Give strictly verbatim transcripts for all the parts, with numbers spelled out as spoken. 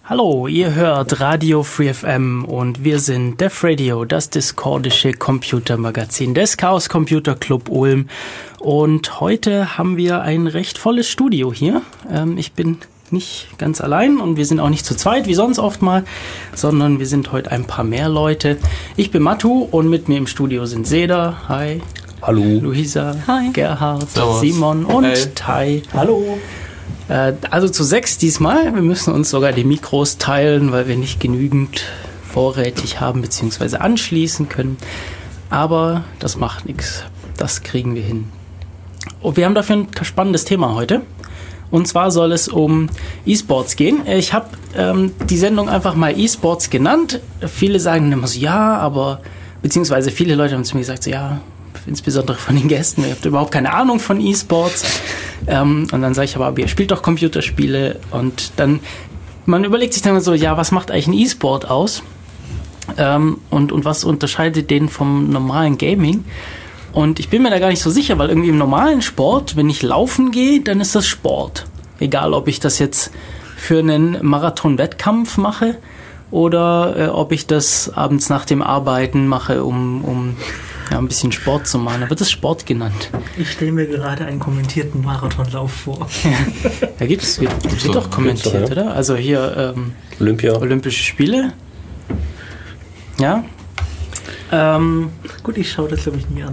Hallo, ihr hört Radio Free F M und wir sind Def Radio, das discordische Computermagazin des Chaos Computer Club Ulm. Und heute haben wir ein recht volles Studio hier. Ähm, ich bin nicht ganz allein und wir sind auch nicht zu zweit, wie sonst oft mal, sondern wir sind heute ein paar mehr Leute. Ich bin Matu und mit mir im Studio sind Seda, hi. Hallo. Luisa, hi. Gerhard, Servus. Simon und Hey. Tai. Hallo. Also zu sechs diesmal. Wir müssen uns sogar die Mikros teilen, weil wir nicht genügend vorrätig haben bzw. anschließen können. Aber das macht nichts. Das kriegen wir hin. Und wir haben dafür ein spannendes Thema heute. Und zwar soll es um E-Sports gehen. Ich habe ähm, die Sendung einfach mal E-Sports genannt. Viele sagen immer so, ja, aber beziehungsweise viele Leute haben zu mir gesagt, so, ja, insbesondere von den Gästen, ihr habt überhaupt keine Ahnung von E-Sports. Ähm, und dann sage ich aber, aber ihr spielt doch Computerspiele. Und dann, man überlegt sich dann so, ja, was macht eigentlich ein E-Sport aus? Ähm, und, und was unterscheidet den vom normalen Gaming? Und ich bin mir da gar nicht so sicher, weil irgendwie im normalen Sport, wenn ich laufen gehe, dann ist das Sport. Egal, ob ich das jetzt für einen Marathon-Wettkampf mache oder äh, ob ich das abends nach dem Arbeiten mache, um, um ja, ein bisschen Sport zu machen. Da wird es Sport genannt. Ich stelle mir gerade einen kommentierten Marathonlauf vor. Da gibt es, wird, wird so, doch kommentiert, gibt's doch, ja. oder? Also hier ähm, Olympia. Olympische Spiele. Ja. Ähm, Gut, ich schaue das glaube ich nie an.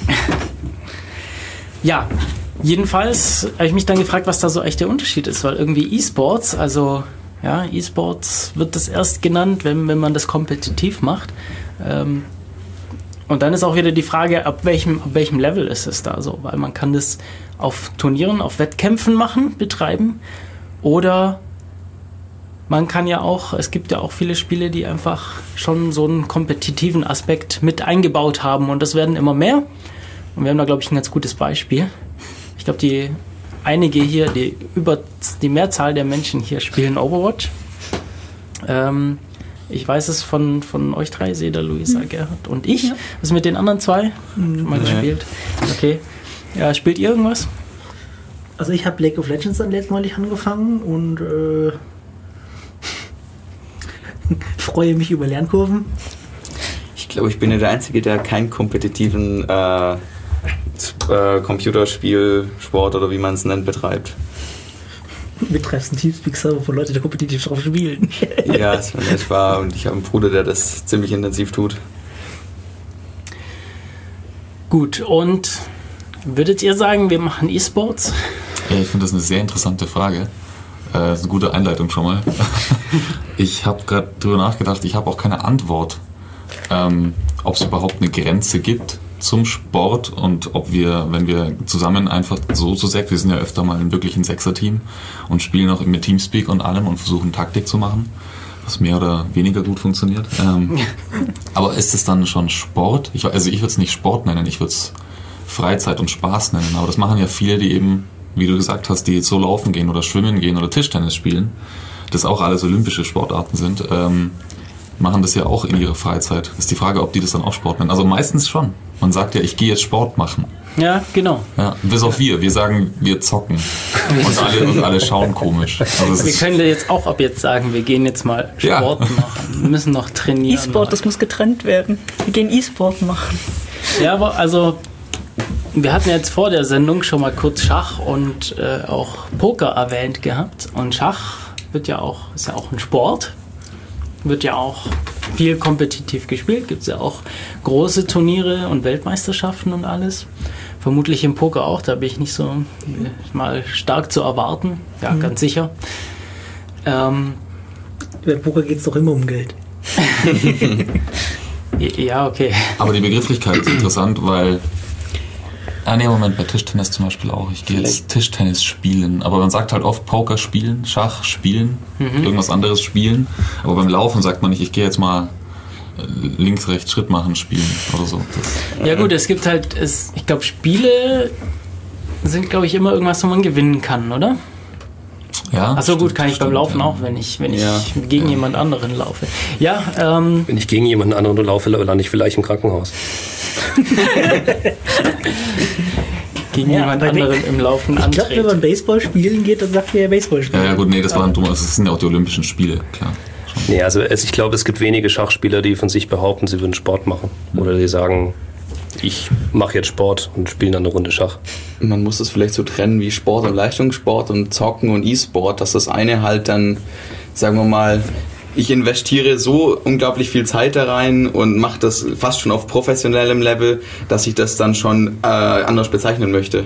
ja, jedenfalls habe ich mich dann gefragt, was da so echt der Unterschied ist, weil irgendwie E-Sports, also ja, E-Sports wird das erst genannt, wenn, wenn man das kompetitiv macht. Ähm, Und dann ist auch wieder die Frage, ab welchem, ab welchem Level ist es da so? Weil man kann das auf Turnieren, auf Wettkämpfen machen, betreiben. Oder man kann ja auch, es gibt ja auch viele Spiele, die einfach schon so einen kompetitiven Aspekt mit eingebaut haben. Und das werden immer mehr. Und wir haben da, glaube ich, ein ganz gutes Beispiel. Ich glaube, die einige hier, die über die Mehrzahl der Menschen hier spielen Overwatch. Ähm, Ich weiß es von, von euch drei, Seda, Luisa, mhm. Gerhard und ich. Ja. Was ist mit den anderen zwei? Mhm. Mal gespielt. Okay. Ja, spielt ihr irgendwas? Also ich habe League of Legends dann letztmalig angefangen und äh, freue mich über Lernkurven. Ich glaube, ich bin ja der Einzige, der keinen kompetitiven äh, äh, Computerspiel, Sport oder wie man es nennt, betreibt. Betreibst einen Teamspeak-Server von Leuten, die kompetitiv drauf spielen. Ja, das war nicht wahr und ich habe einen Bruder, der das ziemlich intensiv tut. Gut, und würdet ihr sagen, wir machen E-Sports? Ja, ich finde das eine sehr interessante Frage. Äh, das ist eine gute Einleitung schon mal. Ich habe gerade drüber nachgedacht, ich habe auch keine Antwort, ähm, ob es überhaupt eine Grenze gibt zum Sport und ob wir, wenn wir zusammen einfach so zu sechs, wir sind ja öfter mal ein wirklichen Sechser-Team und spielen auch mit Teamspeak und allem und versuchen Taktik zu machen, was mehr oder weniger gut funktioniert. Ähm, aber ist es dann schon Sport? Ich, also ich würde es nicht Sport nennen, ich würde es Freizeit und Spaß nennen, aber das machen ja viele, die eben, wie du gesagt hast, die so laufen gehen oder schwimmen gehen oder Tischtennis spielen, das auch alles olympische Sportarten sind, ähm, machen das ja auch in ihrer Freizeit. Ist die Frage, ob die das dann auch Sport nennen. Also meistens schon. Man sagt ja, ich gehe jetzt Sport machen. Ja, genau. Ja, bis auf wir. Wir sagen, wir zocken. Und alle, und alle schauen komisch. Also es Wir ist, können ja jetzt auch ab jetzt sagen, wir gehen jetzt mal Sport Ja. machen. Wir müssen noch trainieren. E-Sport, das muss getrennt werden. Wir gehen E-Sport machen. Ja, aber also, wir hatten jetzt vor der Sendung schon mal kurz Schach und äh, auch Poker erwähnt gehabt. Und Schach wird ja auch, ist ja auch ein Sport. Wird ja auch viel kompetitiv gespielt. Gibt es ja auch große Turniere und Weltmeisterschaften und alles. Vermutlich im Poker auch, da bin ich nicht so äh, mal stark zu erwarten. Ja, mhm. ganz sicher. Ähm, Beim Poker geht es doch immer um Geld. ja, okay. aber die Begrifflichkeit ist interessant, weil Ah ne, Moment, bei Tischtennis zum Beispiel auch. Ich gehe jetzt Tischtennis spielen. Aber man sagt halt oft Poker spielen, Schach spielen, mhm. irgendwas anderes spielen. Aber beim Laufen sagt man nicht, ich gehe jetzt mal links, rechts Schritt machen spielen oder so. Das ja gut, es gibt halt, es, ich glaube Spiele sind glaube ich immer irgendwas, wo man gewinnen kann, oder? Ja. Achso gut, kann ich stimmt, beim Laufen ja. auch, wenn ich, wenn Ja. ich gegen Ja. jemand anderen laufe. Ja, ähm... Wenn ich gegen jemanden anderen laufe, lande ich vielleicht im Krankenhaus. gegen Ja, jemand bei anderen Ba- im Laufen Ich glaube, wenn antrete. man Baseball spielen geht, dann sagt ihr ja Baseball spielen. Ja, ja gut, nee, das, waren, das sind ja auch die Olympischen Spiele, klar. Nee, also es, ich glaube, es gibt wenige Schachspieler, die von sich behaupten, sie würden Sport machen. Oder die sagen, ich mache jetzt Sport und spiele dann eine Runde Schach. Man muss das vielleicht so trennen wie Sport und Leistungssport und Zocken und E-Sport, dass das eine halt dann, sagen wir mal, ich investiere so unglaublich viel Zeit da rein und mache das fast schon auf professionellem Level, dass ich das dann schon äh, anders bezeichnen möchte.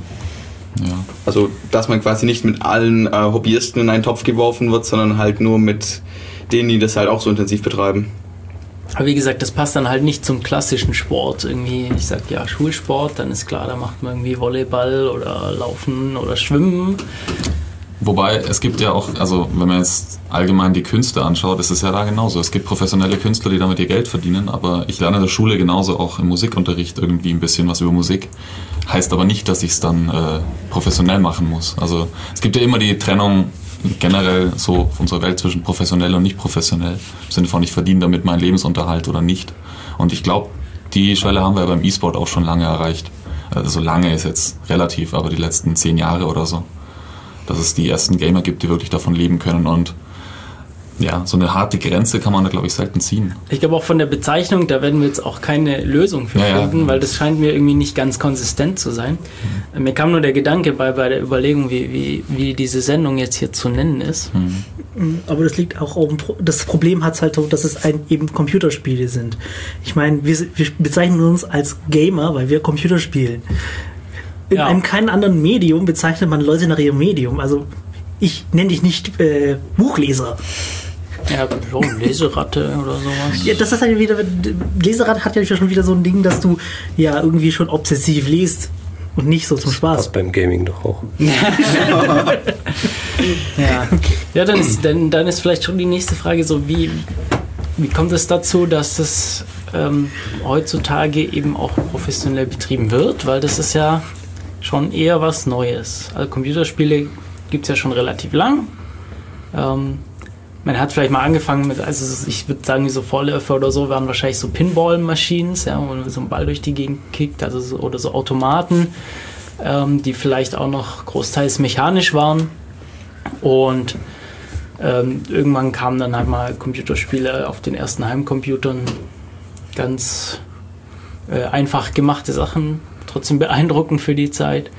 Ja. Also, dass man quasi nicht mit allen äh, Hobbyisten in einen Topf geworfen wird, sondern halt nur mit denen, die das halt auch so intensiv betreiben. Aber wie gesagt, das passt dann halt nicht zum klassischen Sport. Irgendwie, ich sag ja Schulsport, dann ist klar, da macht man irgendwie Volleyball oder Laufen oder Schwimmen. Wobei, es gibt ja auch, also wenn man jetzt allgemein die Künste anschaut, ist es ja da genauso. Es gibt professionelle Künstler, die damit ihr Geld verdienen, aber ich lerne in der Schule genauso auch im Musikunterricht irgendwie ein bisschen was über Musik. Heißt aber nicht, dass ich es dann äh, professionell machen muss. Also es gibt ja immer die Trennung generell so auf unserer Welt zwischen professionell und nicht professionell. Im Sinne von, ich verdiene damit meinen Lebensunterhalt oder nicht. Und ich glaube, die Schwelle haben wir beim E-Sport auch schon lange erreicht. Also lange ist jetzt relativ, aber die letzten zehn Jahre oder so. Dass es die ersten Gamer gibt, die wirklich davon leben können. Und ja, so eine harte Grenze kann man da, glaube ich, selten ziehen. Ich glaube auch von der Bezeichnung, da werden wir jetzt auch keine Lösung für Ja, finden, ja. weil das scheint mir irgendwie nicht ganz konsistent zu sein. Mhm. Mir kam nur der Gedanke bei, bei der Überlegung, wie, wie, wie diese Sendung jetzt hier zu nennen ist. Mhm. Aber das liegt auch auf dem Pro- das Problem hat es halt so, dass es ein, eben Computerspiele sind. Ich meine, wir, wir bezeichnen uns als Gamer, weil wir Computer spielen. In Ja. einem keinem anderen Medium bezeichnet man Leute nach ihrem Medium. Also ich nenne dich nicht äh, Buchleser. Ja, so Leseratte oder sowas. Ja, das ist halt wieder, Leserad hat ja schon wieder so ein Ding, dass du ja irgendwie schon obsessiv liest und nicht so zum Spaß. Passt beim Gaming doch auch. Ja, ja dann, ist, dann, dann ist vielleicht schon die nächste Frage so, wie, wie kommt es dazu, dass es ähm, heutzutage eben auch professionell betrieben wird? Weil das ist ja schon eher was Neues. Also Computerspiele gibt es ja schon relativ lang. Ähm, man hat vielleicht mal angefangen mit, also ich würde sagen, so Vorläufer oder so waren wahrscheinlich so Pinball-Machines, ja, wo man so einen Ball durch die Gegend kickt, also so, oder so Automaten, ähm, die vielleicht auch noch großteils mechanisch waren. Und ähm, irgendwann kamen dann halt mal Computerspiele auf den ersten Heimcomputern, ganz äh, einfach gemachte Sachen, trotzdem beeindruckend für die Zeit.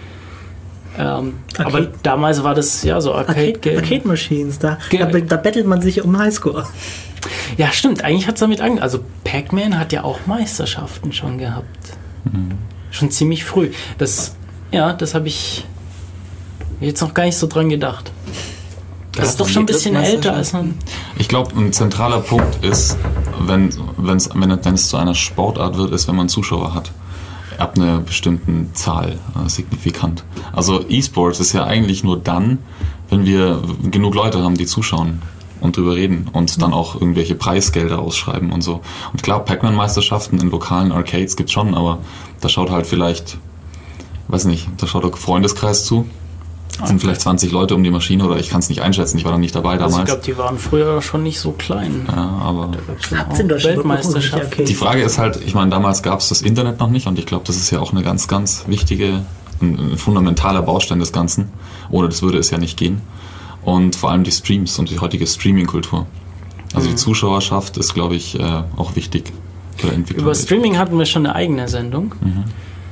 Ähm, aber damals war das ja so Arcade-Game. Arcade Machines, da, Ge- da, da bettelt man sich um Highscore. Ja, stimmt, eigentlich hat es damit angefangen. Also Pac-Man hat ja auch Meisterschaften schon gehabt. Mhm. Schon ziemlich früh. Das, ja, das habe ich jetzt noch gar nicht so dran gedacht. Das ist doch schon ein bisschen älter als man. Ich glaube, ein zentraler Punkt ist, wenn, wenn's, wenn es zu einer Sportart wird, ist, wenn man Zuschauer hat. Ab einer bestimmten Zahl, äh, signifikant. Also E-Sports ist ja eigentlich nur dann, wenn wir genug Leute haben, die zuschauen und drüber reden und dann auch irgendwelche Preisgelder ausschreiben und so. Und klar, Pac-Man-Meisterschaften in lokalen Arcades gibt's schon, aber da schaut halt vielleicht, weiß nicht, da schaut der Freundeskreis zu. Es sind vielleicht zwanzig Leute um die Maschine oder ich kann es nicht einschätzen, ich war noch nicht dabei damals. Also ich glaube, die waren früher schon nicht so klein. Ja, aber Hat's in Deutschland Weltmeisterschaft. Okay. die Frage ist halt, ich meine, damals gab es das Internet noch nicht und ich glaube, das ist ja auch eine ganz, ganz wichtige, ein, ein fundamentaler Baustein des Ganzen. Ohne das würde es ja nicht gehen. Und vor allem die Streams und die heutige Streaming-Kultur. Also Mhm. die Zuschauerschaft ist, glaube ich, äh, auch wichtig für die Entwicklung. Über Streaming hatten wir schon eine eigene Sendung. Mhm.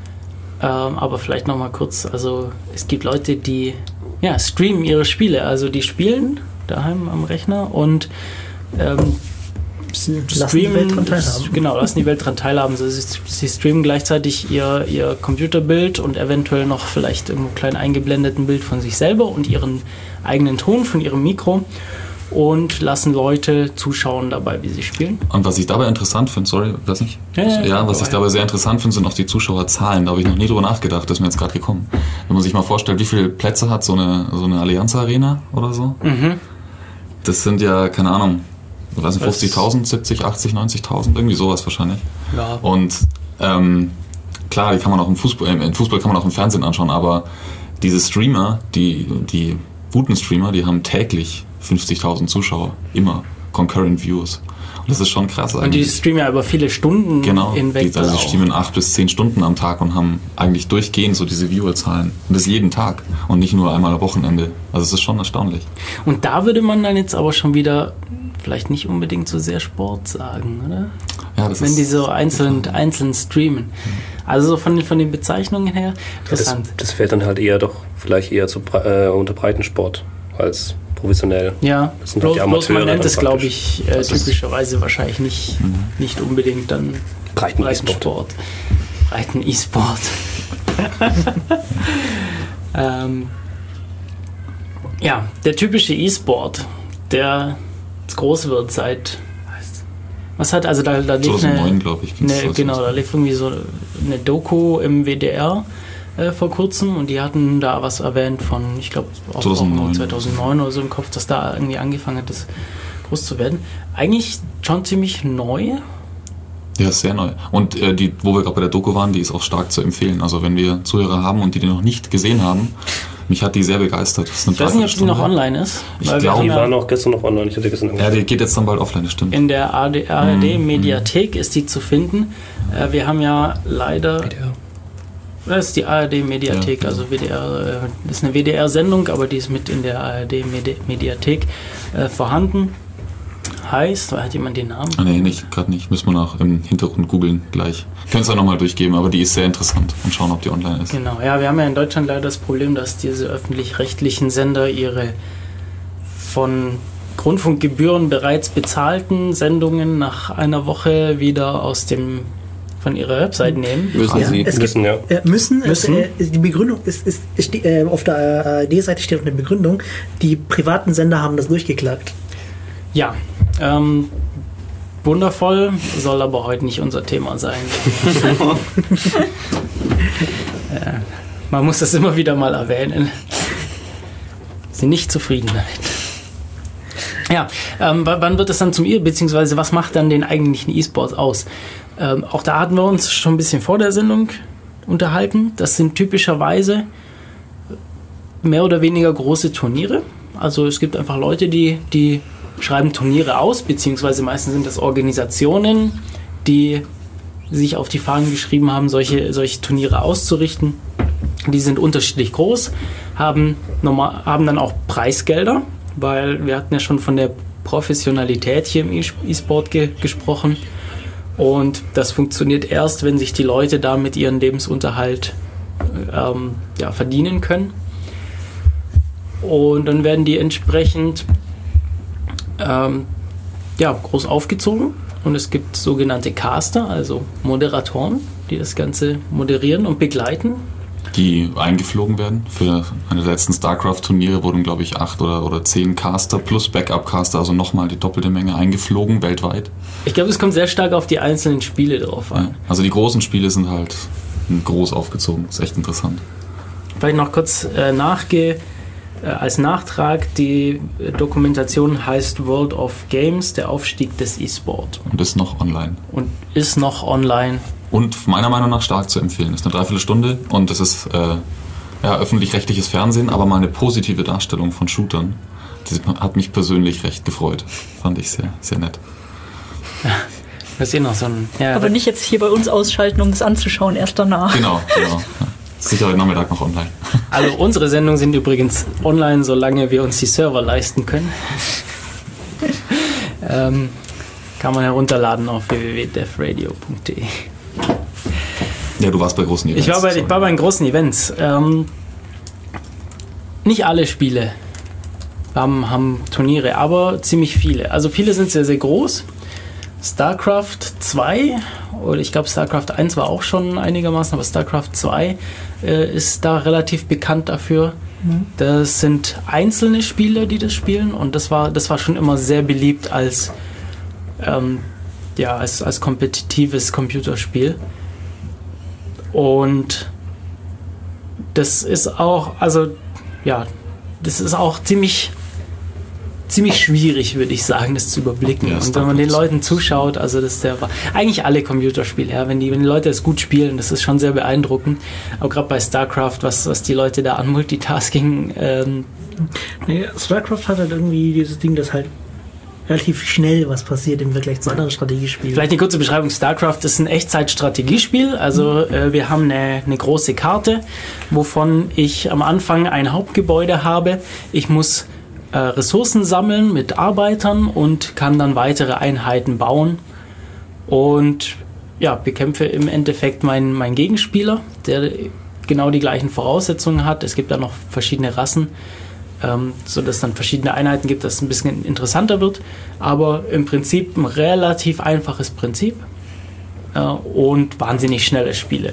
Ähm, aber vielleicht nochmal kurz, also es gibt Leute, die ja, streamen ihre Spiele, also die spielen daheim am Rechner und ähm, Lassen die Welt dran teilhaben. Genau, lassen die Welt dran teilhaben. Also sie, sie streamen gleichzeitig ihr, ihr Computerbild und eventuell noch vielleicht irgendwo klein eingeblendeten Bild von sich selber und ihren eigenen Ton von ihrem Mikro und lassen Leute zuschauen dabei, wie sie spielen. Und was ich dabei interessant finde, sorry, weiß nicht? Ja, ja, ja, was ja. ich dabei sehr interessant finde, sind auch die Zuschauerzahlen. Da habe ich noch nie drüber nachgedacht, das ist mir jetzt gerade gekommen. Wenn man sich mal vorstellt, wie viele Plätze hat so eine, so eine Allianz Arena oder so? Mhm. Das sind ja, keine Ahnung, ich weiß nicht, Das- fünfzigtausend, siebzig, achtzig, neunzigtausend, irgendwie sowas wahrscheinlich. Ja. Und ähm, klar, die kann man auch im Fußball, äh, im Fußball kann man auch im Fernsehen anschauen, aber diese Streamer, die, die guten Streamer, die haben täglich fünfzigtausend Zuschauer, immer, Concurrent Views. Und das ist schon krass eigentlich. Und die streamen ja über viele Stunden genau, hinweg. Die, also die streamen acht bis zehn Stunden am Tag und haben eigentlich durchgehend so diese Viewerzahlen. Und das jeden Tag und nicht nur einmal am Wochenende. Also es ist schon erstaunlich. Und da würde man dann jetzt aber schon wieder vielleicht nicht unbedingt so sehr Sport sagen, oder? Ja, das Wenn ist die so einzeln, einzeln streamen. Also so von, von den Bezeichnungen her Das, interessant. das fällt dann halt eher doch vielleicht eher zu, äh, unter Breitensport als professionell. Ja, Das sind bloß, halt die bloß man Amateure nennt dann es, glaube praktisch. ich, äh, Das ist- typischerweise wahrscheinlich nicht, Mhm. nicht unbedingt dann Breiten- Breitensport. Breiten E-Sport. ähm, ja, der typische E-Sport, der groß wird seit... Was hat, also da, da lief zweitausendneun, eine, glaube ich. ging's eine, los. genau, da lief irgendwie so eine Doku im W D R äh, vor kurzem und die hatten da was erwähnt von, ich glaube, auch zweitausendneun. auch zweitausendneun oder so im Kopf, dass da irgendwie angefangen hat, das groß zu werden. Eigentlich schon ziemlich neu. Ja, ist sehr neu. Und äh, die, wo wir gerade bei der Doku waren, die ist auch stark zu empfehlen. Also wenn wir Zuhörer haben und die die noch nicht gesehen haben, mich hat die sehr begeistert. Das ist eine Ich weiß nicht, ob die noch Dreiviertelstunde. online ist. Ich weil wir glaube, haben Die ja waren auch gestern noch online. Ich hatte gestern Ja, die geht jetzt dann bald offline, das stimmt. in der A R Mhm. D-Mediathek ist die zu finden. Äh, wir haben ja leider... Das ist die A R D-Mediathek, Ja, also W D R, äh, das ist eine W D R-Sendung, aber die ist mit in der A R D-Mediathek äh, vorhanden. Heißt, hat jemand den Namen? Ah, nee, nicht, gerade nicht. Müssen wir noch im Hintergrund googeln gleich. Können es auch nochmal durchgeben, aber die ist sehr interessant und schauen, ob die online ist. Genau, ja, wir haben ja in Deutschland leider das Problem, dass diese öffentlich-rechtlichen Sender ihre von Rundfunkgebühren bereits bezahlten Sendungen nach einer Woche wieder aus dem von ihrer Website nehmen. Müssen Ja, sie. es gibt, Müssen, ja. äh, müssen, Müssen. Es, äh, die Begründung ist, ist, ist ste- äh, auf der A R D-Seite steht auch eine Begründung, die privaten Sender haben das durchgeklagt. Ja, ähm, wundervoll, soll aber heute nicht unser Thema sein. äh, man muss das immer wieder mal erwähnen. Sind nicht zufrieden damit. Ja, ähm, w- wann wird es dann zum E, beziehungsweise was macht dann den eigentlichen E-Sports aus? Ähm, auch da hatten wir uns schon ein bisschen vor der Sendung unterhalten. Das sind typischerweise mehr oder weniger große Turniere. Also es gibt einfach Leute, die, die schreiben Turniere aus, beziehungsweise meistens sind das Organisationen, die sich auf die Fahnen geschrieben haben, solche, solche Turniere auszurichten. Die sind unterschiedlich groß, haben, normal, haben dann auch Preisgelder, weil wir hatten ja schon von der Professionalität hier im E- E-Sport ge gesprochen. Und das funktioniert erst, wenn sich die Leute damit ihren Lebensunterhalt ähm, ja, verdienen können. Und dann werden die entsprechend ähm, ja, groß aufgezogen. Und es gibt sogenannte Caster, also Moderatoren, die das Ganze moderieren und begleiten. Die eingeflogen werden. Für eine der letzten StarCraft-Turniere wurden, glaube ich, acht oder, oder zehn Caster plus Backup-Caster, also nochmal die doppelte Menge eingeflogen weltweit. Ich glaube, es kommt sehr stark auf die einzelnen Spiele drauf an. Ja. Also die großen Spiele sind halt groß aufgezogen. Ist echt interessant. Vielleicht noch kurz äh, nachge äh, als Nachtrag, die äh, Dokumentation heißt World of Games, der Aufstieg des E-Sport Und ist noch online. und ist noch online. Und meiner Meinung nach stark zu empfehlen. Ist eine Dreiviertelstunde und es ist äh, ja, öffentlich-rechtliches Fernsehen, aber mal eine positive Darstellung von Shootern. Das hat mich persönlich recht gefreut. Fand ich sehr, sehr nett. Das ist eh noch so ein... Ja, Aber nicht jetzt hier bei uns ausschalten, um es anzuschauen, erst danach. Genau, genau. Ja. Sicher heute Nachmittag noch online. Also unsere Sendungen sind übrigens online, solange wir uns die Server leisten können. ähm, kann man herunterladen auf w w w punkt devradio punkt de. Ja, du warst bei großen Events. Ich war bei, ich sorry. war bei den großen Events. Ähm, nicht alle Spiele haben, haben Turniere, aber ziemlich viele. Also viele sind sehr, sehr groß. StarCraft zwei, oder ich glaube StarCraft eins war auch schon einigermaßen, aber StarCraft zwei äh, ist da relativ bekannt dafür. Das sind einzelne Spieler, die das spielen, und das war, das war schon immer sehr beliebt als, ähm, ja, als, als kompetitives Computerspiel. Und das ist auch, also ja, das ist auch ziemlich, ziemlich schwierig, würde ich sagen, das zu überblicken. Ja, und wenn man den StarCraft. Leuten zuschaut, also das ist der, eigentlich alle Computerspiele, ja, wenn die, wenn die Leute das gut spielen, das ist schon sehr beeindruckend. Aber gerade bei StarCraft, was, was die Leute da an Multitasking, ähm, Nee, StarCraft hat halt irgendwie dieses Ding, dass halt relativ schnell was passiert im Vergleich zu anderen Strategiespielen. Vielleicht eine kurze Beschreibung. StarCraft ist ein Echtzeit-Strategiespiel. Also äh, wir haben eine, eine große Karte, wovon ich am Anfang ein Hauptgebäude habe. Ich muss äh, Ressourcen sammeln mit Arbeitern und kann dann weitere Einheiten bauen. Und ja, bekämpfe im Endeffekt meinen, meinen Gegenspieler, der genau die gleichen Voraussetzungen hat. Es gibt da noch verschiedene Rassen, ähm, sodass es dann verschiedene Einheiten gibt, dass es ein bisschen interessanter wird. Aber im Prinzip ein relativ einfaches Prinzip äh, und wahnsinnig schnelle Spiele.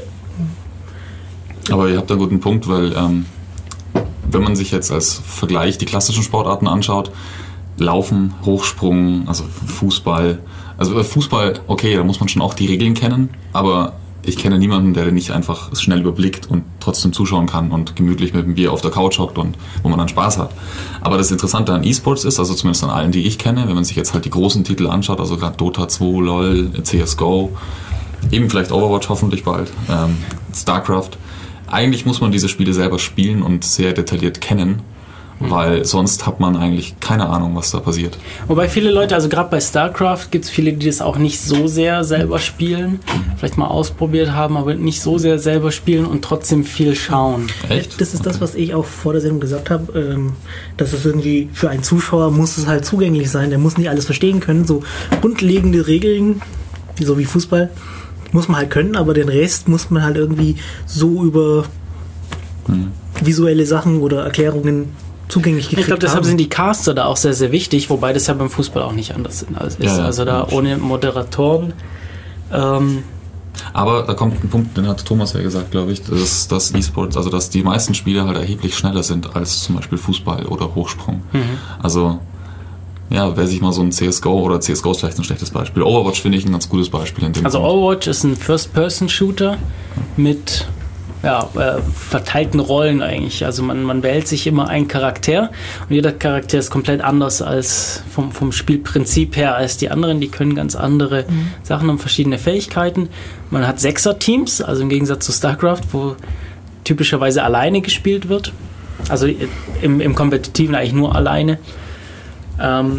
Aber ihr habt einen guten Punkt, weil ähm, wenn man sich jetzt als Vergleich die klassischen Sportarten anschaut, Laufen, Hochsprung, also Fußball, also Fußball, okay, da muss man schon auch die Regeln kennen, aber ich kenne niemanden, der nicht einfach schnell überblickt und trotzdem zuschauen kann und gemütlich mit dem Bier auf der Couch hockt und wo man dann Spaß hat. Aber das Interessante an E-Sports ist, also zumindest an allen, die ich kenne, wenn man sich jetzt halt die großen Titel anschaut, also gerade Dota zwei, LoL, C S G O, eben vielleicht Overwatch hoffentlich bald, ähm, StarCraft, eigentlich muss man diese Spiele selber spielen und sehr detailliert kennen, weil sonst hat man eigentlich keine Ahnung, was da passiert. Wobei viele Leute, also gerade bei StarCraft gibt es viele, die das auch nicht so sehr selber spielen, vielleicht mal ausprobiert haben, aber nicht so sehr selber spielen und trotzdem viel schauen. Echt? Das ist okay. Das, was ich auch vor der Sendung gesagt habe, ähm, dass es irgendwie für einen Zuschauer muss es halt zugänglich sein, der muss nicht alles verstehen können, so grundlegende Regeln, so wie Fußball, muss man halt können, aber den Rest muss man halt irgendwie so über hm. visuelle Sachen oder Erklärungen zugänglich gekriegt. Ich glaube, deshalb haben. sind die Caster da auch sehr, sehr wichtig, wobei das ja beim Fußball auch nicht anders ist. Ja, ja, also da ohne Moderatoren. Ähm, Aber da kommt ein Punkt, den hat Thomas ja gesagt, glaube ich, dass, dass E-Sports, also dass die meisten Spiele halt erheblich schneller sind als zum Beispiel Fußball oder Hochsprung. Mhm. Also ja, wer sich mal so ein C S G O oder C S G O ist vielleicht ein schlechtes Beispiel. Overwatch finde ich ein ganz gutes Beispiel in dem Also Punkt. Overwatch ist ein First-Person-Shooter mit ja, äh, verteilten Rollen eigentlich. Also man, man wählt sich immer einen Charakter und jeder Charakter ist komplett anders als vom, vom Spielprinzip her als die anderen. Die können ganz andere mhm. Sachen, haben verschiedene Fähigkeiten. Man hat Sechser-Teams, also im Gegensatz zu StarCraft, wo typischerweise alleine gespielt wird. Also im, im Kompetitiven eigentlich nur alleine. Ähm,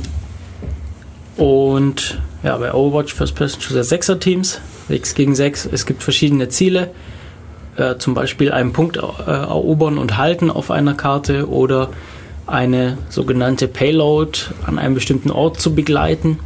und ja, bei Overwatch First-Person-Shooter Sechser-Teams, sechs gegen sechs. Es gibt verschiedene Ziele. Äh, zum Beispiel einen Punkt äh, erobern und halten auf einer Karte oder eine sogenannte Payload an einem bestimmten Ort zu begleiten.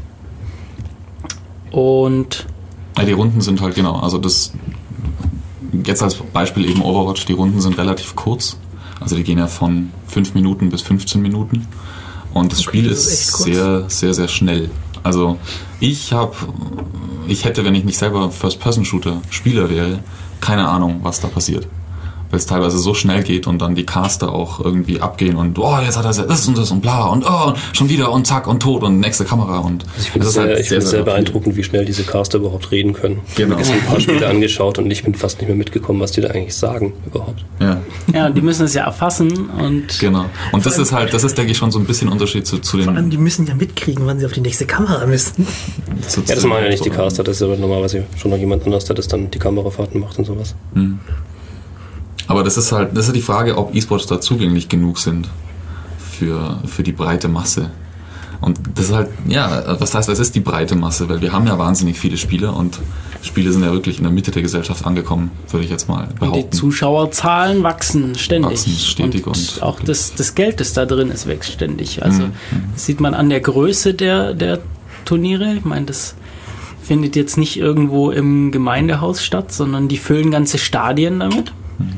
Und ja, die Runden sind halt genau, also das jetzt als Beispiel eben Overwatch, die Runden sind relativ kurz, also die gehen ja von fünf Minuten bis fünfzehn Minuten und das okay, Spiel das ist, ist sehr, sehr, sehr schnell. Also ich habe, ich hätte, wenn ich nicht selber First-Person-Shooter-Spieler wäre, keine Ahnung, was da passiert. Weil es teilweise so schnell geht und dann die Caster auch irgendwie abgehen und oh, jetzt hat er das und das und bla und oh, schon wieder und zack und tot und nächste Kamera und also ich finde es sehr, halt sehr, sehr, sehr beeindruckend, wie schnell diese Caster überhaupt reden können. Genau. Ich habe mir ein paar Spiele angeschaut und ich bin fast nicht mehr mitgekommen, was die da eigentlich sagen überhaupt. Ja, ja und die müssen es ja erfassen und genau. Und das ist halt, das ist denke ich schon so ein bisschen Unterschied zu, zu den... Vor allem, die müssen ja mitkriegen, wann sie auf die nächste Kamera müssen. Zu, ja, das machen ja nicht die Caster, das ist aber normalerweise schon noch jemand anders, der das dann die Kamerafahrten macht und sowas. Hm. Aber das ist halt, das ist die Frage, ob E-Sports da zugänglich genug sind für, für die breite Masse. Und das ist halt, ja, was heißt, das ist die breite Masse, weil wir haben ja wahnsinnig viele Spieler und Spiele sind ja wirklich in der Mitte der Gesellschaft angekommen, würde ich jetzt mal behaupten. Und die Zuschauerzahlen wachsen ständig. Wachsen stetig und, und auch das, das Geld, das da drin ist, wächst ständig. Also mhm. das sieht man an der Größe der, der Turniere. Ich meine, das findet jetzt nicht irgendwo im Gemeindehaus statt, sondern die füllen ganze Stadien damit. Mhm.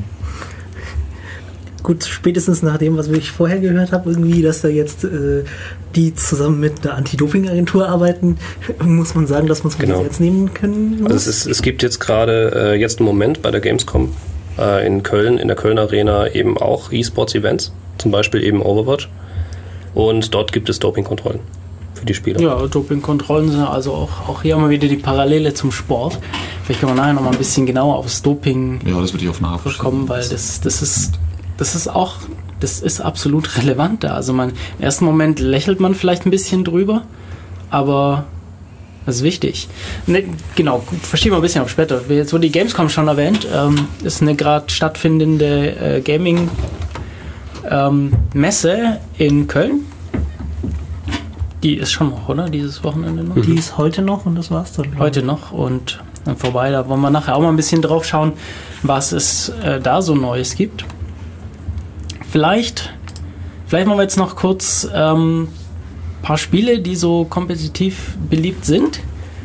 Gut, spätestens nach dem, was ich vorher gehört habe, irgendwie, dass da jetzt äh, die zusammen mit einer Anti-Doping-Agentur arbeiten, muss man sagen, dass man es genau. jetzt nehmen können muss. Also es, ist, es gibt jetzt gerade, äh, jetzt im Moment bei der Gamescom äh, in Köln, in der Köln Arena eben auch E-Sports-Events, zum Beispiel eben Overwatch. Und dort gibt es Dopingkontrollen für die Spieler. Ja, Dopingkontrollen sind also auch, auch hier mal wieder die Parallele zum Sport. Vielleicht können wir nachher noch mal ein bisschen genauer aufs Doping ja, das würde ich auf nachher kommen, weil das, das ist... Das ist auch, das ist absolut relevant da. Also man, im ersten Moment lächelt man vielleicht ein bisschen drüber, aber das ist wichtig. Ne, genau, verschieben wir ein bisschen auf später. Jetzt wurde die Gamescom schon erwähnt. Ähm, ist eine gerade stattfindende äh, Gaming-Messe ähm, in Köln. Die ist schon noch, oder? Dieses Wochenende noch? Die ist heute noch und das war's dann. Heute noch und dann vorbei. Da wollen wir nachher auch mal ein bisschen drauf schauen, was es äh, da so Neues gibt. Vielleicht, vielleicht machen wir jetzt noch kurz ähm, ein paar Spiele, die so kompetitiv beliebt sind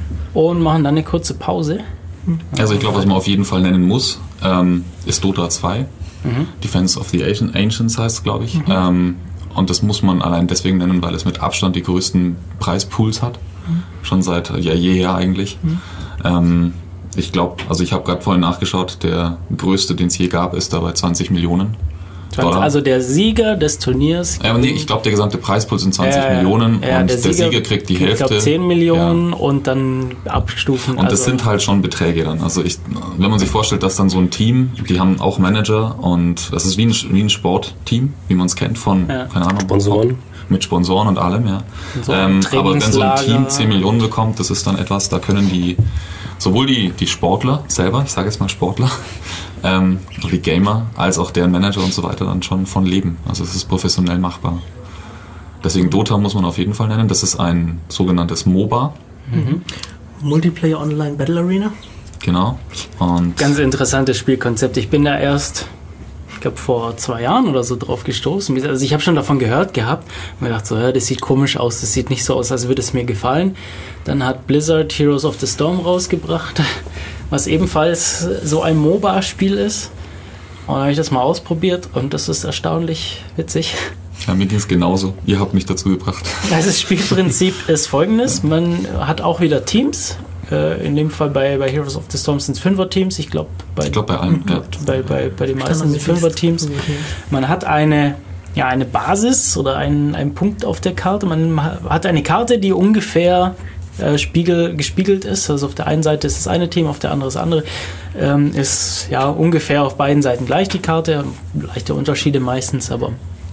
und machen dann eine kurze Pause. Also ich glaube, was man auf jeden Fall nennen muss, ähm, ist Dota zwei. Mhm. Defense of the Ancients heißt es, glaube ich. Mhm. Ähm, und das muss man allein deswegen nennen, weil es mit Abstand die größten Preispools hat. Mhm. Schon seit ja, jeher eigentlich. Mhm. Ähm, ich glaube, also ich habe gerade vorhin nachgeschaut, der größte, den es je gab, ist da bei zwanzig Millionen. Dollar. Also der Sieger des Turniers. Ja, nee, ich glaube, der gesamte Preispool sind zwanzig äh, Millionen ja, und der der Sieger, Sieger kriegt die kriegt, Hälfte. Ich glaube zehn Millionen ja. Und dann abstufen. Und also das sind halt schon Beträge dann. Also ich, wenn man sich vorstellt, dass dann so ein Team, die haben auch Manager und das ist wie ein, wie ein Sportteam, wie man es kennt von, ja. keine Ahnung, Sponsoren. Mit Sponsoren und allem, ja. So ähm, aber wenn so ein Team zehn Millionen bekommt, das ist dann etwas, da können die, sowohl die, die Sportler selber, ich sage jetzt mal Sportler, ähm, die Gamer, als auch deren Manager und so weiter dann schon von leben. Also es ist professionell machbar. Deswegen Dota muss man auf jeden Fall nennen. Das ist ein sogenanntes MOBA. Mhm. Multiplayer Online Battle Arena. Genau. Und ganz interessantes Spielkonzept. Ich bin da erst, ich glaube vor zwei Jahren oder so drauf gestoßen. Also ich habe schon davon gehört gehabt und mir gedacht, so, ja, das sieht komisch aus, das sieht nicht so aus, als würde es mir gefallen. Dann hat Blizzard Heroes of the Storm rausgebracht, was ebenfalls so ein MOBA-Spiel ist. Und dann habe ich das mal ausprobiert und das ist erstaunlich witzig. Ja, mir ging es genauso. Ihr habt mich dazu gebracht. Das Spielprinzip ist folgendes. Man hat auch wieder Teams. In dem Fall bei, bei Heroes of the Storm sind es Fünfer-Teams. Ich glaube, bei, glaub, bei allen. Ja. Bei, bei, bei den meisten sind es Fünfer-Teams. Man hat eine, ja, eine Basis oder einen, einen Punkt auf der Karte. Man hat eine Karte, die ungefähr äh, spiegel, gespiegelt ist. Also auf der einen Seite ist das eine Team, auf der anderen das andere. Ähm, ist ja ungefähr auf beiden Seiten gleich die Karte. Leichte Unterschiede meistens, aber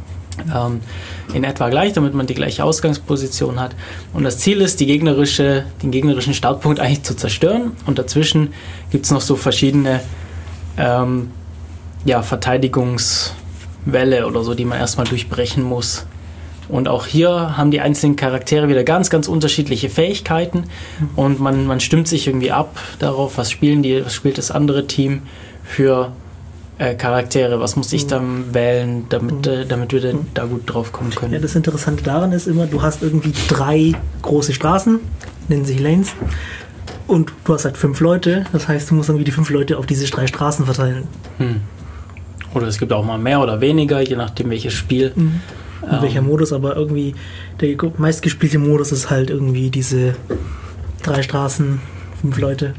ähm, in etwa gleich, damit man die gleiche Ausgangsposition hat. Und das Ziel ist, die gegnerische, den gegnerischen Startpunkt eigentlich zu zerstören. Und dazwischen gibt es noch so verschiedene ähm, ja, Verteidigungswälle oder so, die man erstmal durchbrechen muss. Und auch hier haben die einzelnen Charaktere wieder ganz, ganz unterschiedliche Fähigkeiten. Und man, man stimmt sich irgendwie ab darauf, was spielen die, was spielt das andere Team für Äh, Charaktere, was muss ich dann wählen, damit, äh, damit wir denn da gut drauf kommen können. Ja, das Interessante daran ist immer, du hast irgendwie drei große Straßen, nennen sich Lanes, und du hast halt fünf Leute, das heißt, du musst irgendwie die fünf Leute auf diese drei Straßen verteilen. Hm. Oder es gibt auch mal mehr oder weniger, je nachdem welches Spiel. Mhm. Und ähm. welcher Modus, aber irgendwie der meistgespielte Modus ist halt irgendwie diese drei Straßen, fünf Leute.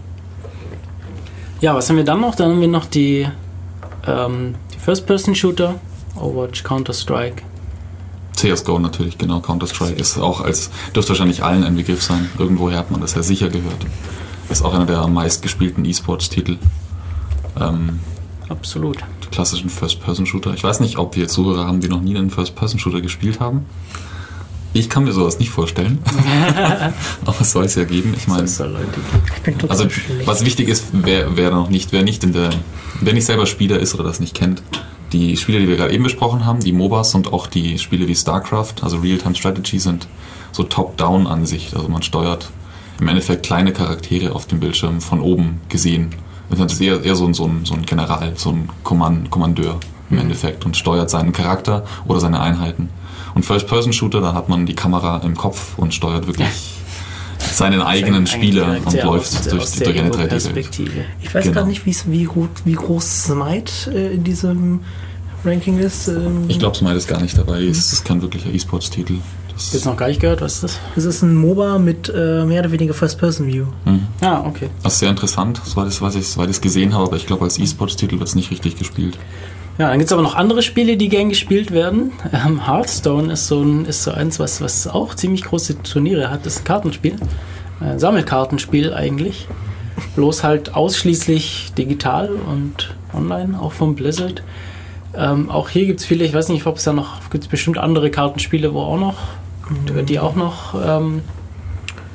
Ja, was haben wir dann noch? Dann haben wir noch die die First-Person-Shooter, Overwatch, Counter-Strike. C S G O natürlich, genau. Counter-Strike ist auch als, dürfte wahrscheinlich allen ein Begriff sein. Irgendwoher hat man das ja sicher gehört. Ist auch einer der meistgespielten E-Sports-Titel. Ähm, Absolut. Die klassischen First-Person-Shooter. Ich weiß nicht, ob wir Zuhörer haben, die noch nie einen First-Person-Shooter gespielt haben. Ich kann mir sowas nicht vorstellen. Aber es soll es ja geben. Ich meine, also was wichtig ist, wer, wer noch nicht, wer nicht in der, wer nicht selber Spieler ist oder das nicht kennt, die Spiele, die wir gerade eben besprochen haben, die MOBAs und auch die Spiele wie StarCraft, also Real-Time Strategy, sind so Top-Down-Ansicht. Also man steuert im Endeffekt kleine Charaktere auf dem Bildschirm von oben gesehen. Das ist eher, eher so, ein, so, ein, so ein General, so ein Kommand, Kommandeur im mhm. Endeffekt und steuert seinen Charakter oder seine Einheiten. Und First-Person-Shooter, da hat man die Kamera im Kopf und steuert wirklich seinen eigenen Spieler und läuft aus, durch, aus durch eine drei D-Welt. Ich weiß genau. gar nicht, wie, wie groß Smite äh, in diesem Ranking ist. Ähm ich glaube, Smite ist gar nicht dabei. Es ist kein wirklicher E-Sports-Titel. Das jetzt noch gar nicht gehört, was ist das? Das ist ein MOBA mit äh, mehr oder weniger First-Person-View. Mhm. Ah, okay. Das ist sehr interessant, soweit ich es gesehen habe, aber ich glaube, als E-Sports-Titel wird es nicht richtig gespielt. Ja, dann gibt es aber noch andere Spiele, die gern gespielt werden. Ähm, Hearthstone ist so, ein, ist so eins, was, was auch ziemlich große Turniere hat. Das ist ein Kartenspiel. Ein Sammelkartenspiel eigentlich. Bloß halt ausschließlich digital und online, auch von Blizzard. Ähm, auch hier gibt es viele, ich weiß nicht, ob es da noch, gibt es bestimmt andere Kartenspiele, wo auch noch, die auch noch ähm,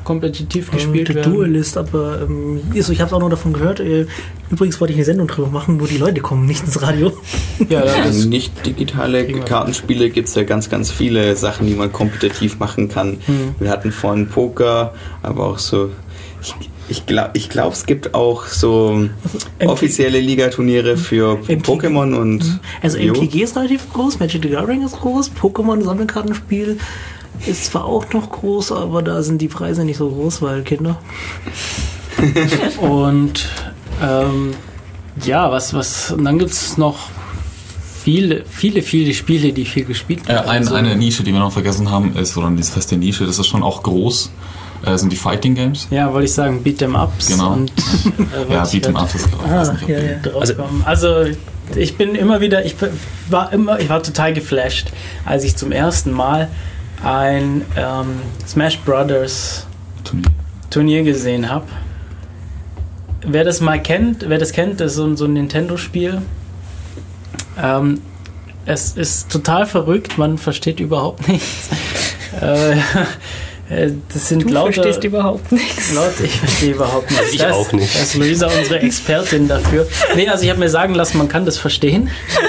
kompetitiv gespielt der werden. Duelist, aber ähm, also ich habe auch noch davon gehört. Äh, übrigens wollte ich eine Sendung drüber machen, wo die Leute kommen, nicht ins Radio. Ja, das Also nicht digitale Kartenspiele gibt es ja ganz, ganz viele Sachen, die man kompetitiv machen kann. Mhm. Wir hatten vorhin Poker, aber auch so. Ich, ich glaube, ich glaub, es gibt auch so also, offizielle Ligaturniere für M T G. Pokémon und. Also Yu. M T G ist relativ groß, Magic the Gathering ist groß, Pokémon Sammelkartenspiel ist zwar auch noch groß, aber da sind die Preise nicht so groß, weil Kinder. Und ähm, ja, was, was, und dann gibt es noch viele, viele, viele Spiele, die viel gespielt Äh, werden. ein, Also, eine Nische, die wir noch vergessen haben, ist, oder diese feste Nische, das ist schon auch groß, äh, sind die Fighting Games. ja, wollte ich sagen, Beat'em-Ups. Genau. Und, äh, Ja, wollte ich Beat'em grad Up ist auch, Ah, weiß nicht, ob ja, die- ja. draufkommen. Also, ich bin immer wieder, ich war immer, ich war total geflasht, als ich zum ersten Mal ein ähm, Smash Brothers Turnier. Turnier gesehen habe. Wer das mal kennt, wer das kennt, das ist so, ein- so ein Nintendo-Spiel. Ähm, es ist total verrückt, man versteht überhaupt nichts. äh, äh, das sind Du lauter, verstehst überhaupt nichts. Laut, ich verstehe überhaupt nichts. Ich das, auch nicht. Das ist Luisa unsere Expertin dafür. Nee, also ich habe mir sagen lassen, man kann das verstehen.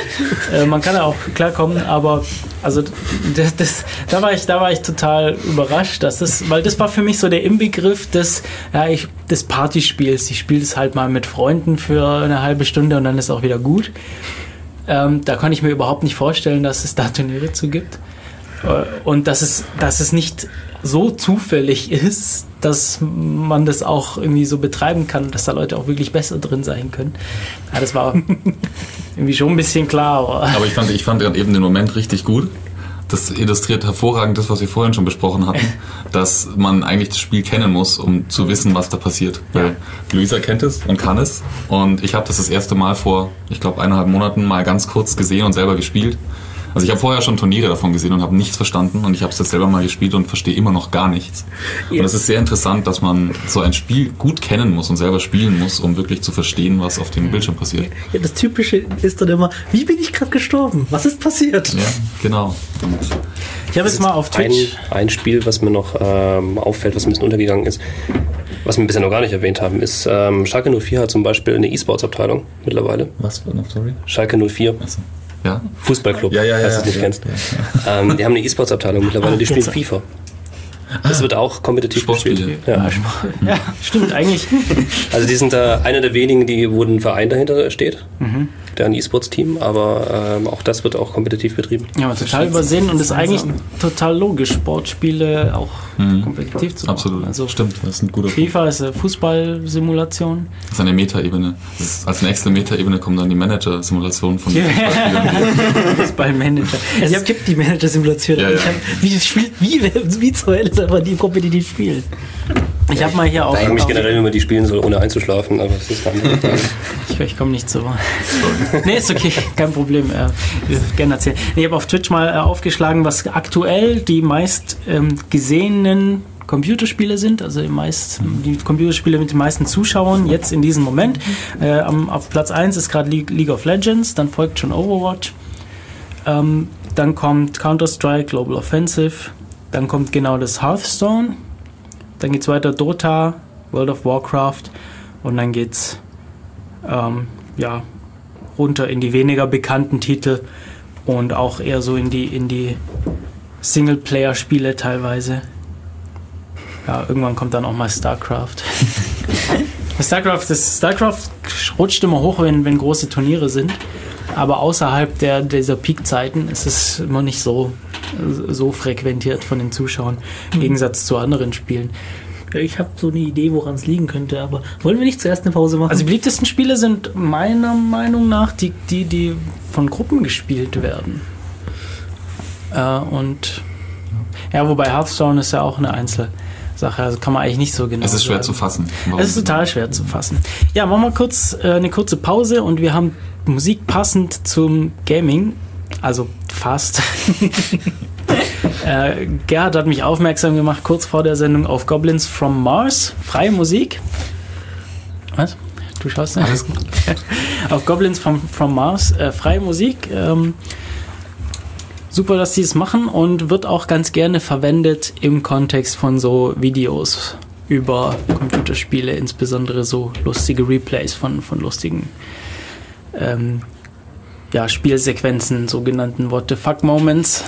Äh, man kann ja auch klarkommen, aber also das, das, da war ich, da war ich total überrascht, dass das, weil das war für mich so der Inbegriff des, ja, ich, des Partyspiels. Ich spiele das halt mal mit Freunden für eine halbe Stunde und dann ist auch wieder gut. Ähm, da kann ich mir überhaupt nicht vorstellen, dass es da Turniere zu gibt. Äh, und dass es, dass es nicht so zufällig ist, dass man das auch irgendwie so betreiben kann, dass da Leute auch wirklich besser drin sein können. Ja, das war irgendwie schon ein bisschen klar. Aber Aber ich fand, ich fand gerade eben den Moment richtig gut. Das illustriert hervorragend das, was wir vorhin schon besprochen hatten, dass man eigentlich das Spiel kennen muss, um zu wissen, was da passiert. Weil Luisa kennt es und kann es. Und ich habe das das erste Mal vor, ich glaube, eineinhalb Monaten mal ganz kurz gesehen und selber gespielt. Also ich habe vorher schon Turniere davon gesehen und habe nichts verstanden und ich habe es jetzt selber mal gespielt und verstehe immer noch gar nichts. Und es ist sehr interessant, dass man so ein Spiel gut kennen muss und selber spielen muss, um wirklich zu verstehen, was auf dem Bildschirm passiert. Ja, das Typische ist dann immer, wie bin ich gerade gestorben? Was ist passiert? Ja, genau. Und ich habe jetzt mal auf Twitch. Ein, ein Spiel, was mir noch ähm, auffällt, was ein bisschen untergegangen ist, was wir bisher noch gar nicht erwähnt haben, ist, ähm, Schalke null vier hat zum Beispiel eine E-Sports-Abteilung mittlerweile. was war noch, sorry? Schalke null vier, Achso. Ja? Fußballclub, Ja, ja, ja, falls du es nicht ja, kennst. ja, Ähm, die haben eine E-Sports-Abteilung mittlerweile, Ah, die spielen jetzt. FIFA. Das wird auch kompetitiv Sportspiele. gespielt. Ja. Ja, stimmt, eigentlich. Also die sind da einer der wenigen, die, wo ein Verein dahinter steht, der ein E-Sports-Team, aber ähm, auch das wird auch kompetitiv betrieben. Ja, aber total übersehen und ist eigentlich total logisch, Sportspiele auch kompetitiv zu machen. Absolut. Also Stimmt, das ist ein guter Punkt. FIFA ist eine Fußballsimulation. Das ist eine Meta-Ebene. Das ist- Als nächste Meta-Ebene kommt dann die Manager-Simulation von den Fußballspielern. Fußballmanager. Es Also, gibt die Manager-Simulation. Ja, aber ja. ich hab- Wie, spielt, wie, wie zur Hölle soll man die kompetitiv spielen? ich habe mal hier auf. Ich frage mich auf generell, wie man die spielen soll, ohne einzuschlafen, aber das ist dann ich ich komme nicht so. Nee, ist okay, kein Problem. Äh, ich würde gerne erzählen. Ich habe auf Twitch mal äh, aufgeschlagen, was aktuell die meist ähm, gesehenen Computerspiele sind, also die, meist, die Computerspiele mit den meisten Zuschauern jetzt in diesem Moment. Äh, am, auf Platz eins ist gerade League, League of Legends, dann folgt schon Overwatch, ähm, dann kommt Counter-Strike, Global Offensive, dann kommt genau das Hearthstone, dann geht's weiter Dota, World of Warcraft und dann geht's ähm, ja, runter in die weniger bekannten Titel und auch eher so in die, in die Singleplayer-Spiele teilweise. Ja, irgendwann kommt dann auch mal StarCraft. StarCraft, das, StarCraft rutscht immer hoch, wenn, wenn große Turniere sind, aber außerhalb der, dieser Peak-Zeiten ist es immer nicht so, so frequentiert von den Zuschauern, im Gegensatz zu anderen Spielen. Ich habe so eine Idee, woran es liegen könnte, aber wollen wir nicht zuerst eine Pause machen? Also die beliebtesten Spiele sind meiner Meinung nach die, die, die von Gruppen gespielt werden. Äh, und ja, wobei Hearthstone ist ja auch eine Einzelsache, also kann man eigentlich nicht so genau Es ist schwer sagen. zu fassen. Warum? Es ist total schwer zu fassen. Ja, machen wir kurz äh, eine kurze Pause und wir haben Musik passend zum Gaming, also fast. äh, Gerhard hat mich aufmerksam gemacht, kurz vor der Sendung, auf Goblins from Mars, freie Musik. Was? Du schaust nicht? Alles gut. Auf Goblins from, from Mars, äh, freie Musik. Ähm, super, dass die es machen und wird auch ganz gerne verwendet im Kontext von so Videos, über Computerspiele, insbesondere so lustige Replays von, von lustigen ähm, ja, Spielsequenzen, sogenannten What the Fuck Moments.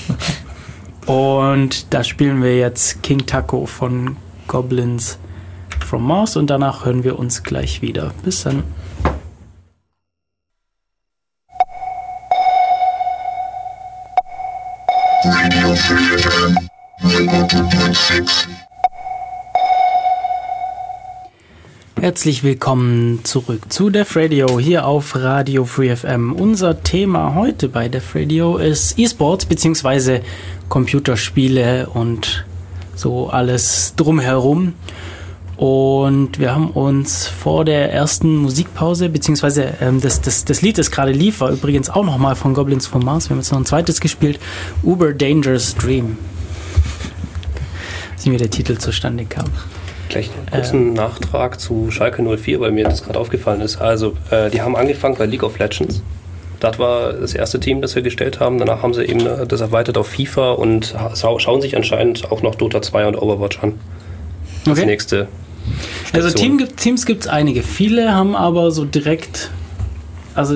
Und da spielen wir jetzt King Taco von Goblins from Mars und danach hören wir uns gleich wieder. Bis dann. Radio Free F M hundert Komma sechs. Herzlich willkommen zurück zu Def Radio hier auf Radio Free F M. Unser Thema heute bei Def Radio ist E-Sports bzw. Computerspiele und so alles drumherum. Und wir haben uns vor der ersten Musikpause, beziehungsweise ähm, das, das, das Lied, das gerade lief, war übrigens auch nochmal von Goblins from Mars. Wir haben jetzt noch ein zweites gespielt, Uber Dangerous Dream. Wie mir der Titel zustande kam. Gleich einen kurzen ähm, Nachtrag zu Schalke null vier, weil mir das gerade aufgefallen ist. Also, äh, die haben angefangen bei League of Legends. Das war das erste Team, das wir gestellt haben. Danach haben sie eben das erweitert auf FIFA und schauen sich anscheinend auch noch Dota zwei und Overwatch an. Das okay. nächste. Also Team gibt, Teams gibt es einige. Viele haben aber so direkt, also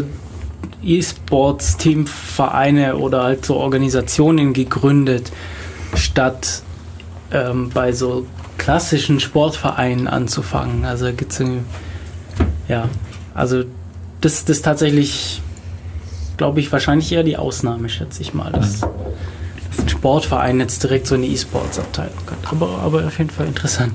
E-Sports-Teamvereine oder halt so Organisationen gegründet, statt ähm, bei so klassischen Sportvereinen anzufangen. Also gibt es ja, also das, das ist tatsächlich, glaube ich, wahrscheinlich eher die Ausnahme, schätze ich mal, dass, dass ein Sportverein jetzt direkt so eine E-Sports-Abteilung hat. Aber, aber auf jeden Fall interessant.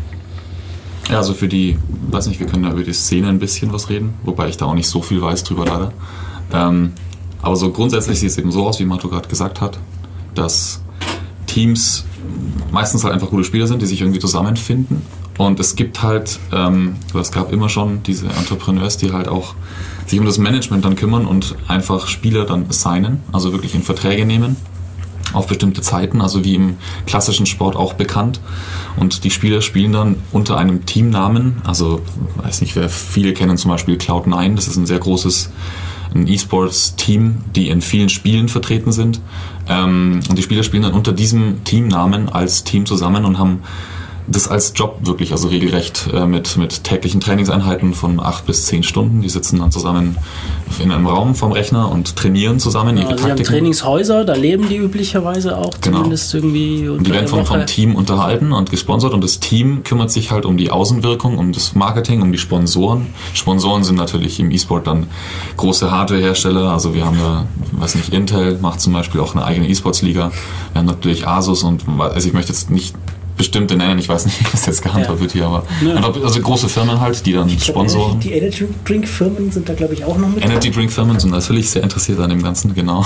Ja, also für die, weiß nicht, wir können da über die Szene ein bisschen was reden, wobei ich da auch nicht so viel weiß drüber leider. Ähm, aber so grundsätzlich sieht es eben so aus, wie Mato gerade gesagt hat, dass Teams meistens halt einfach gute Spieler sind, die sich irgendwie zusammenfinden. Und es gibt halt, ähm, es gab immer schon diese Entrepreneurs, die halt auch sich um das Management dann kümmern und einfach Spieler dann assignen, also wirklich in Verträge nehmen auf bestimmte Zeiten, also wie im klassischen Sport auch bekannt. Und die Spieler spielen dann unter einem Teamnamen, also weiß nicht, wer viele kennen zum Beispiel Cloud nine, das ist ein sehr großes ein E-Sports-Team, die in vielen Spielen vertreten sind. Ähm, und die Spieler spielen dann unter diesem Teamnamen als Team zusammen und haben das als Job wirklich, also regelrecht äh, mit, mit täglichen Trainingseinheiten von acht bis zehn Stunden. Die sitzen dann zusammen in einem Raum vom Rechner und trainieren zusammen ihre ja, sie Taktiken. haben Trainingshäuser, da leben die üblicherweise auch zumindest genau. irgendwie. Und die werden vom, vom Team unterhalten und gesponsert und das Team kümmert sich halt um die Außenwirkung, um das Marketing, um die Sponsoren. Sponsoren sind natürlich im E-Sport dann große Hardwarehersteller, also wir haben da, weiß nicht, Intel macht zum Beispiel auch eine eigene E-Sports-Liga. Wir haben natürlich Asus und, also ich möchte jetzt nicht bestimmte nennen, ich weiß nicht, wie das jetzt gehandhabt ja. wird hier, aber ja. also große Firmen halt, die dann sponsoren. Die Energy Drink Firmen sind da, glaube ich, auch noch mit. Energy Drink Firmen sind natürlich sehr interessiert an dem Ganzen, genau.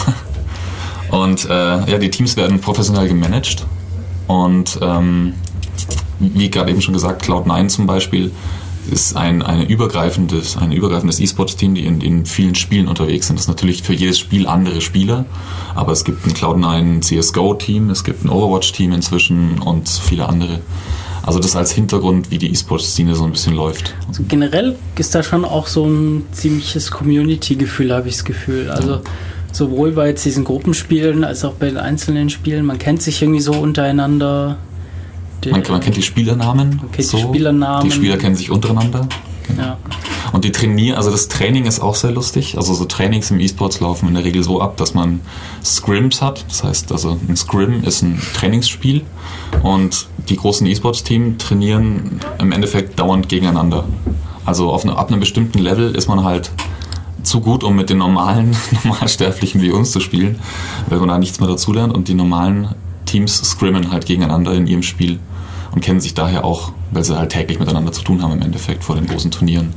Und äh, ja, die Teams werden professionell gemanagt und ähm, wie gerade eben schon gesagt, Cloud nine zum Beispiel ist ein, eine übergreifendes, ein übergreifendes E-Sports-Team, die in, in vielen Spielen unterwegs sind. Das ist natürlich für jedes Spiel andere Spieler, aber es gibt ein Cloud nine C S G O-Team, es gibt ein Overwatch-Team inzwischen und viele andere. Also das als Hintergrund, wie die E-Sports-Szene so ein bisschen läuft. Also generell ist da schon auch so ein ziemliches Community-Gefühl, habe ich das Gefühl. Also sowohl bei jetzt diesen Gruppenspielen als auch bei den einzelnen Spielen. Man kennt sich irgendwie so untereinander. Man, man kennt die Spielernamen. Man kennt so. die Spielernamen. Die Spieler kennen sich untereinander. Genau. Ja. Und die trainieren, also das Training ist auch sehr lustig. Also so Trainings im E-Sports laufen in der Regel so ab, dass man Scrims hat. Das heißt, also ein Scrim ist ein Trainingsspiel und die großen E-Sports-Teams trainieren im Endeffekt dauernd gegeneinander. Also auf eine, ab einem bestimmten Level ist man halt zu gut, um mit den normalen, Normalsterblichen wie uns zu spielen, weil man da nichts mehr dazulernt und die normalen Teams scrimmen halt gegeneinander in ihrem Spiel und kennen sich daher auch, weil sie halt täglich miteinander zu tun haben im Endeffekt vor den großen Turnieren.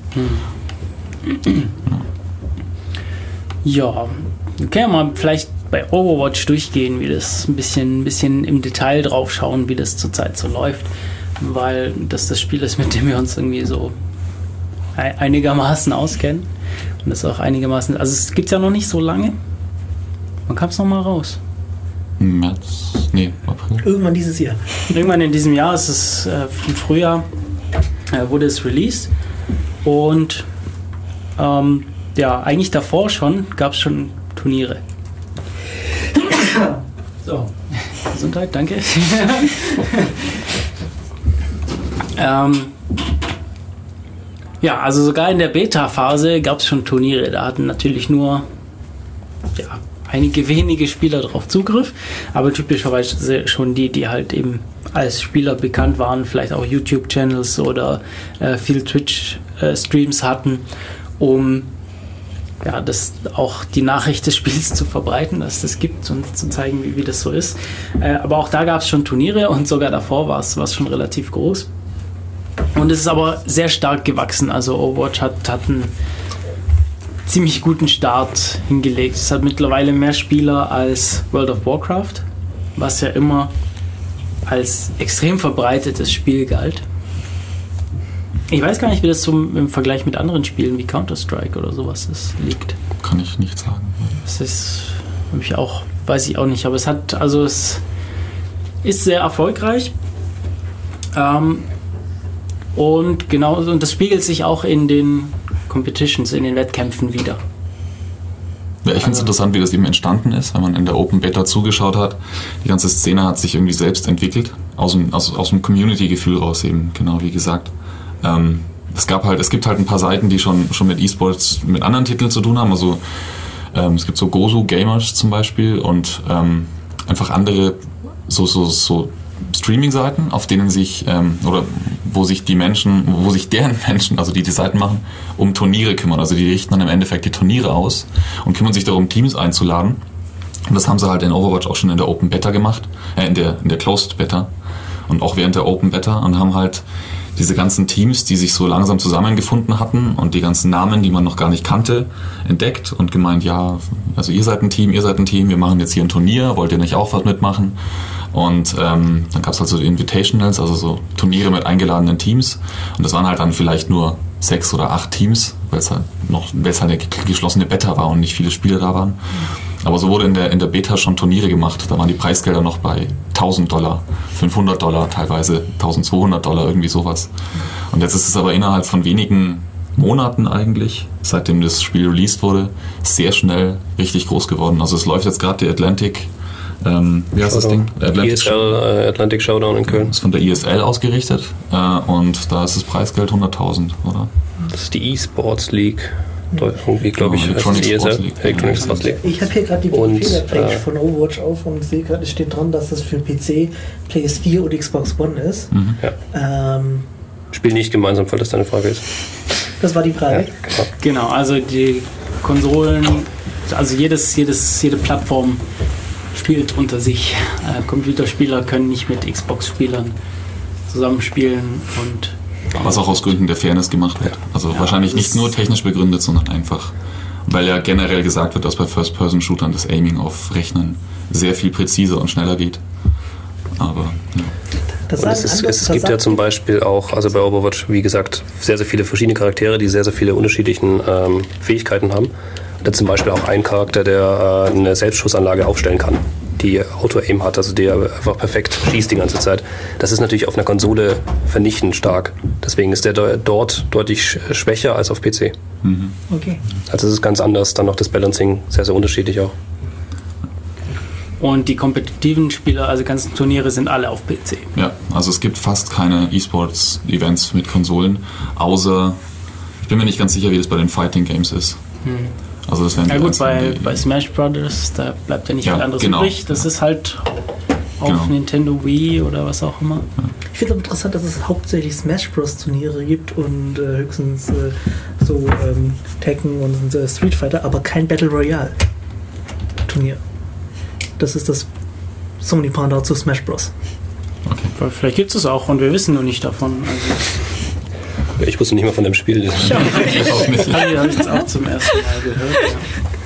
Hm. Ja, ja, wir können ja mal vielleicht bei Overwatch durchgehen, wie das ein bisschen, ein bisschen im Detail drauf schauen, wie das zurzeit so läuft, weil das das Spiel ist, mit dem wir uns irgendwie so einigermaßen auskennen und das auch einigermaßen, also es gibt es ja noch nicht so lange, wann kam es nochmal raus? März, nee, April. Irgendwann dieses Jahr. Irgendwann in diesem Jahr, es ist äh, im Frühjahr, äh, wurde es released und ähm, ja, eigentlich davor schon gab es schon Turniere. So, Gesundheit, danke. Ähm, ja, also sogar in der Beta-Phase gab es schon Turniere. Da hatten natürlich nur ja, einige wenige Spieler drauf Zugriff, aber typischerweise schon die, die halt eben als Spieler bekannt waren, vielleicht auch YouTube-Channels oder äh, viel Twitch-Streams äh, hatten, um ja, das auch die Nachricht des Spiels zu verbreiten, dass es das gibt und zu zeigen, wie, wie das so ist. Äh, aber auch da gab es schon Turniere und sogar davor war es schon relativ groß. Und es ist aber sehr stark gewachsen. Also Overwatch hat, hat einen ziemlich guten Start hingelegt. Es hat mittlerweile mehr Spieler als World of Warcraft, was ja immer als extrem verbreitetes Spiel galt. Ich weiß gar nicht, wie das so im Vergleich mit anderen Spielen wie Counter-Strike oder sowas ist, liegt. Kann ich nicht sagen. Das ist für mich auch, weiß ich auch nicht, aber es hat, also es ist sehr erfolgreich. Ähm, und genau, und das spiegelt sich auch in den Competitions, in den Wettkämpfen wieder. Ja, ich finde es interessant, wie das eben entstanden ist, wenn man in der Open Beta zugeschaut hat. Die ganze Szene hat sich irgendwie selbst entwickelt, aus dem, aus, aus dem Community-Gefühl raus eben, genau wie gesagt. Ähm, es gab halt, es gibt halt ein paar Seiten, die schon, schon mit E-Sports, mit anderen Titeln zu tun haben. Also ähm, es gibt so Gozu Gamers zum Beispiel und ähm, einfach andere so, so, so Streaming-Seiten, auf denen sich, ähm, oder wo sich die Menschen, wo sich deren Menschen, also die die Seiten machen, um Turniere kümmern. Also die richten dann im Endeffekt die Turniere aus und kümmern sich darum, Teams einzuladen. Und das haben sie halt in Overwatch auch schon in der Open Beta gemacht, äh, in der, in der Closed Beta und auch während der Open Beta und haben halt diese ganzen Teams, die sich so langsam zusammengefunden hatten und die ganzen Namen, die man noch gar nicht kannte, entdeckt und gemeint, ja, also ihr seid ein Team, ihr seid ein Team, wir machen jetzt hier ein Turnier, wollt ihr nicht auch was mitmachen? Und ähm, dann gab es halt so Invitationals, also so Turniere mit eingeladenen Teams und das waren halt dann vielleicht nur sechs oder acht Teams, weil es halt noch, weil es halt eine geschlossene Beta war und nicht viele Spieler da waren. Aber so wurde in der, in der Beta schon Turniere gemacht. Da waren die Preisgelder noch bei tausend Dollar, fünfhundert Dollar, teilweise tausendzweihundert Dollar, irgendwie sowas. Und jetzt ist es aber innerhalb von wenigen Monaten eigentlich, seitdem das Spiel released wurde, sehr schnell richtig groß geworden. Also es läuft jetzt gerade die Atlantic, ähm, wie heißt das Ding? Atlantic, E S L, äh, Atlantic Showdown in Köln. Das ist von der E S L ausgerichtet äh, und da ist das Preisgeld hunderttausend, oder? Das ist die E-Sports League. Irgendwie, glaube ich, Electronic heißt Sports E S L, League. Electronic Sports League. Ich habe hier gerade die Und, Wikipedia-Page äh, von Overwatch auf und sehe gerade, es steht dran, dass das für P C, P S vier und Xbox One ist. Mhm. Ja. Ähm, Spiel nicht gemeinsam, falls das deine Frage ist. das war die Frage. Ja, genau. Genau, also die Konsolen, also jedes, jedes, jede Plattform spielt unter sich. Äh, Computerspieler können nicht mit Xbox-Spielern zusammenspielen und Was auch aus Gründen der Fairness gemacht wird. Also Ja, wahrscheinlich das nicht ist- nur technisch begründet, sondern einfach, weil ja generell gesagt wird, dass bei First-Person-Shootern das Aiming auf Rechnen sehr viel präziser und schneller geht. Aber ja. Das Und sagen es, ist, andere- es das gibt ja sagt- zum Beispiel auch, also bei Overwatch, wie gesagt, sehr, sehr viele verschiedene Charaktere, die sehr, sehr viele unterschiedlichen ähm, Fähigkeiten haben. Da zum Beispiel auch ein Charakter, der äh, eine Selbstschussanlage aufstellen kann, die Auto-Aim hat, also der einfach perfekt schießt die ganze Zeit. Das ist natürlich auf einer Konsole vernichtend stark. Deswegen ist der de- dort deutlich sch- schwächer als auf P C. Mhm. Okay. Also es ist ganz anders, dann noch das Balancing sehr, sehr unterschiedlich auch. und die kompetitiven Spieler, also ganzen Turniere sind alle auf P C. Ja, also es gibt fast keine E-Sports-Events mit Konsolen, außer, ich bin mir nicht ganz sicher, wie das bei den Fighting Games ist. Hm. Also das wären Ja die gut, einzigen, bei, die- bei Smash Brothers, da bleibt ja nicht Ja, viel anderes genau. übrig. Das ist halt auf Genau. Nintendo Wii oder was auch immer. Ich finde es interessant, dass es hauptsächlich Smash Bros. Turniere gibt und äh, höchstens äh, so ähm, Tekken und äh, Street Fighter, aber kein Battle Royale Turnier. Das ist das Sony Pendant zu Smash Bros. Aber vielleicht gibt es es auch und wir wissen nur nicht davon. Also, Ich wusste nicht mal von dem Spiel. Ich auch nicht. habe ich jetzt auch zum ersten Mal gehört.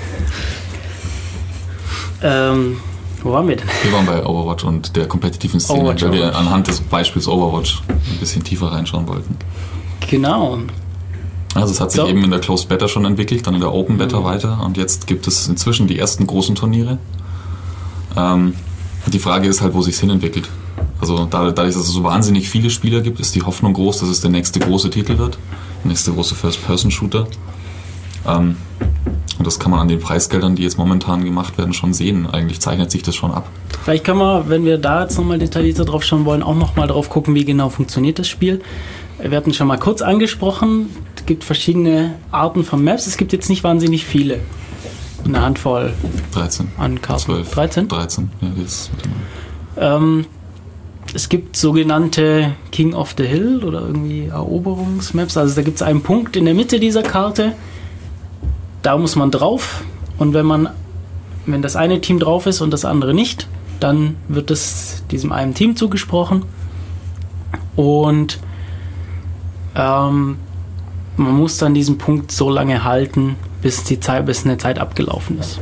Ja. Ähm, wo waren wir denn? Wir waren bei Overwatch und der kompetitiven Szene, Overwatch, weil wir Overwatch. anhand des Beispiels Overwatch ein bisschen tiefer reinschauen wollten. Genau. Also es hat sich So. eben in der Closed Beta schon entwickelt, dann in der Open Beta Mhm. weiter und jetzt gibt es inzwischen die ersten großen Turniere. Ähm, die Frage ist halt, wo sich hin entwickelt. Also dadurch, dass es so wahnsinnig viele Spieler gibt, ist die Hoffnung groß, dass es der nächste große Titel wird, der nächste große First-Person-Shooter. Ähm, Und das kann man an den Preisgeldern, die jetzt momentan gemacht werden, schon sehen. Eigentlich zeichnet sich das schon ab. Vielleicht können wir, wenn wir da jetzt nochmal detaillierter drauf schauen wollen, auch nochmal drauf gucken, wie genau funktioniert das Spiel. Wir hatten schon mal kurz angesprochen, es gibt verschiedene Arten von Maps. Es gibt jetzt nicht wahnsinnig viele. Eine Handvoll dreizehn. An Karten. zwölf. dreizehn? dreizehn, ja, das Ähm, es gibt sogenannte King of the Hill oder irgendwie Eroberungsmaps. Also da gibt es einen Punkt in der Mitte dieser Karte. Da muss man drauf. Und wenn man, wenn das eine Team drauf ist und das andere nicht, dann wird es diesem einen Team zugesprochen. Und ähm, man muss dann diesen Punkt so lange halten, bis die Zeit, bis eine Zeit abgelaufen ist.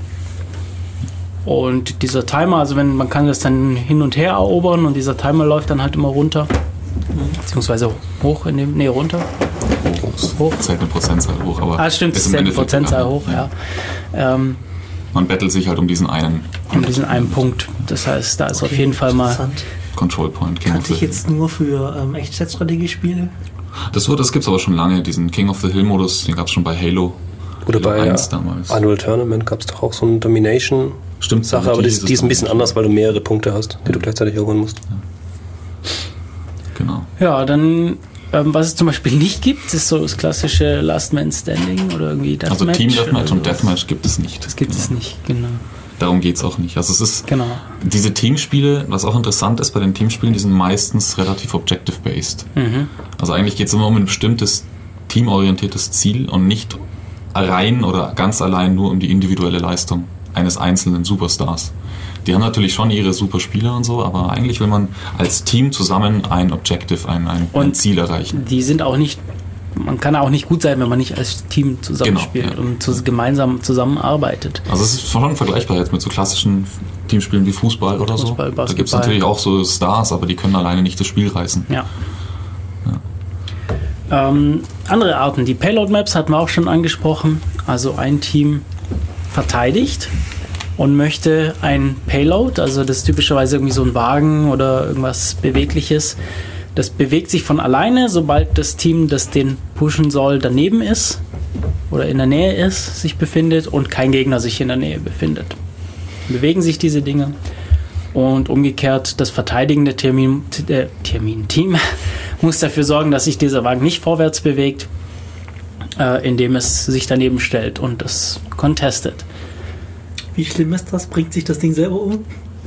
Und dieser Timer, also wenn man kann das dann hin und her erobern und dieser Timer läuft dann halt immer runter, beziehungsweise hoch in dem, nee runter. hoch. Es zählt eine Prozentzahl hoch, aber ah stimmt, es ist zählt eine Endeffekt Prozentzahl egal. hoch, ja. ja. Ähm, Man bettelt sich halt um diesen einen um diesen einen Punkt. Das heißt, da ist auf jeden Fall mal Interessant. Control Point. King of Kannte the ich Hill. jetzt nur für ähm, Echtzeitstrategiespiele. Das, wird- das gibt es aber schon lange, diesen King of the Hill Modus, den gab es schon bei Halo. Oder Halo bei eins damals. Unreal Tournament gab es doch auch so eine Domination-Sache, Stimmt, aber die, natürlich ist- die ist ein bisschen das anders, weil du mehrere Punkte hast, die du gleichzeitig erobern musst. Genau. ja, dann ähm, was es zum Beispiel nicht gibt, ist so das klassische Last Man Standing oder irgendwie Deathmatch. Also Team Deathmatch oder und sowas. Deathmatch gibt es nicht. Das gibt es Genau. nicht, genau. Darum geht es auch nicht. Also es ist Genau. diese Teamspiele, was auch interessant ist bei den Teamspielen, die sind meistens relativ objective-based. Mhm. Also eigentlich geht es immer um ein bestimmtes teamorientiertes Ziel und nicht rein oder ganz allein nur um die individuelle Leistung eines einzelnen Superstars. Die haben natürlich schon ihre Superspieler und so, aber eigentlich will man als Team zusammen ein Objective, ein, ein, ein Und Ziel erreichen. Die sind auch nicht, man kann auch nicht gut sein, wenn man nicht als Team zusammenspielt Genau, ja. und zu, gemeinsam zusammenarbeitet. Also es ist schon vergleichbar jetzt mit so klassischen Teamspielen wie Fußball oder Fußball, so. Da gibt es Basketball. natürlich auch so Stars, aber die können alleine nicht das Spiel reißen. Ja. Ähm, andere Arten, die Payload Maps hatten wir auch schon angesprochen. Also ein Team verteidigt und möchte ein Payload, also das ist typischerweise irgendwie so ein Wagen oder irgendwas Bewegliches, das bewegt sich von alleine, sobald das Team, das den pushen soll, daneben ist oder in der Nähe ist, sich befindet und kein Gegner sich in der Nähe befindet. Bewegen sich diese Dinge und umgekehrt das verteidigende Termin, äh, Termin-Team muss dafür sorgen, dass sich dieser Wagen nicht vorwärts bewegt, äh, indem es sich daneben stellt und das contestet. Wie schlimm ist das? Bringt sich das Ding selber um?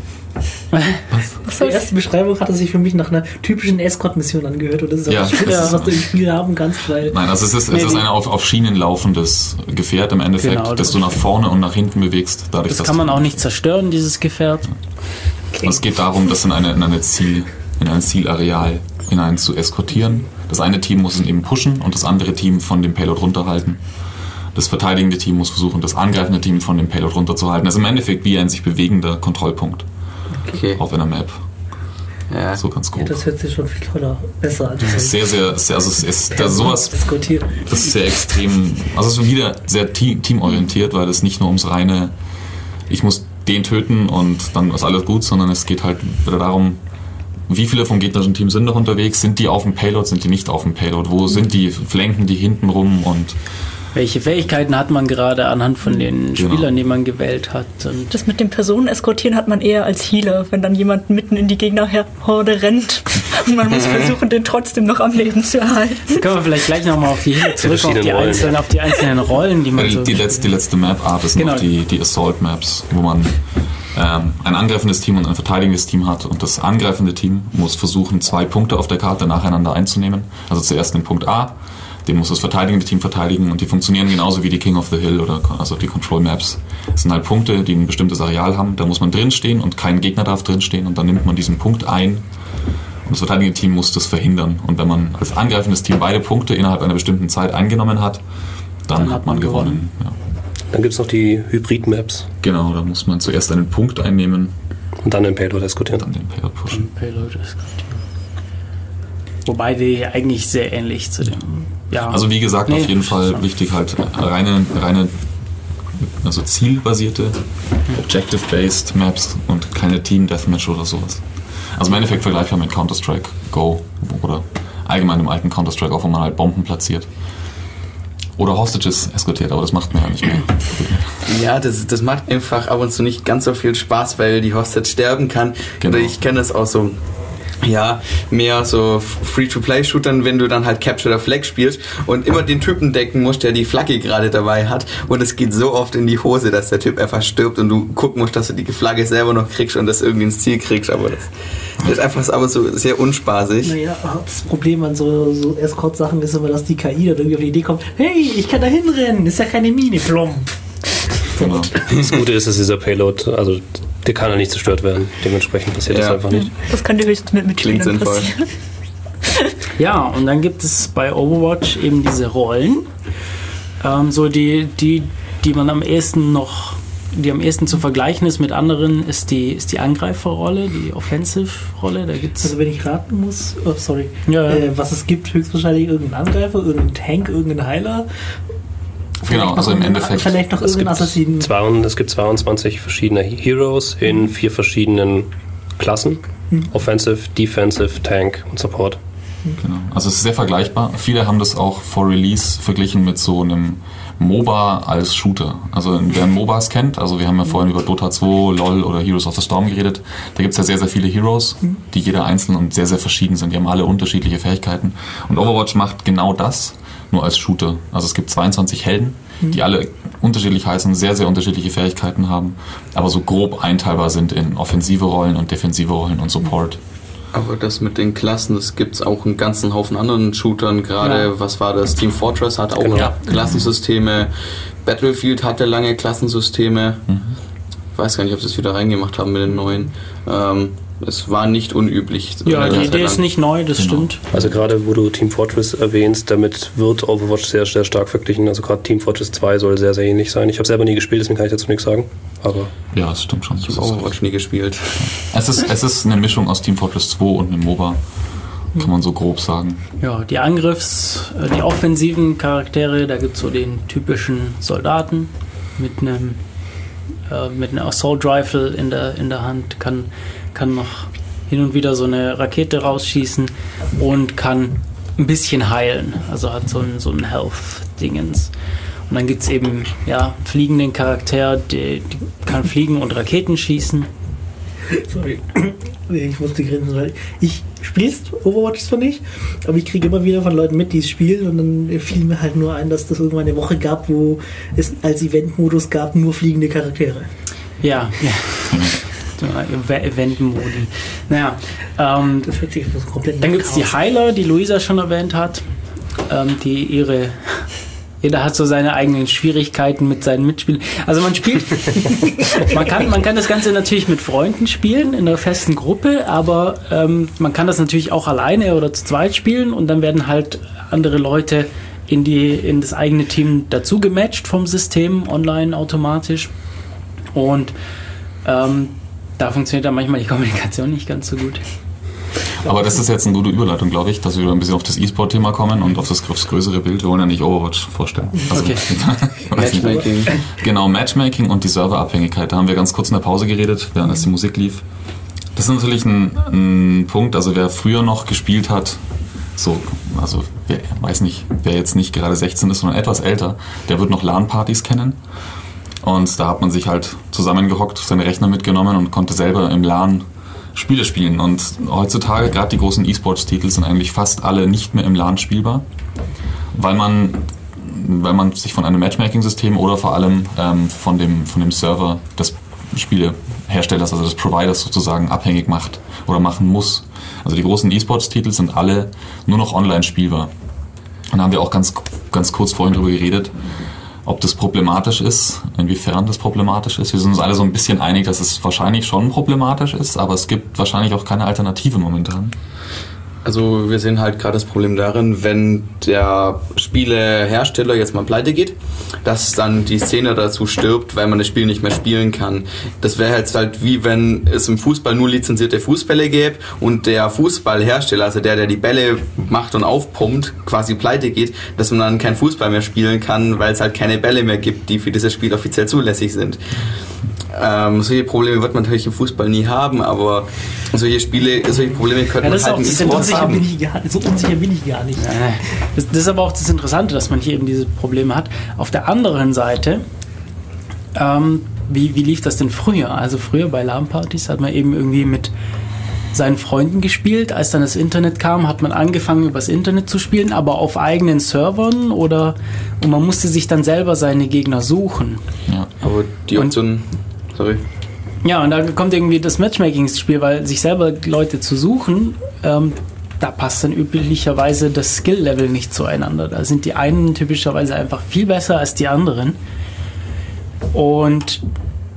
Was Die erste Beschreibung hatte sich für mich nach einer typischen Escort-Mission angehört. Und das ist auch Ja, das Schlimmste, das- was du im Spiel haben kannst, weil Nein, also es ist, Nee, es ist die- ein auf, auf Schienen laufendes Gefährt im Endeffekt, Genau, das das- du nach vorne und nach hinten bewegst. Dadurch, Das dass kann man du- auch nicht zerstören, dieses Gefährt. Und es geht darum, das in, eine, in, eine Ziel, in ein Zielareal hinein zu eskortieren. Das eine Team muss ihn eben pushen und das andere Team von dem Payload runterhalten. Das verteidigende Team muss versuchen, das angreifende Team von dem Payload runterzuhalten. Das ist im Endeffekt wie ein sich bewegender Kontrollpunkt Okay. auf einer Map. Ja. So ganz ja, grob. das hört sich schon viel toller, besser an. Das ist sehr, sehr, sehr also es ist da sowas, diskutiert. das ist sehr extrem, also es ist wieder sehr team, teamorientiert, weil es nicht nur ums reine, ich muss den töten und dann ist alles gut, sondern es geht halt wieder darum, wie viele vom gegnerischen Team sind noch unterwegs, sind die auf dem Payload, sind die nicht auf dem Payload, wo sind die, flanken die hinten rum und Welche Fähigkeiten hat man gerade anhand von den Genau. Spielern, die man gewählt hat? Und Das mit dem Personen eskortieren hat man eher als Healer, wenn dann jemand mitten in die Gegnerhorde rennt und man muss versuchen, den trotzdem noch am Leben zu erhalten. Jetzt können wir vielleicht gleich nochmal auf die Healer zurück, auf verschiedenen die, Rollen. einzelnen, auf die einzelnen Rollen, die man die, so... die, letzte, die letzte Map-Art ist Genau. noch die, die Assault-Maps, wo man ähm, ein angreifendes Team und ein verteidigendes Team hat und das angreifende Team muss versuchen, zwei Punkte auf der Karte nacheinander einzunehmen. Also zuerst den Punkt A, den muss das verteidigende Team verteidigen und die funktionieren genauso wie die King of the Hill oder also die Control Maps. Es sind halt Punkte, die ein bestimmtes Areal haben, da muss man drinstehen und kein Gegner darf drinstehen und dann nimmt man diesen Punkt ein und das verteidigende Team muss das verhindern. Und wenn man als angreifendes Team beide Punkte innerhalb einer bestimmten Zeit eingenommen hat, dann, Dann hat man gewonnen. Ja. Dann gibt es noch die Hybrid-Maps Genau, da muss man zuerst einen Punkt einnehmen und dann den Payload eskortieren. und dann den Payload pushen. Payload eskortieren. Wobei die eigentlich sehr ähnlich zu dem... Ja. Also wie gesagt, Nee, auf jeden Fall schon. wichtig halt reine, reine also zielbasierte, objective-based Maps und keine Team-Deathmatch oder sowas. Also im Endeffekt vergleichbar mit Counter-Strike Go oder allgemein im alten Counter-Strike, auch wo man halt Bomben platziert. oder Hostages eskortiert, aber das macht man ja nicht mehr. Ja, das, das macht einfach ab und zu nicht ganz so viel Spaß, weil die Hostage sterben kann. Genau. Oder ich kenne das auch so, ja, mehr so Free-to-Play-Shootern, wenn du dann halt Capture the Flag spielst und immer den Typen decken musst, der die Flagge gerade dabei hat, und es geht so oft in die Hose, dass der Typ einfach stirbt und du gucken musst, dass du die Flagge selber noch kriegst und das irgendwie ins Ziel kriegst, aber das, das ist einfach aber so sehr unspaßig. Naja, das Problem an so, so Escort-Sachen ist immer, dass die K I dann irgendwie auf die Idee kommt, hey, ich kann da hinrennen, ist ja keine Mine, plomp. Genau. Das Gute ist, dass dieser Payload, also der kann ja nicht zerstört werden. Dementsprechend passiert Ja. das einfach nicht. Das kann dir höchstens mit Klingt Mitspielern sinnvoll. passieren. Ja, und dann gibt es bei Overwatch eben diese Rollen, ähm, so die, die, die man am ehesten noch, die am ehesten zu vergleichen ist mit anderen, ist die, ist die Angreiferrolle, die Offensive-Rolle. Da gibt's Also wenn ich raten muss, oh, sorry, Ja, ja. Äh, was es gibt, höchstwahrscheinlich irgendeinen Angreifer, irgendeinen Tank, irgendeinen Heiler. Genau, noch also im irgendeinen- Endeffekt, Vielleicht noch Es irgendeinen gibt, Assassinen. zwei, es gibt zweiundzwanzig verschiedene Heroes in vier verschiedenen Klassen. Offensive, Defensive, Tank und Support. Genau. Also es ist sehr vergleichbar. Viele haben das auch vor Release verglichen mit so einem MOBA als Shooter. Also wer MOBAs kennt, also wir haben ja vorhin über Dota zwei, LoL oder Heroes of the Storm geredet, da gibt es ja sehr, sehr viele Heroes, die jeder einzeln und sehr, sehr verschieden sind. Die haben alle unterschiedliche Fähigkeiten. Und Overwatch macht genau das, nur als Shooter. Also es gibt zweiundzwanzig Helden, die alle unterschiedlich heißen, sehr, sehr unterschiedliche Fähigkeiten haben, aber so grob einteilbar sind in offensive Rollen und defensive Rollen und Support. Aber das mit den Klassen, das gibt's auch einen ganzen Haufen anderen Shootern. Gerade, Ja. was war das? Team Fortress hat auch Genau. ja. Klassensysteme. Battlefield hatte lange Klassensysteme. Mhm. Ich weiß gar nicht, ob sie es wieder reingemacht haben mit den neuen. Ähm, es war nicht unüblich. Ja, eine die Zeit Idee lang. ist nicht neu, das Genau. stimmt. Also gerade wo du Team Fortress erwähnst, damit wird Overwatch sehr, sehr stark verglichen. Also gerade Team Fortress zwei soll sehr, sehr ähnlich sein. Ich habe selber nie gespielt, deswegen kann ich dazu nichts sagen. Aber Ja, das stimmt schon. Ich Das habe ist Overwatch nie gespielt. Es ist, es ist eine Mischung aus Team Fortress zwei und einem MOBA, kann man so grob sagen. Ja, die Angriffs-, äh, die offensiven Charaktere, da gibt es so den typischen Soldaten mit einem äh, mit einer Assault Rifle in der, in der Hand, kann, kann noch hin und wieder so eine Rakete rausschießen und kann ein bisschen heilen. Also hat so ein, so ein Health-Dingens. Und dann gibt es eben ja, einen fliegenden Charakter, der, der kann fliegen und Raketen schießen. Sorry, ich musste grinsen, weil ich spielst Overwatch zwar nicht, aber ich kriege immer wieder von Leuten mit, die es spielen, und dann fiel mir halt nur ein, dass das irgendwann eine Woche gab, wo es als Eventmodus gab, nur fliegende Charaktere. Ja, ja. So, Event-Modi. Naja, ähm, Das hört sich so komplett dann nach gibt es die Chaos. Heiler, die Luisa schon erwähnt hat, ähm, die ihre... Jeder hat so seine eigenen Schwierigkeiten mit seinen Mitspielern. Also man spielt, man kann, man kann das Ganze natürlich mit Freunden spielen, in einer festen Gruppe, aber ähm, man kann das natürlich auch alleine oder zu zweit spielen, und dann werden halt andere Leute in, die, in das eigene Team dazu gematcht vom System, online automatisch. Und ähm, da funktioniert dann manchmal die Kommunikation nicht ganz so gut. Aber das ist jetzt eine gute Überleitung, glaube ich, dass wir wieder ein bisschen auf das E-Sport-Thema kommen und auf das, aufs größere Bild. Wir wollen ja nicht Overwatch vorstellen. Also, Okay. ich weiß nicht. Matchmaking. Genau, Matchmaking und die Serverabhängigkeit. Da haben wir ganz kurz in der Pause geredet, während als die Musik lief. Das ist natürlich ein, ein Punkt, also wer früher noch gespielt hat, so, also wer weiß nicht, wer jetzt nicht gerade sechzehn ist, sondern etwas älter, der wird noch LAN-Partys kennen. Und da hat man sich halt zusammengehockt, seine Rechner mitgenommen und konnte selber im LAN Spiele spielen. Und heutzutage, gerade die großen E-Sports-Titel, sind eigentlich fast alle nicht mehr im LAN spielbar, weil man, weil man sich von einem Matchmaking-System oder vor allem ähm, von, dem, von dem Server des Spieleherstellers, also des Providers sozusagen, abhängig macht oder machen muss. Also die großen E-Sports-Titel sind alle nur noch online spielbar. Und da haben wir auch ganz, ganz kurz vorhin drüber geredet, ob das problematisch ist, inwiefern das problematisch ist. Wir sind uns alle so ein bisschen einig, dass es wahrscheinlich schon problematisch ist, aber es gibt wahrscheinlich auch keine Alternative momentan. Also wir sehen halt gerade das Problem darin, wenn der Spielehersteller jetzt mal pleite geht, dass dann die Szene dazu stirbt, weil man das Spiel nicht mehr spielen kann. Das wäre jetzt halt wie wenn es im Fußball nur lizenzierte Fußbälle gäbe und der Fußballhersteller, also der, der die Bälle macht und aufpumpt, quasi pleite geht, dass man dann kein Fußball mehr spielen kann, weil es halt keine Bälle mehr gibt, die für dieses Spiel offiziell zulässig sind. Ähm, solche Probleme wird man natürlich im Fußball nie haben, aber solche Spiele, solche Probleme könnte Ja, man das ist halt auch im das E-Sport Unsicher haben. bin ich gar nicht. So unsicher bin ich gar nicht. Das, das ist aber auch das Interessante, dass man hier eben diese Probleme hat. Auf der anderen Seite, ähm, wie, wie lief das denn früher? Also früher bei LAN-Partys hat man eben irgendwie mit seinen Freunden gespielt. Als dann das Internet kam, hat man angefangen, übers Internet zu spielen, aber auf eigenen Servern oder und man musste sich dann selber seine Gegner suchen. Ja. Aber die Option, sorry. Ja, und da kommt irgendwie das Matchmaking ins Spiel, weil sich selber Leute zu suchen, ähm, da passt dann üblicherweise das Skill-Level nicht zueinander. Da sind die einen typischerweise einfach viel besser als die anderen. Und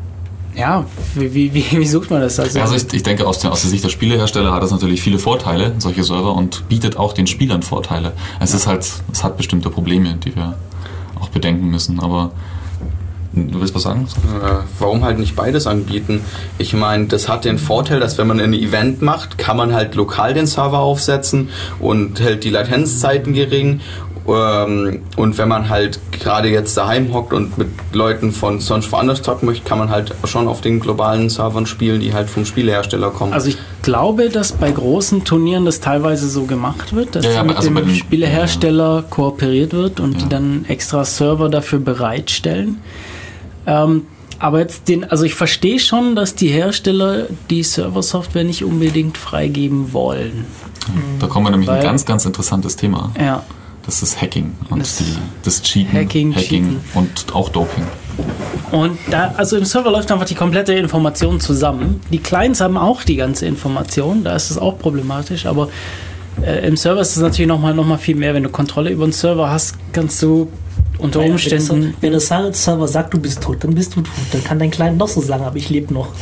ja, wie, wie, wie, wie sucht man das? Also, Also ich, ich denke, aus der, aus der Sicht der Spielehersteller hat das natürlich viele Vorteile, solche Server, und bietet auch den Spielern Vorteile. Es ist halt, es hat bestimmte Probleme, die wir auch bedenken müssen, aber du willst was sagen? Äh, warum halt nicht beides anbieten? Ich meine, das hat den Vorteil, dass wenn man ein Event macht, kann man halt lokal den Server aufsetzen und hält die Latenzzeiten gering. Ähm, und wenn man halt gerade jetzt daheim hockt und mit Leuten von sonst woanders zocken möchte, kann man halt schon auf den globalen Servern spielen, die halt vom Spielehersteller kommen. Also ich glaube, dass bei großen Turnieren das teilweise so gemacht wird, dass Ja, ja, mit also bei dem den- Spielehersteller kooperiert wird und Ja. die dann extra Server dafür bereitstellen. Ähm, aber jetzt den, also ich verstehe schon, dass die Hersteller die Serversoftware nicht unbedingt freigeben wollen. Da kommen wir nämlich Weil- ein ganz, ganz interessantes Thema. Ja. Das ist Hacking und Das- die, das Cheaten, Hacking, Cheaten. und auch Doping. Und da, also im Server läuft einfach die komplette Information zusammen. Die Clients haben auch die ganze Information, da ist es auch problematisch, aber äh, im Server ist es natürlich nochmal noch mal viel mehr. Wenn du Kontrolle über den Server hast, kannst du unter Umständen. Wenn der Server sagt, du bist tot, dann bist du tot. Dann kann dein Client noch so sagen, aber ich lebe noch.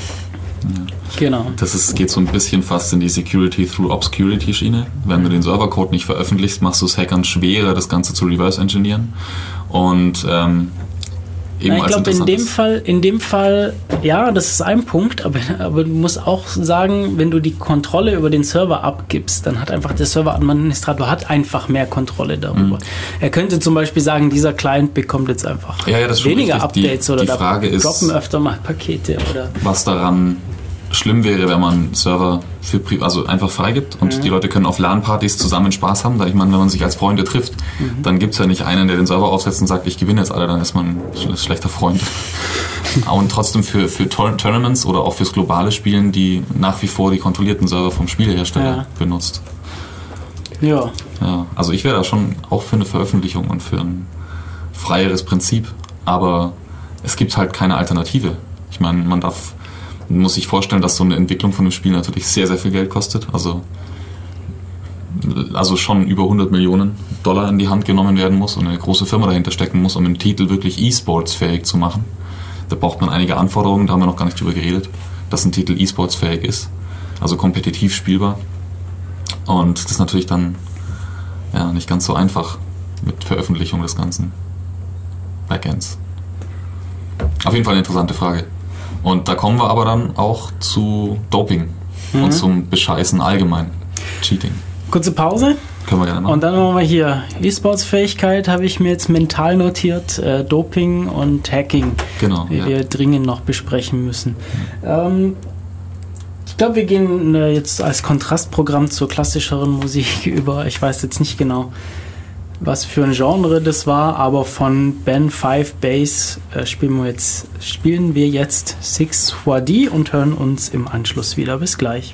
Genau. Das ist, geht so ein bisschen fast in die Security through Obscurity Schiene. Wenn du den Servercode nicht veröffentlichst, machst du es Hackern schwerer, das Ganze zu reverse engineeren. Und ähm, eben Ja, ich als glaube, in dem interessantes- Fall, in dem Fall, ja, das ist ein Punkt, aber, aber du musst auch sagen, wenn du die Kontrolle über den Server abgibst, dann hat einfach der Serveradministrator hat einfach mehr Kontrolle darüber. Mhm. Er könnte zum Beispiel sagen, dieser Client bekommt jetzt einfach Ja, ja, das ist schon weniger richtig. Die- Updates oder die da Frage ist- droppen öfter mal Pakete oder. was daran schlimm wäre, wenn man Server für Pri also einfach freigibt und Mhm. die Leute können auf LAN-Partys zusammen Spaß haben. Da ich meine, wenn man sich als Freunde trifft, Mhm. dann gibt es ja nicht einen, der den Server aufsetzt und sagt, ich gewinne jetzt alle, dann ist man ein sch- schlechter Freund. Und trotzdem für, für Tour- Tournaments oder auch fürs globale Spielen, die nach wie vor die kontrollierten Server vom Spielehersteller Ja. benutzt. Ja. Ja, also ich wäre da schon auch für eine Veröffentlichung und für ein freieres Prinzip, aber es gibt halt keine Alternative. Ich meine, man darf, man muss sich vorstellen, dass so eine Entwicklung von einem Spiel natürlich sehr, sehr viel Geld kostet. Also, also schon über hundert Millionen Dollar in die Hand genommen werden muss und eine große Firma dahinter stecken muss, um einen Titel wirklich E-Sports fähig zu machen. Da braucht man einige Anforderungen, da haben wir noch gar nicht drüber geredet, dass ein Titel E-Sports fähig ist, also kompetitiv spielbar. Und das ist natürlich dann ja nicht ganz so einfach mit Veröffentlichung des ganzen Backends. Auf jeden Fall eine interessante Frage. Und da kommen wir aber dann auch zu Doping Mhm. und zum Bescheißen allgemein. Cheating. Kurze Pause. Können wir gerne machen. Und dann machen wir hier E-Sports-Fähigkeit, habe ich mir jetzt mental notiert, äh, Doping und Hacking, Genau, die ja. wir dringend noch besprechen müssen. Ähm, ich glaube, wir gehen äh, jetzt als Kontrastprogramm zur klassischeren Musik über. Ich weiß jetzt nicht genau, was für ein Genre das war, aber von Ben five Bass äh, spielen, wir jetzt, spielen wir jetzt six four D und hören uns im Anschluss wieder. Bis gleich.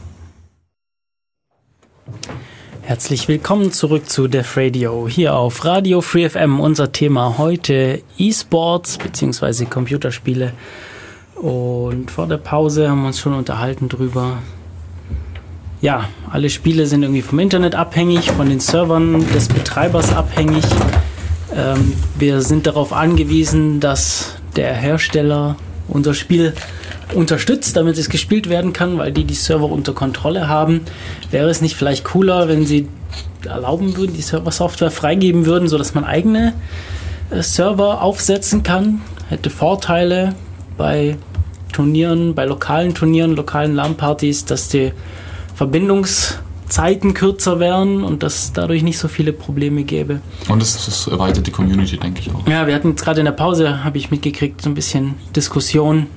Herzlich willkommen zurück zu Def Radio, hier auf Radio Free F M. Unser Thema heute E-Sports bzw. Computerspiele. Und vor der Pause haben wir uns schon unterhalten drüber. Ja, alle Spiele sind irgendwie vom Internet abhängig, von den Servern des Betreibers abhängig. Ähm, wir sind darauf angewiesen, dass der Hersteller unser Spiel unterstützt, damit es gespielt werden kann, weil die die Server unter Kontrolle haben. Wäre es nicht vielleicht cooler, wenn sie erlauben würden, die Server-Software freigeben würden, sodass man eigene äh, Server aufsetzen kann? Hätte Vorteile bei Turnieren, bei lokalen Turnieren, lokalen LAN-Partys, dass die Verbindungszeiten kürzer wären und dass es dadurch nicht so viele Probleme gäbe. Und es, es erweitert die Community, denke ich auch. Ja, wir hatten jetzt gerade in der Pause, habe ich mitgekriegt, so ein bisschen Diskussion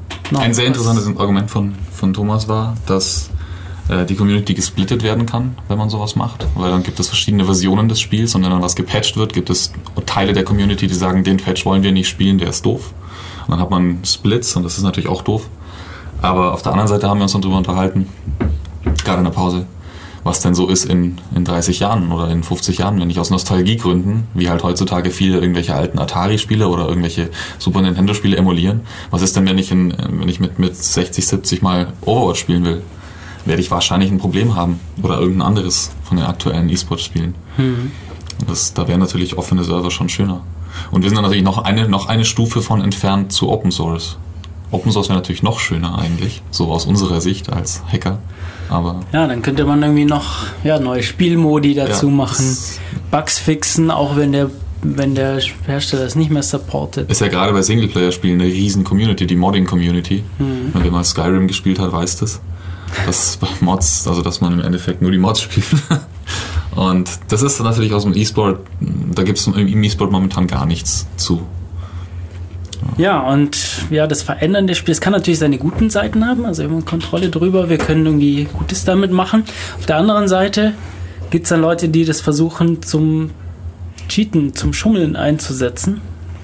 noch Ein sehr was- interessantes Argument von, von Thomas war, dass äh, die Community gesplittet werden kann, wenn man sowas macht. Weil dann gibt es verschiedene Versionen des Spiels und wenn dann was gepatcht wird, gibt es Teile der Community, die sagen, den Patch wollen wir nicht spielen, der ist doof. Und dann hat man Splits und das ist natürlich auch doof. Aber auf der anderen Seite haben wir uns dann darüber unterhalten, gerade in der Pause, was denn so ist in, in dreißig Jahren oder in fünfzig Jahren, wenn ich aus Nostalgiegründen, wie halt heutzutage viele irgendwelche alten Atari-Spiele oder irgendwelche Super Nintendo-Spiele emulieren. Was ist denn, wenn ich, in, wenn ich mit, mit sechzig, siebzig Mal Overwatch spielen will? Werde ich wahrscheinlich ein Problem haben oder irgendein anderes von den aktuellen E-Sport-Spielen. Mhm. Das, da wären natürlich offene Server schon schöner. Und wir sind dann natürlich noch eine, noch eine Stufe von entfernt zu Open Source. Open Source wäre natürlich noch schöner eigentlich, so aus unserer Sicht als Hacker. Aber Ja, dann könnte man irgendwie noch ja, neue Spielmodi dazu Ja, machen, das- Bugs fixen, auch wenn der, wenn der Hersteller es nicht mehr supportet. ist ja gerade bei Singleplayer-Spielen eine riesen Community, die Modding-Community. Mhm. Wenn wer mal Skyrim gespielt hat, weiß das. Dass bei Mods, also dass man im Endeffekt nur die Mods spielt. Und das ist natürlich aus dem E-Sport, da gibt es im E-Sport momentan gar nichts zu. Ja, und ja, das Verändern des Spiels kann natürlich seine guten Seiten haben, also wir haben Kontrolle drüber, wir können irgendwie Gutes damit machen. Auf der anderen Seite gibt es dann Leute, die das versuchen zum Cheaten, zum Schummeln einzusetzen.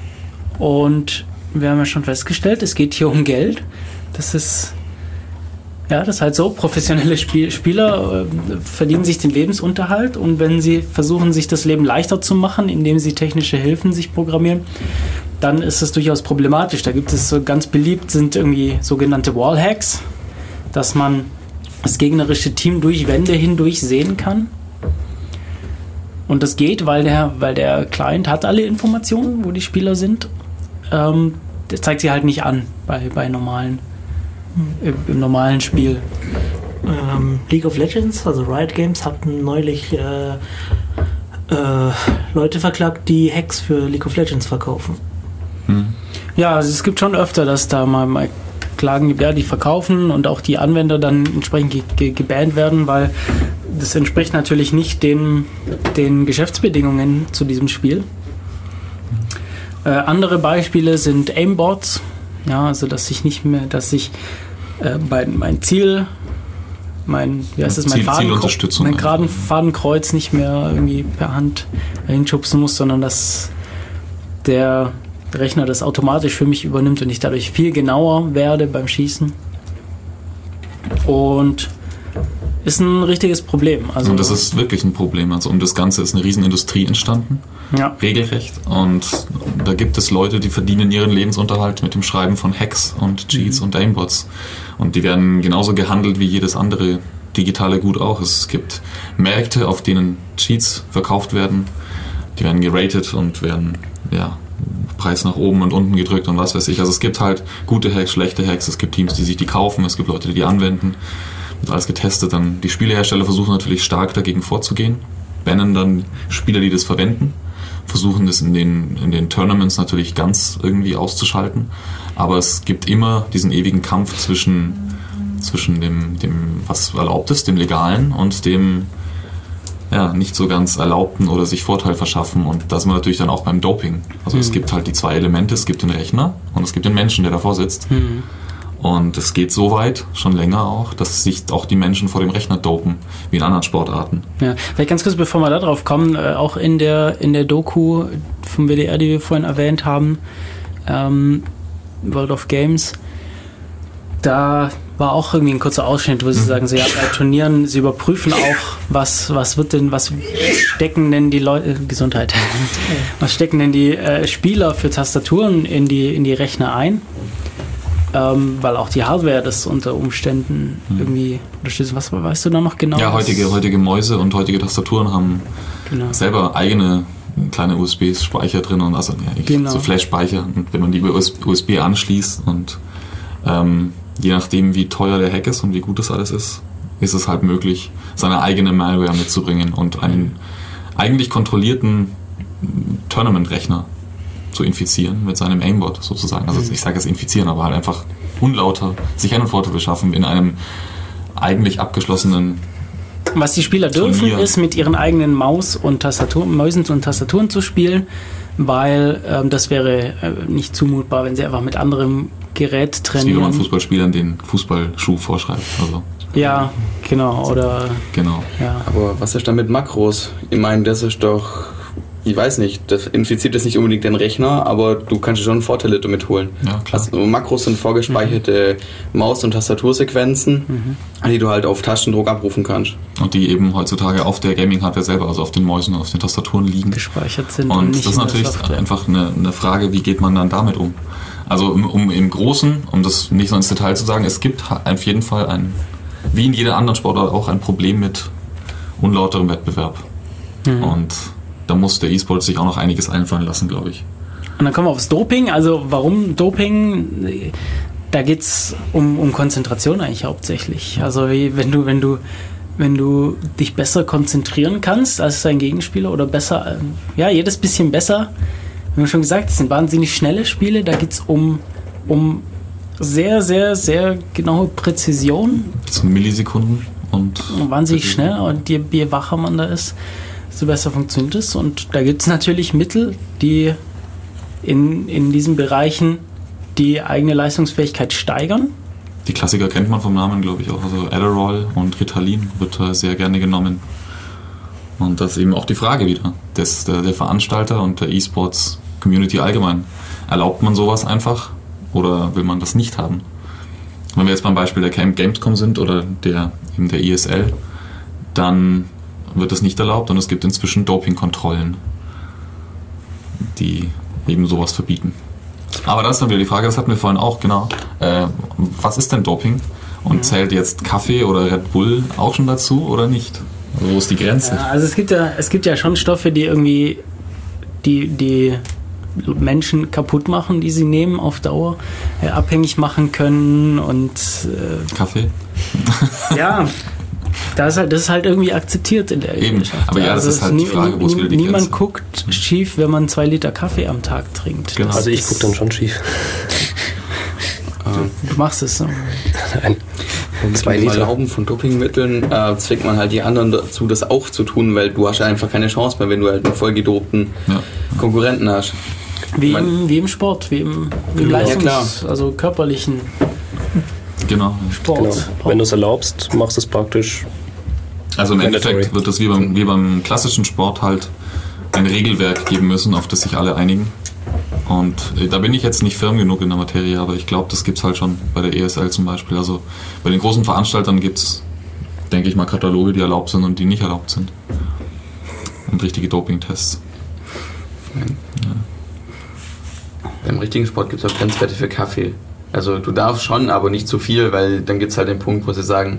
Und wir haben ja schon festgestellt, es geht hier um Geld. Das ist ja, das ist halt so. Professionelle Spiel Spieler äh, verdienen sich den Lebensunterhalt und wenn sie versuchen, sich das Leben leichter zu machen, indem sie technische Hilfen sich programmieren, dann ist es durchaus problematisch. Da gibt es so ganz beliebt sind irgendwie sogenannte Wallhacks, dass man das gegnerische Team durch Wände hindurch sehen kann. Und das geht, weil der, weil der Client hat alle Informationen, wo die Spieler sind. Ähm, das zeigt sie halt nicht an bei, bei normalen im, im normalen Spiel. Ähm, League of Legends, also Riot Games, hatten neulich äh, äh, Leute verklagt, die Hacks für League of Legends verkaufen. Hm. Ja, also es gibt schon öfter, dass da mal, mal Klagen gibt, ja, die verkaufen und auch die Anwender dann entsprechend ge ge gebannt werden, weil das entspricht natürlich nicht den, den Geschäftsbedingungen zu diesem Spiel. Äh, andere Beispiele sind Aimbots, ja, also dass ich nicht mehr, dass ich äh, mein, mein Ziel, mein, wie heißt das, mein, Ziel- Fadenkreuz, Zielunterstützung mein einfach. geraden Fadenkreuz nicht mehr irgendwie per Hand hinschubsen muss, sondern dass der Rechner das automatisch für mich übernimmt und ich dadurch viel genauer werde beim Schießen. Und ist ein richtiges Problem. Also, Und das ist wirklich ein Problem. Also um das Ganze ist eine Riesenindustrie entstanden, ja. regelrecht. Und da gibt es Leute, die verdienen ihren Lebensunterhalt mit dem Schreiben von Hacks und Cheats und Aimbots. Und die werden genauso gehandelt wie jedes andere digitale Gut auch. Es gibt Märkte, auf denen Cheats verkauft werden. Die werden geratet und werden, ja, Preis nach oben und unten gedrückt und was weiß ich. Also es gibt halt gute Hacks, schlechte Hacks. Es gibt Teams, die sich die kaufen. Es gibt Leute, die die anwenden. Wird alles getestet. Dann die Spielehersteller versuchen natürlich stark dagegen vorzugehen. Bannen dann Spieler, die das verwenden. Versuchen das in den, in den Tournaments natürlich ganz irgendwie auszuschalten. Aber es gibt immer diesen ewigen Kampf zwischen, zwischen dem, dem, was erlaubt ist, dem Legalen und dem, ja, nicht so ganz Erlaubten oder sich Vorteil verschaffen. Und da sind wir natürlich dann auch beim Doping. Also Mhm. es gibt halt die zwei Elemente. Es gibt den Rechner und es gibt den Menschen, der davor sitzt. Mhm. Und es geht so weit, schon länger auch, dass sich auch die Menschen vor dem Rechner dopen, wie in anderen Sportarten. Ja, vielleicht ganz kurz, bevor wir da drauf kommen, äh, auch in der, in der Doku vom W D R, die wir vorhin erwähnt haben, ähm, World of Games, da war auch irgendwie ein kurzer Ausschnitt, wo sie sagen, so, ja, bei Turnieren, sie überprüfen auch, was, was wird denn, was stecken denn die Leute, äh, Gesundheit, was stecken denn die äh, Spieler für Tastaturen in die, in die Rechner ein? Ähm, weil auch die Hardware das unter Umständen irgendwie unterstützt. Was weißt du da noch genau? Ja, heutige, heutige Mäuse und heutige Tastaturen haben Genau. selber eigene kleine U S B-Speicher drin und also ja, ich, Genau. so Flash-Speicher. Und wenn man die über U S B anschließt und ähm, je nachdem, wie teuer der Hack ist und wie gut das alles ist, ist es halt möglich, seine eigene Malware mitzubringen und einen eigentlich kontrollierten Tournament-Rechner zu infizieren mit seinem Aimbot sozusagen. Also ich sage jetzt infizieren, aber halt einfach unlauter sich einen Vorteil beschaffen in einem eigentlich abgeschlossenen. Was die Spieler dürfen, Turnier. ist mit ihren eigenen Maus und Tastaturen, Mäusen und Tastaturen zu spielen, weil ähm, das wäre äh, nicht zumutbar, wenn sie einfach mit anderen Gerät Das ist wie wenn man trainieren. Fußballspielern den Fußballschuh vorschreibt. Also, Ja, genau. Oder genau. ja. Aber was ist dann mit Makros? Ich meine, das ist doch, ich weiß nicht, das infiziert jetzt nicht unbedingt den Rechner, aber du kannst dir schon Vorteile damit holen. Ja, klar. Also Makros sind vorgespeicherte Maus- und Tastatursequenzen, die du halt auf Tastendruck abrufen kannst. Und die eben heutzutage auf der Gaming-Hardware selber, also auf den Mäusen und auf den Tastaturen liegen. Gespeichert sind Und nicht das ist in der natürlich Software. einfach eine, eine Frage, wie geht man dann damit um? Also um, um im Großen, um das nicht so ins Detail zu sagen, es gibt ha- auf jeden Fall ein, wie in jeder anderen Sportart auch ein Problem mit unlauterem Wettbewerb. Mhm. Und da muss der E-Sport sich auch noch einiges einfallen lassen, glaube ich. Und dann kommen wir aufs Doping. Also warum Doping? Da geht's um, um Konzentration eigentlich hauptsächlich. Also wie- wenn du, wenn du, wenn du dich besser konzentrieren kannst als dein Gegenspieler oder besser, ähm, ja, jedes bisschen besser. Wir haben schon gesagt, es sind wahnsinnig schnelle Spiele. Da geht's um, um sehr, sehr, sehr genaue Präzision. Das sind Millisekunden und Wahnsinnig schnell. Und je, je wacher man da ist, desto besser funktioniert es. Und da gibt es natürlich Mittel, die in, in diesen Bereichen die eigene Leistungsfähigkeit steigern. Die Klassiker kennt man vom Namen, glaube ich, auch. Also Adderall und Ritalin wird äh, sehr gerne genommen. Und das ist eben auch die Frage wieder, des, der, der Veranstalter und der E-Sports-Community allgemein. Erlaubt man sowas einfach oder will man das nicht haben? Wenn wir jetzt beim Beispiel der Camp Gamescom sind oder der, eben der E S L, dann wird das nicht erlaubt und es gibt inzwischen Dopingkontrollen, die eben sowas verbieten. Aber das ist dann wieder die Frage, das hatten wir vorhin auch, genau. Äh, was ist denn Doping? Und zählt jetzt Kaffee oder Red Bull auch schon dazu oder nicht? Also wo ist die Grenze? Ja, also es gibt ja, es gibt ja schon Stoffe, die irgendwie die, die Menschen kaputt machen, die sie nehmen auf Dauer, äh, abhängig machen können und äh, Kaffee? ja, das ist, halt, das ist halt irgendwie akzeptiert in der Eben, Gesellschaft. aber ja, das ist halt die Frage, wo ist wieder die niemand Grenze? guckt schief, wenn man zwei Liter Kaffee am Tag trinkt. Genau. Das Also ich ist- gucke dann schon schief. Du machst es. Ne? Nein. Mit Zwei dem Liter. Erlauben von Dopingmitteln äh, zwingt man halt die anderen dazu, das auch zu tun, weil du hast ja einfach keine Chance mehr, wenn du halt einen vollgedopten Ja. Konkurrenten hast. Wie, Man- im, wie im Sport, wie im, wie im Ja, Leistungs-, klar. also körperlichen Genau. Sport. Genau. Wenn du es erlaubst, machst du es praktisch. Also im Mandatory. Endeffekt wird es wie beim, wie beim klassischen Sport halt ein Regelwerk geben müssen, auf das sich alle einigen. Und äh, da bin ich jetzt nicht firm genug in der Materie, aber ich glaube, das gibt es halt schon bei der E S L zum Beispiel. Also bei den großen Veranstaltern gibt es, denke ich mal, Kataloge, die erlaubt sind und die nicht erlaubt sind. Und richtige Dopingtests. Beim richtigen Sport gibt es auch Grenzwerte für Kaffee. Also du darfst schon, aber nicht zu viel, weil dann gibt es halt den Punkt, wo sie sagen,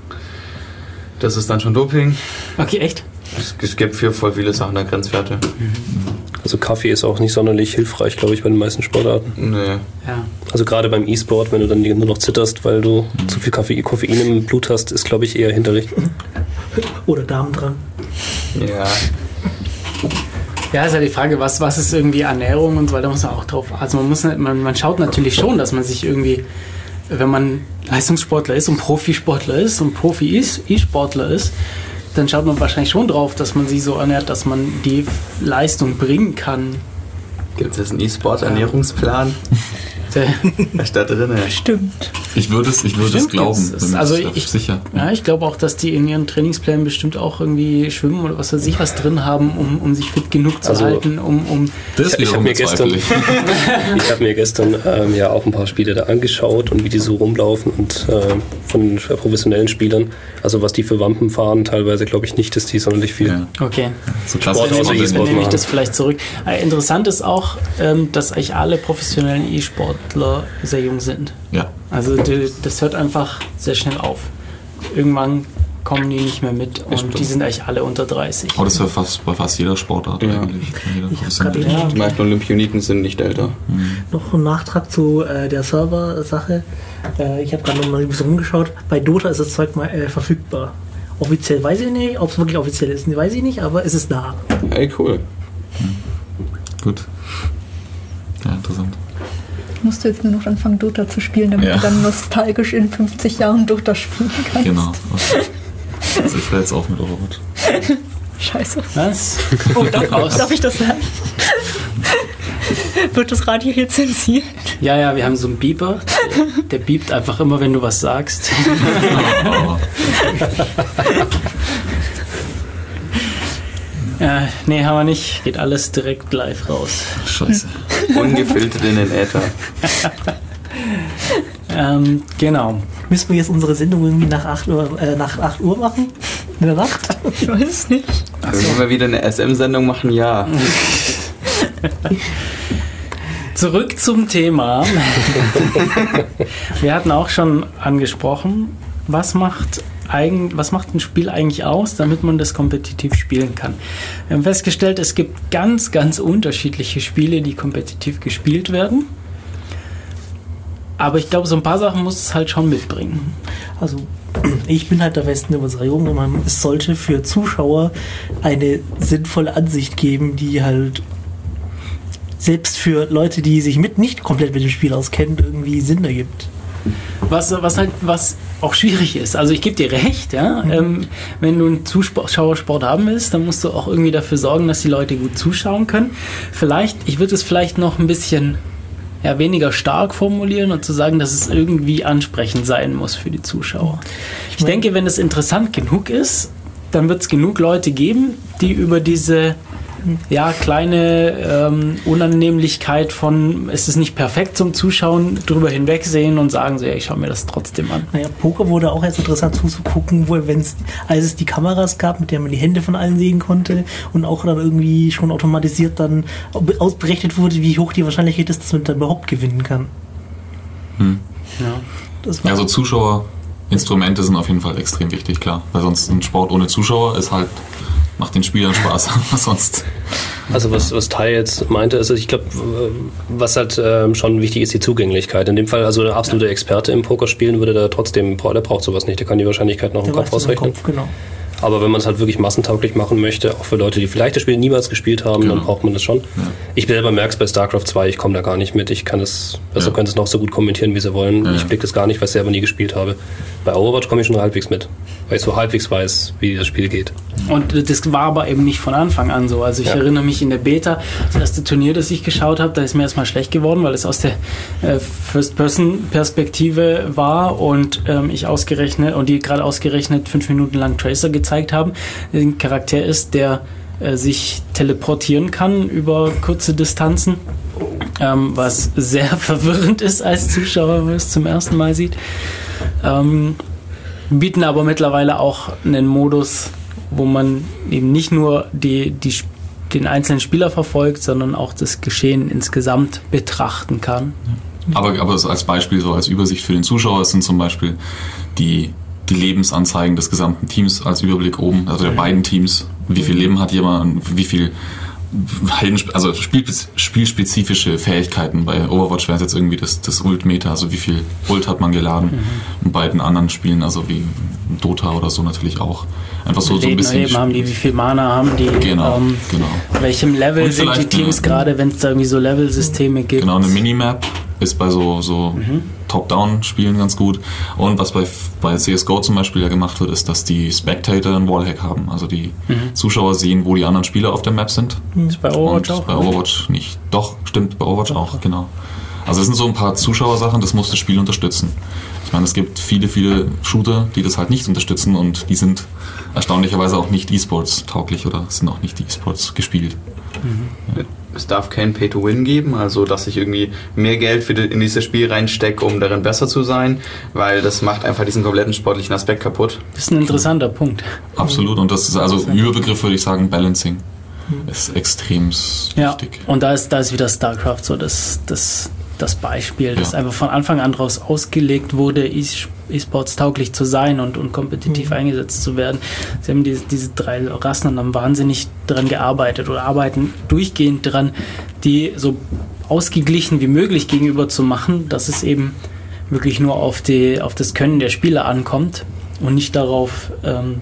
das ist dann schon Doping. Okay, echt? Es, es gibt für voll viele Sachen da Grenzwerte. Also Kaffee ist auch nicht sonderlich hilfreich, glaube ich, bei den meisten Sportarten. Nee. Ja. Also gerade beim E-Sport, wenn du dann nur noch zitterst, weil du zu viel Kaffee, Koffein im Blut hast, ist, glaube ich, eher hinderlich. Oder Damen dran. Ja. Ja, ist ja die Frage, was, was ist irgendwie Ernährung und so weiter, muss man auch drauf. Also man muss nicht- man, man schaut natürlich schon, dass man sich irgendwie, wenn man Leistungssportler ist und Profisportler ist und Profi-E-Sportler ist, dann schaut man wahrscheinlich schon drauf, dass man sich so ernährt, dass man die Leistung bringen kann. Gibt es jetzt einen E-Sport-Ernährungsplan? Der- Was ist da drin? Stimmt. Ich würde es, ich würde es Bestimmt glauben, gibt's das. bin mir Also sicher- ich- sicher. Ja, ich glaube auch, dass die in ihren Trainingsplänen bestimmt auch irgendwie schwimmen oder was weiß ich was drin haben, um, um sich fit genug zu Also- halten, um, um Das Ich- ich hab wiederum mir gestern- bezweifle ich. Ich habe mir gestern ähm, ja auch ein paar Spiele da angeschaut und wie die so rumlaufen und äh, von den professionellen Spielern. Also was die für Wampen fahren, teilweise glaube ich nicht, dass die sonderlich viel. Ja. okay. So Sport klassisch außer ist es E-Sport. Dann nehme ich machen. das vielleicht zurück. Äh, interessant ist auch, ähm, dass eigentlich alle professionellen E-Sportler sehr jung sind. Ja. Also die, das hört einfach sehr schnell auf. Irgendwann kommen die nicht mehr mit und stimmt. die sind eigentlich alle unter dreißig. Aber das ist ja fast, bei fast jeder Sportart Ja. eigentlich. Jeder Ich hab professionelle- grad eben- Die meisten Olympioniken sind nicht älter. Noch ein Nachtrag zu äh, der Server-Sache. Äh, ich habe gerade noch mal ein bisschen rumgeschaut. Bei Dota ist das Zeug mal äh, verfügbar. Offiziell weiß ich nicht, ob es wirklich offiziell ist, weiß ich nicht, aber es ist da. Ey, cool. Gut. Ja, interessant. Musst du jetzt nur noch anfangen, Dota zu spielen, damit Ja. du dann nostalgisch in fünfzig Jahren Dota spielen kannst. Genau. Okay. Also ich höre jetzt auf mit Overwatch. Scheiße. Was? Oh, darf, Raus. darf ich das sagen? Wird das Radio hier zensiert? Ja, ja, wir haben so einen Beeper. Der, der beept einfach immer, wenn du was sagst. äh, nee, haben wir nicht. Geht alles direkt live raus. Scheiße. Ungefiltert in den Äther. ähm, genau. Müssen wir jetzt unsere Sendung irgendwie nach acht Uhr, äh, nach acht Uhr machen? In der Nacht? Ich weiß es nicht. Also, wenn wir wieder eine S M-Sendung machen, ja. Zurück zum Thema. Wir hatten auch schon angesprochen, was macht, eigen, was macht ein Spiel eigentlich aus, damit man das kompetitiv spielen kann. Wir haben festgestellt, es gibt ganz, ganz unterschiedliche Spiele, die kompetitiv gespielt werden. Aber ich glaube, so ein paar Sachen muss es halt schon mitbringen. Also ich bin halt der festen Überzeugung, man, es sollte für Zuschauer eine sinnvolle Ansicht geben, die halt selbst für Leute, die sich mit nicht komplett mit dem Spiel auskennen, irgendwie Sinn ergibt. Was, was halt was auch schwierig ist. Also ich gebe dir recht, ja. Mhm. Ähm, wenn du einen Zuschauersport haben willst, dann musst du auch irgendwie dafür sorgen, dass die Leute gut zuschauen können. Vielleicht, ich würde es vielleicht noch ein bisschen ja, weniger stark formulieren und zu sagen, dass es irgendwie ansprechend sein muss für die Zuschauer. Ich, ich denke, wenn es interessant genug ist, dann wird es genug Leute geben, die über diese ja, kleine ähm, Unannehmlichkeit von, es ist nicht perfekt zum Zuschauen, drüber hinwegsehen und sagen so, ja, ich schaue mir das trotzdem an. Naja, Poker wurde auch erst interessant zuzugucken, wo, wenn's, als es die Kameras gab, mit der man die Hände von allen sehen konnte und auch dann irgendwie schon automatisiert dann ausberechnet wurde, wie hoch die Wahrscheinlichkeit ist, dass man dann überhaupt gewinnen kann. Hm. Ja, das war also Zuschauerinstrumente sind auf jeden Fall extrem wichtig, klar. Weil sonst ein Sport ohne Zuschauer ist halt macht den Spielern Spaß, aber sonst. Also was, was Tai jetzt meinte, ist, ich glaube, was halt ähm, schon wichtig ist, die Zugänglichkeit. In dem Fall, also ein absoluter Experte im Pokerspielen würde da trotzdem, der braucht sowas nicht, der kann die Wahrscheinlichkeit noch im Kopf ausrechnen. Kopf, genau. Aber wenn man es halt wirklich massentauglich machen möchte, auch für Leute, die vielleicht das Spiel niemals gespielt haben, genau. Dann braucht man das schon. Ja. Ich selber merke es bei StarCraft zwei, ich komme da gar nicht mit. Ich kann es, also ja. können es noch so gut kommentieren, wie sie wollen. Ja. Ich blicke das gar nicht, weil ich selber nie gespielt habe. Bei Overwatch komme ich schon halbwegs mit, weil ich so halbwegs weiß, wie das Spiel geht. Und das war aber eben nicht von Anfang an so. Also ich ja. erinnere mich in der Beta, das erste Turnier, das ich geschaut habe, da ist mir erstmal schlecht geworden, weil es aus der äh, First-Person-Perspektive war und ähm, ich ausgerechnet und die gerade ausgerechnet fünf Minuten lang Tracer gezeigt haben. Ein Charakter ist, der äh, sich teleportieren kann über kurze Distanzen, ähm, was sehr verwirrend ist als Zuschauer, wenn man es zum ersten Mal sieht. Ähm, bieten aber mittlerweile auch einen Modus, wo man eben nicht nur die, die, den einzelnen Spieler verfolgt, sondern auch das Geschehen insgesamt betrachten kann. Aber, aber als Beispiel, so als Übersicht für den Zuschauer sind zum Beispiel die, die Lebensanzeigen des gesamten Teams als Überblick oben, also der beiden Teams. Wie viel Leben hat jemand, wie viel Helden, also Spiel, spielspezifische Fähigkeiten. Bei Overwatch wäre es jetzt irgendwie das, das Ult-Meter, also wie viel Ult hat man geladen. Mhm. Und bei den anderen Spielen, also wie Dota oder so natürlich auch. Einfach so, so ein bisschen. Eben haben die, wie viel Mana haben die, genau, ähm, genau. welchem Level sind die Teams eine, gerade, wenn es da irgendwie so Level-Systeme gibt. Genau, eine Minimap ist bei so, so mhm. Top-Down-Spielen ganz gut. Und was bei, bei C S G O zum Beispiel ja gemacht wird, ist, dass die Spectator einen Wallhack haben. Also die mhm. Zuschauer sehen, wo die anderen Spieler auf der Map sind. Das ist bei Overwatch und auch? Bei Overwatch nicht. Doch, stimmt, bei Overwatch auch, genau. Also das sind so ein paar Zuschauersachen, das muss das Spiel unterstützen. Ich meine, es gibt viele, viele Shooter, die das halt nicht unterstützen und die sind erstaunlicherweise auch nicht E-Sports tauglich oder sind auch nicht die E-Sports gespielt. Mhm. Ja. Es darf kein Pay-to-Win geben, also dass ich irgendwie mehr Geld für die, in dieses Spiel reinstecke, um darin besser zu sein, weil das macht einfach diesen kompletten sportlichen Aspekt kaputt. Das ist ein interessanter Punkt. Absolut, und das ist also im Überbegriff würde ich sagen, Balancing ist extrem ja. wichtig. Und da ist, da ist wieder StarCraft so das, das, das Beispiel, das ja. einfach von Anfang an daraus ausgelegt wurde, E-Sports tauglich zu sein und, und kompetitiv mhm. eingesetzt zu werden. Sie haben diese, diese drei Rassen und haben wahnsinnig daran gearbeitet oder arbeiten durchgehend daran, die so ausgeglichen wie möglich gegenüber zu machen, dass es eben wirklich nur auf, die, auf das Können der Spieler ankommt und nicht darauf, ähm,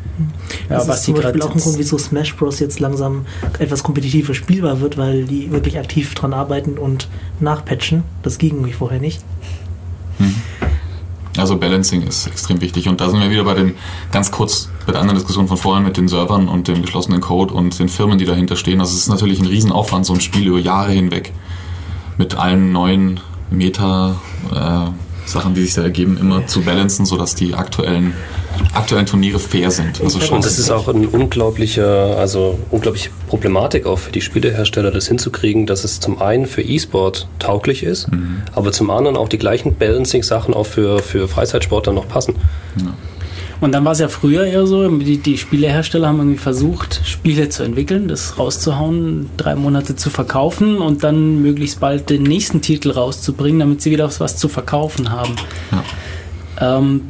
ja, das was ist zum die Beispiel auch ein Grund, wieso Smash Bros. Jetzt langsam etwas kompetitiver spielbar wird, weil die wirklich aktiv dran arbeiten und nachpatchen. Das ging nämlich vorher nicht. Mhm. Also Balancing ist extrem wichtig und da sind wir wieder bei dem, ganz kurz bei der anderen Diskussion von vorhin mit den Servern und dem geschlossenen Code und den Firmen, die dahinter stehen. Also es ist natürlich ein Riesenaufwand, so ein Spiel über Jahre hinweg mit allen neuen Meta äh, Sachen, die sich da ergeben, immer zu balancen, sodass die aktuellen, aktuellen Turniere fair sind. Also schon und das ist auch ein unglaublicher, also unglaubliche Problematik auch für die Spielehersteller, das hinzukriegen, dass es zum einen für E-Sport tauglich ist, mhm. aber zum anderen auch die gleichen Balancing-Sachen auch für, für Freizeitsportler noch passen. Ja. Und dann war es ja früher eher so, die, die Spielehersteller haben irgendwie versucht, Spiele zu entwickeln, das rauszuhauen, drei Monate zu verkaufen und dann möglichst bald den nächsten Titel rauszubringen, damit sie wieder was zu verkaufen haben. Ja. Ähm,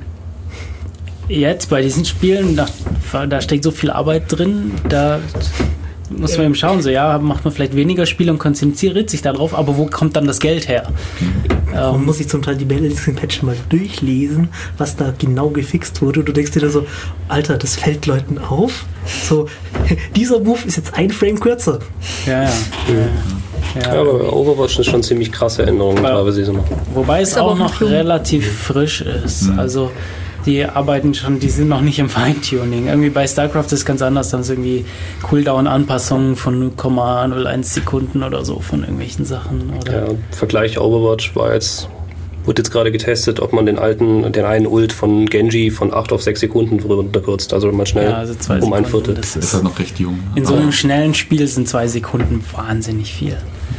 jetzt bei diesen Spielen, da, da steckt so viel Arbeit drin, da muss man eben schauen, so ja, macht man vielleicht weniger Spiele und konzentriert sich darauf, aber wo kommt dann das Geld her? Man ähm, muss sich zum Teil die Balancing-Patch mal durchlesen, was da genau gefixt wurde. Du denkst dir da so, Alter, das fällt Leuten auf. So, dieser Move ist jetzt ein Frame kürzer. Ja, ja. ja. ja, ja aber Overwatch ist schon ziemlich krasse Änderungen teilweise immer. Wobei es auch noch relativ frisch ist. Mhm. Also die arbeiten schon, die sind noch nicht im Feintuning. Irgendwie bei StarCraft ist es ganz anders, dann ist irgendwie Cooldown-Anpassungen von null Komma null eins Sekunden oder so von irgendwelchen Sachen. Oder? Ja, Vergleich Overwatch war jetzt, wurde jetzt gerade getestet, ob man den alten, den einen Ult von Genji von acht auf sechs Sekunden runterkürzt, also mal schnell ja, also um Sekunden, ein Viertel. Das ist halt noch recht jung. In so einem schnellen Spiel sind zwei Sekunden wahnsinnig viel.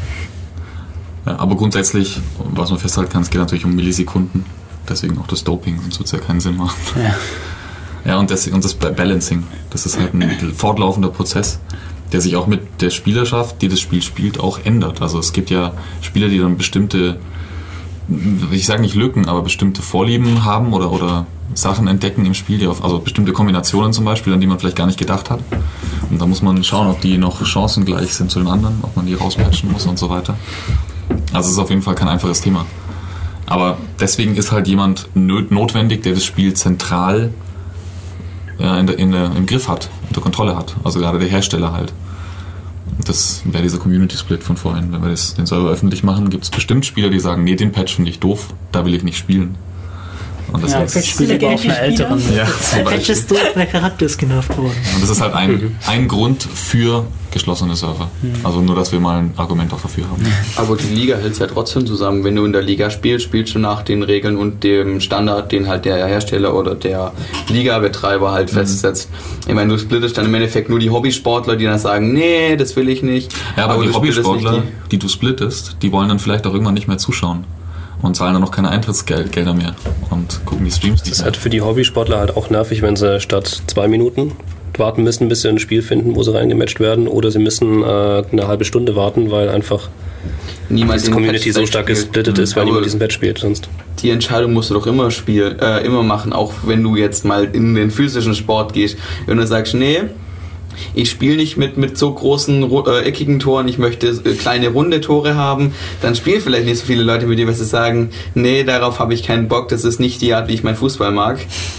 Ja, aber grundsätzlich, was man festhalten kann, es geht natürlich um Millisekunden. Deswegen auch das Doping, sonst wird es ja keinen Sinn machen. Ja, ja und, das, und das Balancing, das ist halt ein fortlaufender Prozess, der sich auch mit der Spielerschaft, die das Spiel spielt, auch ändert. Also es gibt ja Spieler, die dann bestimmte, ich sage nicht Lücken, aber bestimmte Vorlieben haben oder, oder Sachen entdecken im Spiel, die auf, also bestimmte Kombinationen zum Beispiel, an die man vielleicht gar nicht gedacht hat. Und da muss man schauen, ob die noch chancengleich sind zu den anderen, ob man die rauspatchen muss und so weiter. Also es ist auf jeden Fall kein einfaches Thema. Aber deswegen ist halt jemand notwendig, der das Spiel zentral ja, in der, in der, im Griff hat, unter Kontrolle hat. Also gerade der Hersteller halt. Und das wäre dieser Community-Split von vorhin. Wenn wir das, den Server öffentlich machen, gibt es bestimmt Spieler, die sagen, nee, den Patch finde ich doof, da will ich nicht spielen. Und das ja, heißt, Spiele aber auch für Älteren. Ja, der Patch ist doof, der Charakter ist genervt worden. Und das ist halt ein, ein Grund für geschlossene Server. Also nur, dass wir mal ein Argument auch dafür haben. Aber die Liga hält es ja trotzdem zusammen. Wenn du in der Liga spielst, spielst du nach den Regeln und dem Standard, den halt der Hersteller oder der Liga-Betreiber halt mhm. festsetzt. Ich meine, du splittest dann im Endeffekt nur die Hobbysportler, die dann sagen, nee, das will ich nicht. Ja, aber, aber die Hobbysportler, die, die du splittest, die wollen dann vielleicht auch irgendwann nicht mehr zuschauen. Und zahlen dann noch keine Eintrittsgelder mehr und gucken die Streams nicht. Das ist halt für die Hobbysportler halt auch nervig, wenn sie statt zwei Minuten warten müssen, bis sie ein Spiel finden, wo sie reingematcht werden, oder sie müssen äh, eine halbe Stunde warten, weil einfach niemand die Community so stark gesplittet ist, weil niemand diesen Patch spielt sonst. Die Entscheidung musst du doch immer spielen, äh, immer machen, auch wenn du jetzt mal in den physischen Sport gehst. Wenn du sagst, nee, ich spiele nicht mit, mit so großen äh, eckigen Toren, ich möchte äh, kleine runde Tore haben, dann spielen vielleicht nicht so viele Leute mit dir, weil sie sagen, nee, darauf habe ich keinen Bock, das ist nicht die Art, wie ich meinen Fußball mag.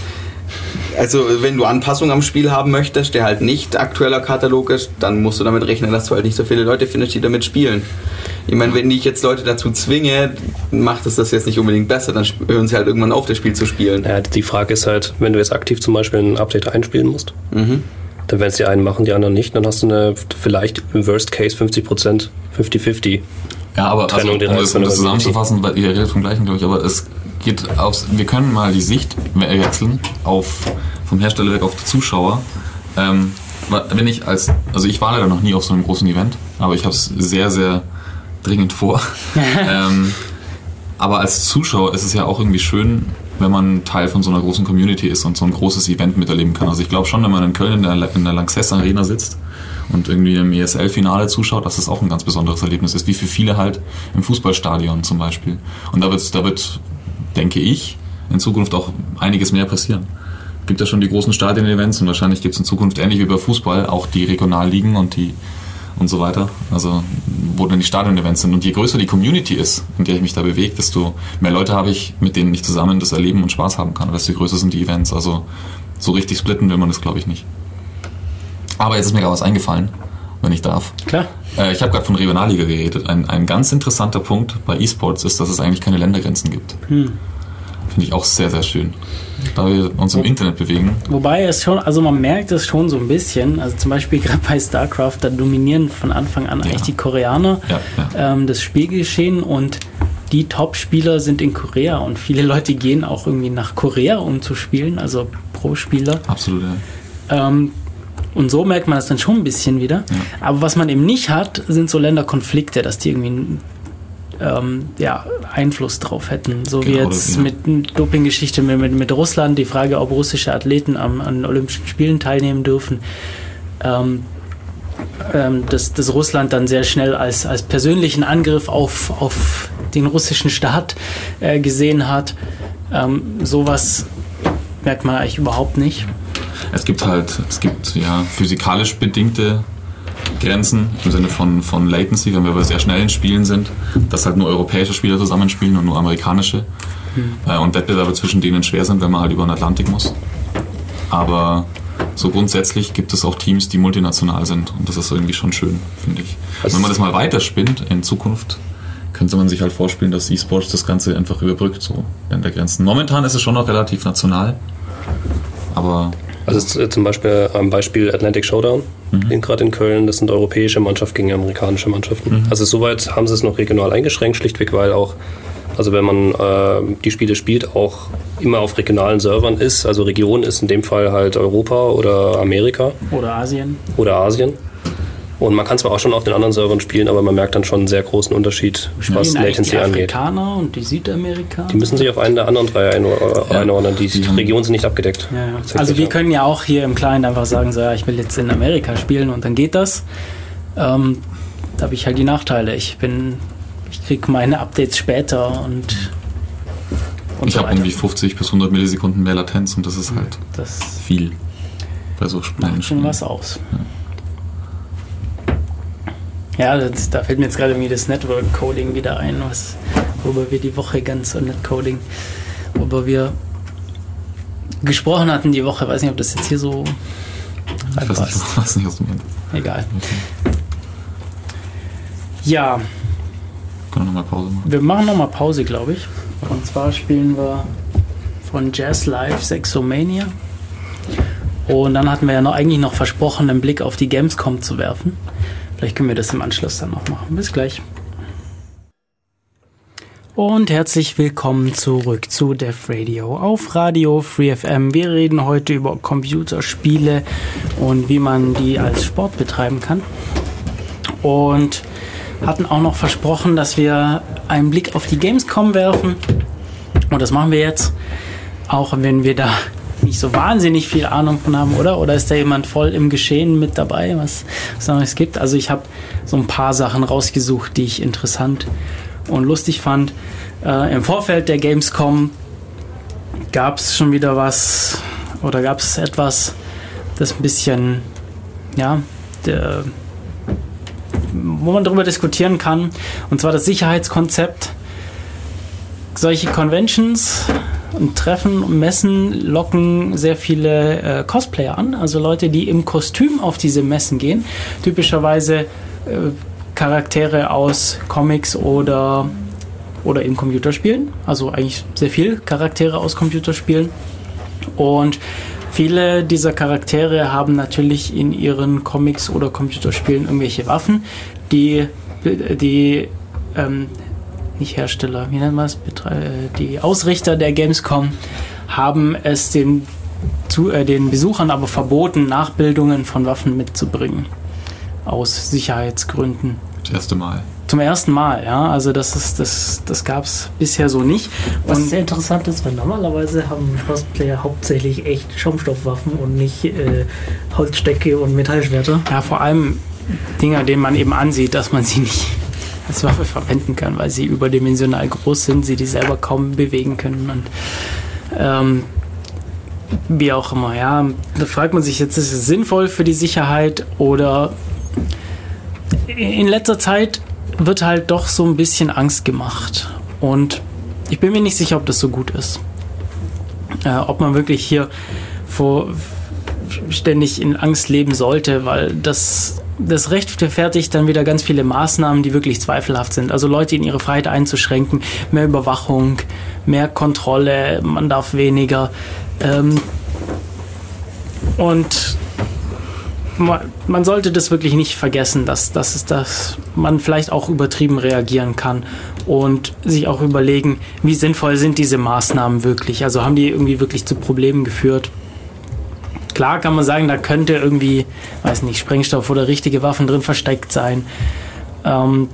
Also wenn du Anpassungen am Spiel haben möchtest, der halt nicht aktueller Katalog ist, dann musst du damit rechnen, dass du halt nicht so viele Leute findest, die damit spielen. Ich meine, wenn ich jetzt Leute dazu zwinge, macht es das jetzt nicht unbedingt besser, dann hören sie halt irgendwann auf, das Spiel zu spielen. Ja, die Frage ist halt, wenn du jetzt aktiv zum Beispiel ein Update einspielen musst, mhm. dann werden es die einen machen, die anderen nicht, dann hast du eine vielleicht im Worst Case fünfzig Prozent, fünfzig fünfzig. Ja, aber Trennung, also, um das, um das zusammenzufassen, weil ihr redet vom gleichen, glaube ich, aber es geht aufs, wir können mal die Sicht wechseln auf, vom Hersteller weg auf die Zuschauer. Ähm, wenn ich als, also ich war leider noch nie auf so einem großen Event, aber ich habe es sehr, sehr dringend vor. ähm, aber als Zuschauer ist es ja auch irgendwie schön, wenn man Teil von so einer großen Community ist und so ein großes Event miterleben kann. Also ich glaube schon, wenn man in Köln in der, in der Lanxess Arena sitzt und irgendwie im E S L-Finale zuschaut, dass das auch ein ganz besonderes Erlebnis ist, wie für viele halt im Fußballstadion zum Beispiel. Und da wird, da wird, denke ich, in Zukunft auch einiges mehr passieren. Es gibt ja schon die großen Stadien-Events und wahrscheinlich gibt es in Zukunft ähnlich wie bei Fußball auch die Regionalligen und die und so weiter, also wo dann die Stadion-Events sind. Und je größer die Community ist, in der ich mich da bewege, desto mehr Leute habe ich, mit denen ich zusammen das erleben und Spaß haben kann. Und desto größer sind die Events. Also so richtig splitten will man das, glaube ich, nicht. Aber jetzt ist mir gerade was eingefallen, wenn ich darf. Klar. Äh, ich habe gerade von Regionalliga geredet. Ein, ein ganz interessanter Punkt bei E-Sports ist, dass es eigentlich keine Ländergrenzen gibt. Hm. Finde ich auch sehr, sehr schön. Da wir uns im Internet bewegen. Wobei es schon, also man merkt es schon so ein bisschen, also zum Beispiel gerade bei StarCraft, da dominieren von Anfang an ja. eigentlich die Koreaner ja, ja. Ähm, das Spielgeschehen und die Top-Spieler sind in Korea und viele Leute gehen auch irgendwie nach Korea, um zu spielen, also Pro-Spieler. Absolut, ja. Ähm, und so merkt man das dann schon ein bisschen wieder. Ja. Aber was man eben nicht hat, sind so Länderkonflikte, dass die irgendwie ähm, ja, Einfluss drauf hätten. So genau, wie jetzt das, ja. mit Doping-Geschichte mit, mit, mit Russland, die Frage, ob russische Athleten am, an Olympischen Spielen teilnehmen dürfen. Ähm, ähm, dass, dass Russland dann sehr schnell als, als persönlichen Angriff auf, auf den russischen Staat äh, gesehen hat. Ähm, sowas merkt man eigentlich überhaupt nicht. Es gibt halt, es gibt ja physikalisch bedingte Grenzen im Sinne von, von Latency, wenn wir bei sehr schnellen Spielen sind, dass halt nur europäische Spieler zusammenspielen und nur amerikanische hm. äh, und Wettbewerbe zwischen denen schwer sind, wenn man halt über den Atlantik muss. Aber so grundsätzlich gibt es auch Teams, die multinational sind und das ist irgendwie schon schön, finde ich. Also wenn man das mal weiterspinnt in Zukunft, könnte man sich halt vorstellen, dass E-Sports das Ganze einfach überbrückt, so Ländergrenzen. Momentan ist es schon noch relativ national, aber... Also zum Beispiel am Beispiel Atlantic Showdown, mhm. gerade in Köln, das sind europäische Mannschaften gegen amerikanische Mannschaften. Mhm. Also soweit haben sie es noch regional eingeschränkt, schlichtweg, weil auch, also wenn man äh, die Spiele spielt, auch immer auf regionalen Servern ist, also Region ist in dem Fall halt Europa oder Amerika. Oder Asien. Oder Asien. Und man kann zwar auch schon auf den anderen Servern spielen, aber man merkt dann schon einen sehr großen Unterschied, was Latency angeht. Die Afrikaner und die Südamerikaner? Die müssen sich auf einen der anderen drei einordnen. Die ja. Regionen sind nicht abgedeckt. Ja, ja. Also wir können ja auch hier im Kleinen einfach sagen, so, ja, ich will jetzt in Amerika spielen und dann geht das. Ähm, da habe ich halt die Nachteile. Ich bin, ich kriege meine Updates später und, und ich so habe irgendwie fünfzig bis hundert Millisekunden mehr Latenz und das ist halt das viel bei so schnellen macht schon Spielen. was aus. Ja. Ja, das, da fällt mir jetzt gerade irgendwie das Network Coding wieder ein, was, worüber wir die Woche ganz, und Net Coding, worüber wir gesprochen hatten die Woche. Weiß nicht, ob das jetzt hier so ich weiß nicht, weiß nicht, was du meinst. Egal. Okay. Ja. Können wir nochmal Pause machen? Wir machen nochmal Pause, glaube ich. Und zwar spielen wir von Jazz Live Sexomania. Und dann hatten wir ja noch, eigentlich noch versprochen, einen Blick auf die Gamescom zu werfen. Vielleicht können wir das im Anschluss dann noch machen. Bis gleich. Und herzlich willkommen zurück zu Dev Radio auf Radio Free F M. Wir reden heute über Computerspiele und wie man die als Sport betreiben kann. Und hatten auch noch versprochen, dass wir einen Blick auf die Gamescom werfen. Und das machen wir jetzt, auch wenn wir da nicht so wahnsinnig viel Ahnung von haben, oder? Oder ist da jemand voll im Geschehen mit dabei, was es Neues gibt? Also ich habe so ein paar Sachen rausgesucht, die ich interessant und lustig fand. Äh, im Vorfeld der Gamescom gab es schon wieder was, oder gab es etwas, das ein bisschen, ja, der, wo man darüber diskutieren kann, und zwar das Sicherheitskonzept. Solche Conventions und Treffen und Messen locken sehr viele äh, Cosplayer an, also Leute, die im Kostüm auf diese Messen gehen. Typischerweise äh, Charaktere aus Comics oder, oder eben Computerspielen, also eigentlich sehr viel Charaktere aus Computerspielen. Und viele dieser Charaktere haben natürlich in ihren Comics oder Computerspielen irgendwelche Waffen, die, die ähm, nicht Hersteller, wie nennt man es? Die Ausrichter der Gamescom haben es den, zu, äh, den Besuchern aber verboten, Nachbildungen von Waffen mitzubringen. Aus Sicherheitsgründen. Das erste Mal. Zum ersten Mal, ja. Also das ist, das, das gab es bisher so nicht. Was Und sehr interessant ist, weil normalerweise haben Cosplayer hauptsächlich echt Schaumstoffwaffen und nicht äh, Holzstöcke und Metallschwerter. ja, vor allem Dinger, denen man eben ansieht, dass man sie nicht als Waffe verwenden kann, weil sie überdimensional groß sind, sie die selber kaum bewegen können und ähm, wie auch immer, ja. Da fragt man sich jetzt, ist es sinnvoll für die Sicherheit oder in letzter Zeit wird halt doch so ein bisschen Angst gemacht und ich bin mir nicht sicher, ob das so gut ist. Äh, ob man wirklich hier vor ständig in Angst leben sollte, weil das das rechtfertigt dann wieder ganz viele Maßnahmen, die wirklich zweifelhaft sind. Also Leute in ihre Freiheit einzuschränken, mehr Überwachung, mehr Kontrolle, man darf weniger. Ähm, und man, man sollte das wirklich nicht vergessen, dass, dass, es, dass man vielleicht auch übertrieben reagieren kann und sich auch überlegen, wie sinnvoll sind diese Maßnahmen wirklich. Also haben die irgendwie wirklich zu Problemen geführt? Klar kann man sagen, da könnte irgendwie, weiß nicht, Sprengstoff oder richtige Waffen drin versteckt sein. Ähm,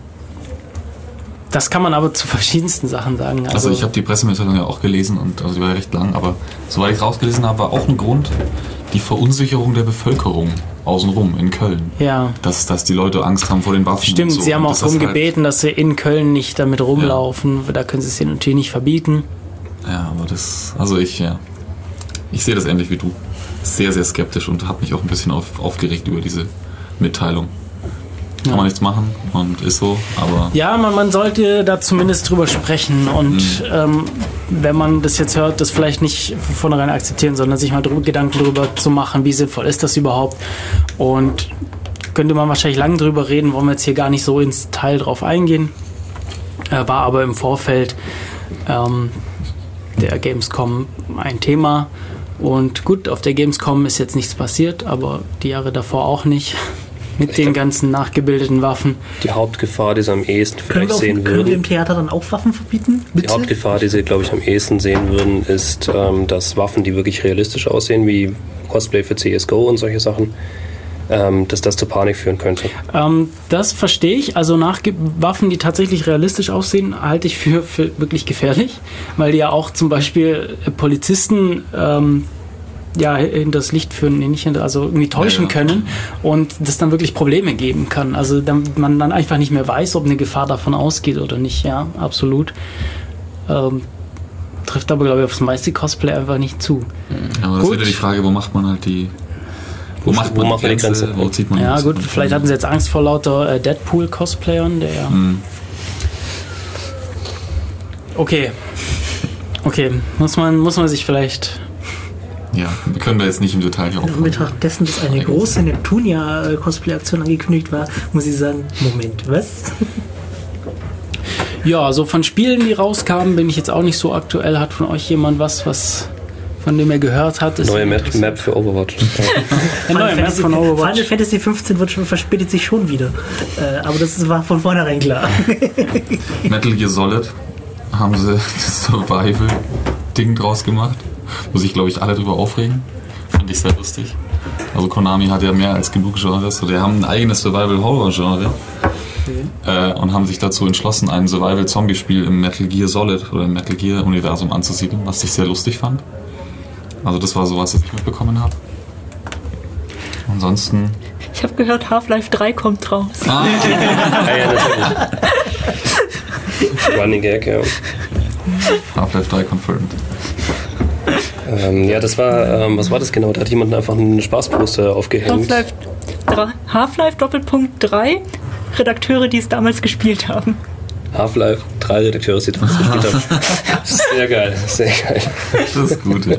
das kann man aber zu verschiedensten Sachen sagen. Also, Also, ich habe die Pressemitteilung ja auch gelesen und also die war ja recht lang, aber soweit ich rausgelesen habe, war auch ein Grund die Verunsicherung der Bevölkerung außenrum in Köln. ja, Dass, dass die Leute Angst haben vor den Waffen. stimmt. und so. Sie haben Und auch dass das darum halt- gebeten, dass sie in Köln nicht damit rumlaufen. Da können sie es ihnen natürlich nicht verbieten. Ja, aber das, also ich, ja, ich sehe das ähnlich wie du. Sehr, sehr skeptisch und habe mich auch ein bisschen auf, aufgeregt über diese Mitteilung. Kann Ja. man nichts machen und ist so, aber Ja, man, man sollte da zumindest drüber sprechen und Mhm. ähm, wenn man das jetzt hört, das vielleicht nicht von vornherein akzeptieren, sondern sich mal drüber, Gedanken darüber zu machen, wie sinnvoll ist das überhaupt, und könnte man wahrscheinlich lange drüber reden, wollen wir jetzt hier gar nicht so ins Detail drauf eingehen, äh, war aber im Vorfeld ähm, der Gamescom ein Thema und gut, auf der Gamescom ist jetzt nichts passiert, aber die Jahre davor auch nicht. Mit den ganzen nachgebildeten Waffen. Die Hauptgefahr, die sie am ehesten Können vielleicht wir, auf, sehen können wir würden, im Theater dann auch Waffen verbieten? die Bitte? Hauptgefahr, die sie, glaube ich, am ehesten sehen würden, ist, ähm, dass Waffen, die wirklich realistisch aussehen, wie Cosplay für C S G O und solche Sachen, ähm, dass das zu Panik führen könnte. Ähm, das verstehe ich. Also Nachge- Waffen, die tatsächlich realistisch aussehen, halte ich für, für wirklich gefährlich, weil die ja auch zum Beispiel äh, Polizisten ähm, ja, hinter das Licht führen, nee, nicht hinter, also irgendwie täuschen Ja, ja. können und das dann wirklich Probleme geben kann. Also dann, man dann einfach nicht mehr weiß, ob eine Gefahr davon ausgeht oder nicht. Ja, absolut. Ähm, trifft aber, glaube ich, aufs meiste Cosplay einfach nicht zu. aber das ist Gut. wieder die Frage, wo macht man halt die wo macht wo man macht man die Grenze? wo zieht man Ja, die gut, Grenze? vielleicht hatten sie jetzt Angst vor lauter äh, Deadpool-Cosplayern, der ja. Hm. Okay. Okay, muss man, muss man sich vielleicht. Ja, wir können da jetzt nicht im Detail hier In aufholen. Betracht dessen, dass eine große Neptunia-Cosplay-Aktion angekündigt war, muss ich sagen, Moment, was? Ja, also von Spielen, die rauskamen, bin ich jetzt auch nicht so aktuell. Hat von euch jemand was, was von dem er gehört hat? Ist Neue Map, Map für Overwatch. Eine neue Map von Overwatch. Final Fantasy fünfzehn wird schon, verspätet sich schon wieder. Äh, aber das war von vornherein klar. Metal Gear Solid haben sie das Survival-Ding draus gemacht, wo sich, glaube ich, alle drüber aufregen. Fand ich sehr lustig. Also Konami hat ja mehr als genug Genres. Die haben ein eigenes Survival-Horror-Genre äh, und haben sich dazu entschlossen, ein Survival-Zombie-Spiel im Metal Gear Solid oder im Metal Gear-Universum anzusiedeln, was ich sehr lustig fand. Also das war sowas, was ich mitbekommen habe. Ansonsten... Ich habe gehört, Half-Life drei kommt raus. Ah, Ja, ja, natürlich. Running Gag, ja. Half-Life drei confirmed. Ähm, ja, das war, ähm, was war das genau? Da hat jemand einfach einen Spaßposter aufgehängt. Half-Life drei Half-Life Doppelpunkt drei Redakteure, die es damals gespielt haben. Half-Life, drei Redakteure, die das gespielt haben. Sehr geil, sehr geil. Das ist gut, ja.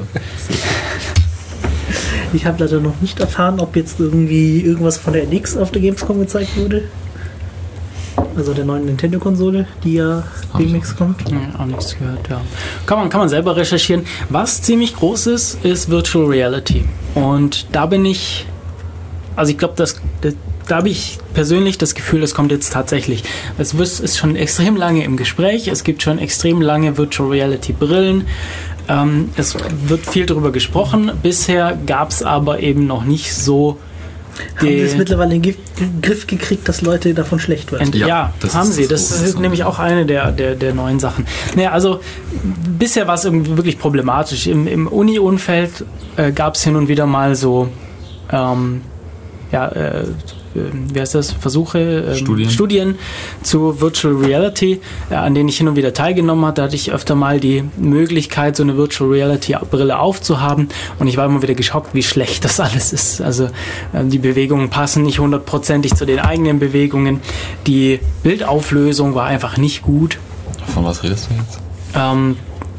Ich habe leider noch nicht erfahren, ob jetzt irgendwie irgendwas von der N X auf der Gamescom gezeigt wurde. Also der neuen Nintendo-Konsole, die ja Hab ich demnächst kommt. Ja, auch nichts gehört, ja. Kann man, kann man selber recherchieren. Was ziemlich groß ist, ist Virtual Reality. Und da bin ich, also ich glaube, das, das, da habe ich persönlich das Gefühl, das kommt jetzt tatsächlich. Es ist schon extrem lange im Gespräch, es gibt schon extrem lange Virtual Reality Brillen. Ähm, es wird viel darüber gesprochen. Bisher gab es aber eben noch nicht so Haben die- sie es mittlerweile in den Gif- Griff gekriegt, dass Leute davon schlecht werden? Ent- Ja, ja, das haben ist sie. das Das Große. ist nämlich auch eine der, der, der neuen Sachen. Naja, also bisher war es irgendwie wirklich problematisch. Im, im Uni-Umfeld äh, gab es hin und wieder mal so, ähm, ja, äh, wie heißt das, Versuche, ähm, Studien. Studien zu Virtual Reality, äh, an denen ich hin und wieder teilgenommen habe. Da hatte ich öfter mal die Möglichkeit, so eine Virtual Reality Brille aufzuhaben, und ich war immer wieder geschockt, wie schlecht das alles ist. Also äh, die Bewegungen passen nicht hundertprozentig zu den eigenen Bewegungen. Die Bildauflösung war einfach nicht gut. Von was redest du jetzt? Ähm,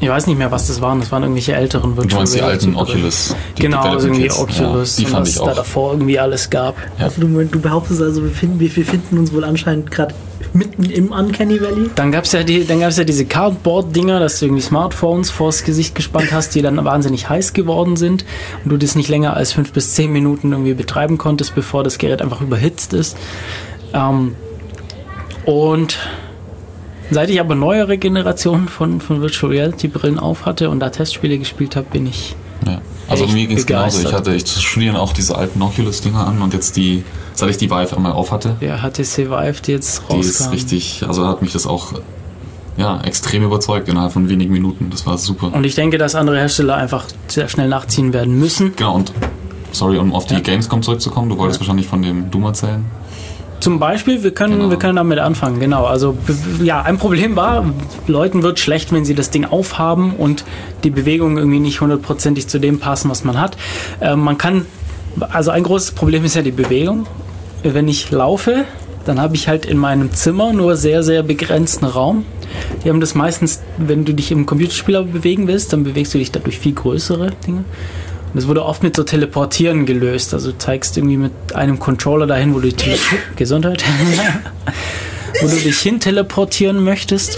Ich weiß nicht mehr, was das waren. Das waren irgendwelche älteren Virtual Du meinst die alten Reality- Oculus? Die Genau, also irgendwie Development Kits. Oculus Ja, die und fand was ich da auch. davor irgendwie alles gab. Ja. Also du, du behauptest also, wir, finden, wir finden uns wohl anscheinend gerade mitten im Uncanny Valley. Dann gab es ja, die, dann gab's ja diese Cardboard-Dinger, dass du irgendwie Smartphones vors Gesicht gespannt hast, die dann wahnsinnig heiß geworden sind und du das nicht länger als fünf bis zehn Minuten irgendwie betreiben konntest, bevor das Gerät einfach überhitzt ist. Ähm, und seit ich aber neuere Generationen von, von Virtual Reality Brillen auf hatte und da Testspiele gespielt habe, bin ich Ja. Also echt mir ging es genauso. Ich begeistert. hatte ich zu studieren auch diese alten Oculus-Dinger an und jetzt die, seit ich die Vive einmal auf hatte, der H T C Vive, die jetzt die ist rauskam. richtig, also hat mich das auch ja, extrem überzeugt innerhalb von wenigen Minuten. Das war super. Und ich denke, dass andere Hersteller einfach sehr schnell nachziehen werden müssen. Genau, und sorry, um auf die Ja. Gamescom zurückzukommen, du wolltest Ja. wahrscheinlich von dem Doom erzählen. Zum Beispiel, wir können, Genau. wir können damit anfangen, genau. Also, b- ja, ein Problem war, Leuten wird schlecht, wenn sie das Ding aufhaben und die Bewegungen irgendwie nicht hundertprozentig zu dem passen, was man hat. Äh, man kann, also ein großes Problem ist ja die Bewegung. Wenn ich laufe, dann habe ich halt in meinem Zimmer nur sehr, sehr begrenzten Raum. Die haben das meistens, wenn du dich im Computerspiel bewegen willst, dann bewegst du dich dadurch viel größere Dinge. Und das wurde oft mit so Teleportieren gelöst. Also du zeigst irgendwie mit einem Controller dahin, wo du dich Gesundheit, wo du dich hin teleportieren möchtest.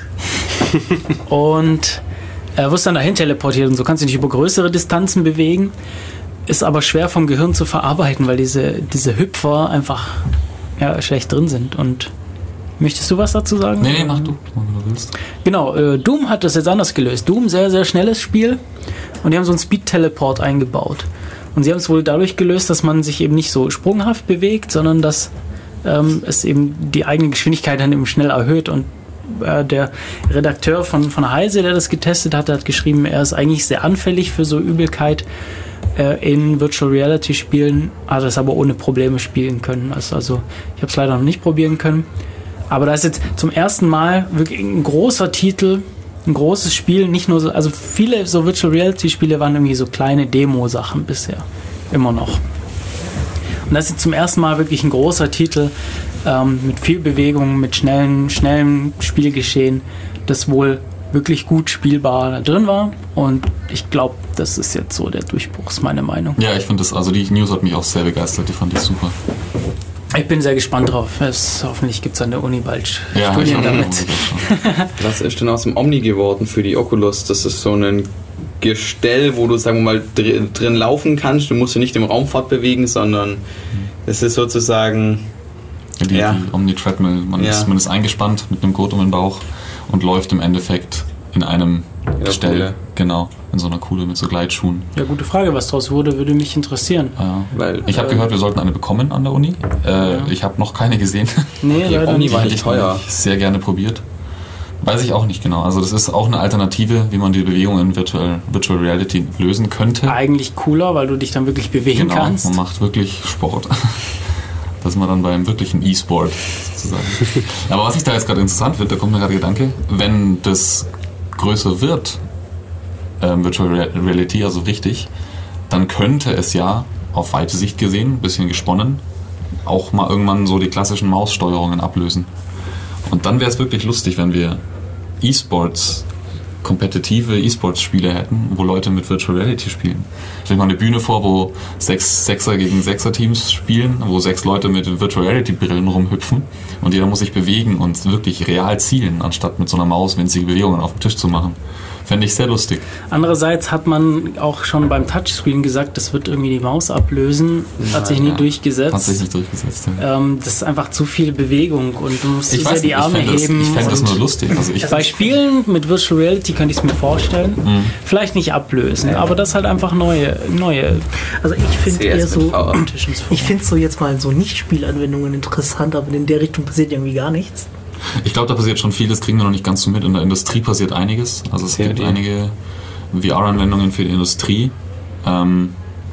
Und äh, wirst dann dahin teleportiert. Und so kannst du dich über größere Distanzen bewegen. Ist aber schwer vom Gehirn zu verarbeiten, weil diese, diese Hüpfer einfach ja, schlecht drin sind. Und möchtest du was dazu sagen? Nee, nee, mach du, wenn du willst. Genau, äh, Doom hat das jetzt anders gelöst. Doom, sehr, sehr schnelles Spiel. Und die haben so einen Speed-Teleport eingebaut. Und sie haben es wohl dadurch gelöst, dass man sich eben nicht so sprunghaft bewegt, sondern dass ähm, es eben die eigene Geschwindigkeit dann eben schnell erhöht. Und äh, der Redakteur von, von Heise, der das getestet hat, hat geschrieben, er ist eigentlich sehr anfällig für so Übelkeit äh, in Virtual Reality Spielen, hat es aber ohne Probleme spielen können. Also, also ich habe es leider noch nicht probieren können. Aber da ist jetzt zum ersten Mal wirklich ein großer Titel, ein großes Spiel, nicht nur so, also viele so Virtual Reality Spiele waren irgendwie so kleine Demo-Sachen bisher. Immer noch. Und das ist jetzt zum ersten Mal wirklich ein großer Titel ähm, mit viel Bewegung, mit schnellen, schnellem Spielgeschehen, das wohl wirklich gut spielbar da drin war. Und ich glaube, das ist jetzt so der Durchbruch, ist meine Meinung. Ja, ich finde das, also die News hat mich auch sehr begeistert, die fand ich super. Ich bin sehr gespannt drauf. Es, hoffentlich gibt es an der Uni bald Ja, ich Studien auch. damit. Was ist denn aus dem Omni geworden für die Oculus? Das ist so ein Gestell, wo du, sagen wir mal, dr- drin laufen kannst. Du musst dich nicht im Raum fortbewegen, sondern es ist sozusagen... Ja, die, Ja. die Omni-Treadmill, man, Ja. ist, man ist eingespannt mit einem Gurt um den Bauch und läuft im Endeffekt in einem der Gestell. Kuhle. Genau, in so einer Kuhle mit so Gleitschuhen. Ja, gute Frage, was draus wurde, würde mich interessieren. Ja. Weil, Ich habe äh, gehört, wir sollten eine bekommen an der Uni. Äh, Ja. Ich habe noch keine gesehen. Nee, Die leider Omni nicht. war Hätte nicht ich teuer. nämlich sehr gerne probiert. Weiß ich auch nicht genau. Also das ist auch eine Alternative, wie man die Bewegung in Virtual, Virtual Reality lösen könnte. Eigentlich cooler, weil du dich dann wirklich bewegen Genau, kannst. man macht wirklich Sport. Das ist man dann beim wirklichen E-Sport sozusagen. Aber was ich da jetzt gerade interessant finde, da kommt mir gerade der Gedanke, wenn das größer wird, ähm, Virtual Rea- Reality, also richtig, dann könnte es ja auf weite Sicht gesehen, ein bisschen gesponnen, auch mal irgendwann so die klassischen Maussteuerungen ablösen. Und dann wäre es wirklich lustig, wenn wir E-Sports, kompetitive E-Sports-Spiele hätten, wo Leute mit Virtual Reality spielen. Stell dir mal eine Bühne vor, wo sechs Sechser gegen Sechser-Teams spielen, wo sechs Leute mit Virtual Reality-Brillen rumhüpfen und jeder muss sich bewegen und wirklich real zielen, anstatt mit so einer Maus winzige Bewegungen auf dem Tisch zu machen. Fände ich sehr lustig. Andererseits hat man auch schon beim Touchscreen gesagt, das wird irgendwie die Maus ablösen. Hat sich nie Ja, durchgesetzt. Hat sich nicht durchgesetzt. Ja. Ähm, das ist einfach zu viel Bewegung und du musst zu Ich sehr weiß die nicht, ich Arme fände das, heben. ich fänd das und nur lustig. Also ich, bei Spielen mit Virtual Reality könnte ich es mir vorstellen. Mhm. Vielleicht nicht ablösen, aber das halt einfach neue, neue Also ich finde C S eher mit so, V R. Competitions ich finde so jetzt mal so Nicht-Spielanwendungen interessant, aber in der Richtung passiert irgendwie gar nichts. Ich glaube, da passiert schon viel, das kriegen wir noch nicht ganz so mit. In der Industrie passiert einiges. Also es Sehr gibt viel. einige V R-Anwendungen für die Industrie, ähm,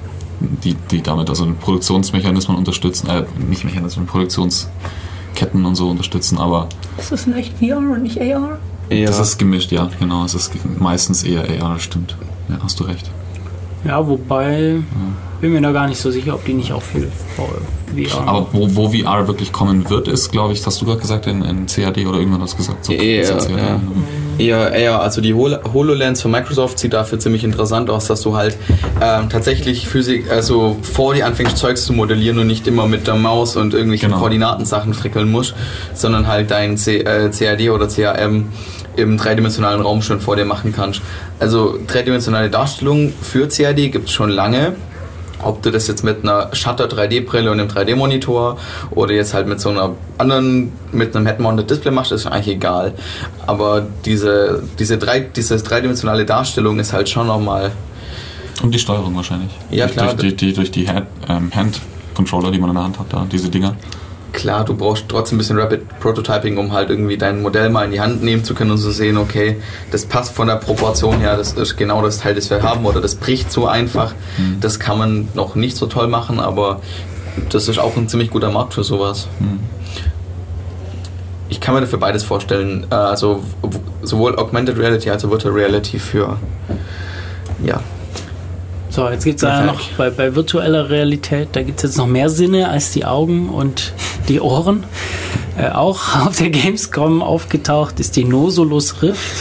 die, die damit also Produktionsmechanismen unterstützen, äh, nicht Mechanismen, Produktionsketten und so unterstützen, aber Ist das in echt V R und nicht A R? ja, das ist gemischt, ja, genau. Es ist meistens eher A R, das stimmt. Ja, hast du recht. Ja, wobei, bin mir da gar nicht so sicher, ob die nicht auch viel V R. Aber wo, wo V R wirklich kommen wird, ist, glaube ich, hast du gerade gesagt, in, in C A D oder irgendwann was gesagt? So, Ja, C A D. ja. Ja, ja, also die Hol- HoloLens von Microsoft sieht dafür ziemlich interessant aus, dass du halt ähm, tatsächlich Physik, also vor dir anfängst Zeugs zu modellieren und nicht immer mit der Maus und irgendwelchen Genau. Koordinatensachen frickeln musst, sondern halt dein C, äh, C A D oder C A M im dreidimensionalen Raum schon vor dir machen kannst. Also dreidimensionale Darstellung für C A D gibt es schon lange. Ob du das jetzt mit einer Shutter drei D Brille und einem drei D Monitor oder jetzt halt mit so einer anderen, mit einem Head-Mounted Display machst, ist eigentlich egal. Aber diese, diese, drei, diese dreidimensionale Darstellung ist halt schon nochmal... Und die Steuerung wahrscheinlich. Ja, durch, klar. Durch die, die, durch die Hand, ähm, Hand-Controller, die man in der Hand hat, da, diese Dinger. Klar, du brauchst trotzdem ein bisschen Rapid Prototyping, um halt irgendwie dein Modell mal in die Hand nehmen zu können und zu sehen, okay, das passt von der Proportion her, das ist genau das Teil, das wir haben, oder das bricht so einfach. Mhm. Das kann man noch nicht so toll machen, aber das ist auch ein ziemlich guter Markt für sowas. Mhm. Ich kann mir dafür beides vorstellen, also sowohl Augmented Reality als auch Virtual Reality für, ja. So, jetzt gibt es ja noch bei, bei virtueller Realität, da gibt es jetzt noch mehr Sinne als die Augen und die Ohren. Äh, auch auf der Gamescom aufgetaucht ist die Nosolus Rift.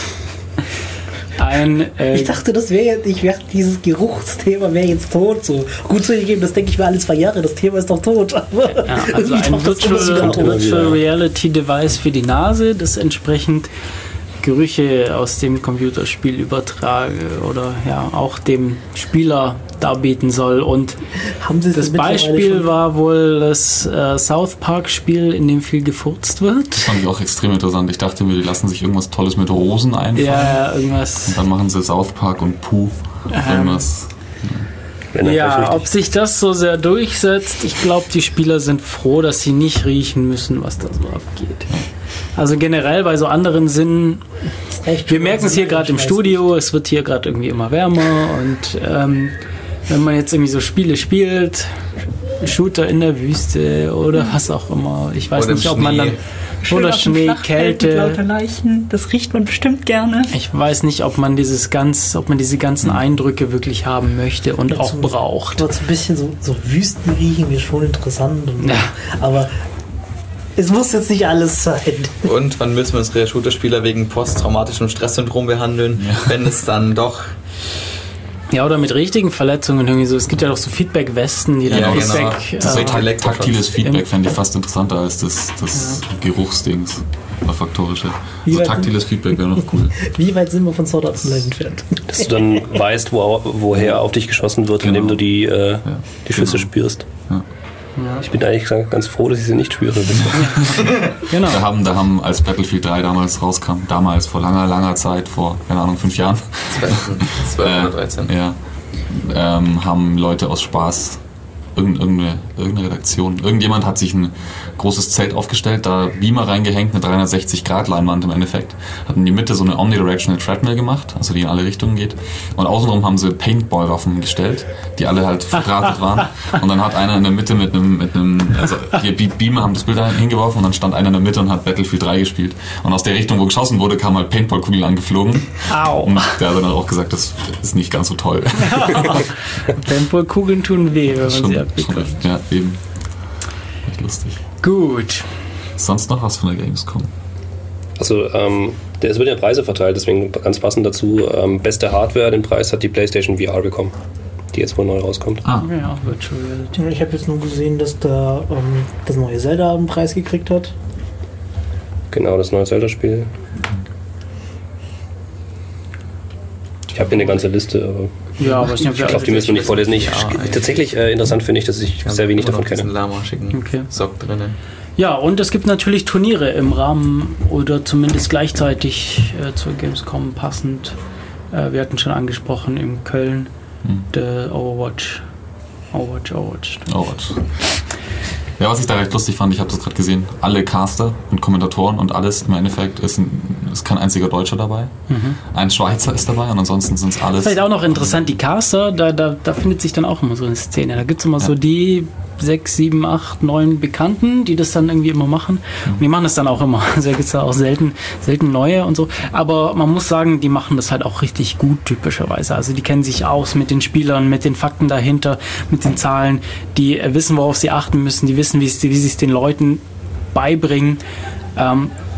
Ein, äh, ich dachte, das wäre jetzt, ich wär, dieses Geruchsthema wäre jetzt tot. So. Gut zugegeben, das denke ich mir alle zwei Jahre, das Thema ist doch tot. Aber ja, also ein Virtual, Virtual Reality Device für die Nase, das entsprechend Gerüche aus dem Computerspiel übertrage oder ja auch dem Spieler darbieten soll. Und Haben Sie das Beispiel war wohl das äh, South Park Spiel, in dem viel gefurzt wird. Das fand ich auch extrem interessant. Ich dachte mir, die lassen sich irgendwas Tolles mit Rosen einfallen. Ja, irgendwas. Und dann machen sie South Park und Pooh. Irgendwas. Ähm, ja, ob sich das so sehr durchsetzt, ich glaube, die Spieler sind froh, dass sie nicht riechen müssen, was da so abgeht. Also generell bei so anderen Sinnen, wir merken es hier gerade im Studio, es wird hier gerade irgendwie immer wärmer und ähm, wenn man jetzt irgendwie so Spiele spielt, Shooter in der Wüste oder was auch immer, ich weiß oder nicht, ob Schnee. man dann Schön oder auf dem Schnee, Schlachtfeld mit Kälte. lauter Leichen, das riecht man bestimmt gerne. Ich weiß nicht, ob man dieses ganz, ob man diese ganzen Eindrücke wirklich haben möchte und auch braucht. So ein bisschen so, so Wüsten riechen wäre schon interessant. Und, Ja. Aber es muss jetzt nicht alles sein. Und wann müssen wir unsere Shooter-Spieler wegen posttraumatischem Stresssyndrom behandeln, ja. wenn es dann doch... Ja, oder mit richtigen Verletzungen irgendwie so. Es gibt ja doch so Feedback-Westen, die dann Ja, Feedback... genau. Das äh, takt- taktiles Feedback fände ich fast interessanter als das, das Ja. Geruchsdings, olfaktorische. Wie Also weit- taktiles Feedback wäre noch cool. Wie weit sind wir von Sword Art Online entfernt? Dass du dann weißt, wo, woher auf dich geschossen wird, Genau. indem du die, äh, Ja. die Schüsse Genau. spürst. Ja. Ich bin eigentlich ganz froh, dass ich sie nicht spüre. Genau. Da haben, da haben, als Battlefield drei damals rauskam, damals vor langer, langer Zeit, vor, keine Ahnung, fünf Jahren, zwölf oder dreizehn. Äh, ja, ähm, haben Leute aus Spaß, irgendeine, irgendeine, irgendeine Redaktion, irgendjemand hat sich ein großes Zelt aufgestellt, da Beamer reingehängt, eine dreihundertsechzig Grad Leinwand im Endeffekt, hat in die Mitte so eine Omnidirectional Treadmill gemacht, also die in alle Richtungen geht, und außenrum haben sie Paintball-Waffen gestellt, die alle halt verdrahtet waren, und dann hat einer in der Mitte mit einem, mit einem, also die Beamer haben das Bild da hingeworfen und dann stand einer in der Mitte und hat Battlefield drei gespielt, und aus der Richtung, wo geschossen wurde, kamen halt Paintball-Kugeln angeflogen. Au. Und der hat dann auch gesagt, das ist nicht ganz so toll. Tempokugeln tun weh, wenn man Schon, sie schon abbekommt. echt, ja, eben. Echt lustig. Gut. Sonst noch was von der Gamescom? Also, ähm, es wird ja Preise verteilt, deswegen ganz passend dazu. Ähm, beste Hardware, den Preis hat die PlayStation V R bekommen, die jetzt wohl neu rauskommt. Ah, Ja, Virtual Reality. Ich habe jetzt nur gesehen, dass da ähm, das neue Zelda einen Preis gekriegt hat. Genau, das neue Zelda-Spiel. Ich habe hier eine ganze Liste, aber Ja, aber ich ich glaube, die müssen wir nicht vorlesen. Ich, Ja, tatsächlich äh, interessant finde ich, dass ich sehr wenig davon kenne. Ein Lama schicken. Okay. Sock drinnen. Ja, und es gibt natürlich Turniere im Rahmen oder zumindest gleichzeitig äh, zur Gamescom passend. Äh, wir hatten schon angesprochen in Köln Hm. der Overwatch. Overwatch, Overwatch. oh Gott. Ja, was ich da recht lustig fand, ich habe das gerade gesehen, alle Caster und Kommentatoren und alles im Endeffekt ist, ein, ist kein einziger Deutscher dabei. Mhm. Ein Schweizer ist dabei und ansonsten sind es alles... Vielleicht auch noch interessant, die Caster, da, da, da findet sich dann auch immer so eine Szene. Da gibt es immer Ja. so die sechs, sieben, acht, neun Bekannten, die das dann irgendwie immer machen. Und die machen das dann auch immer. Also da gibt es da auch selten, selten neue und so. Aber man muss sagen, die machen das halt auch richtig gut, typischerweise. Also die kennen sich aus mit den Spielern, mit den Fakten dahinter, mit den Zahlen. Die äh, wissen, worauf sie achten müssen. Die wissen, wie sie es den Leuten beibringen. Ähm,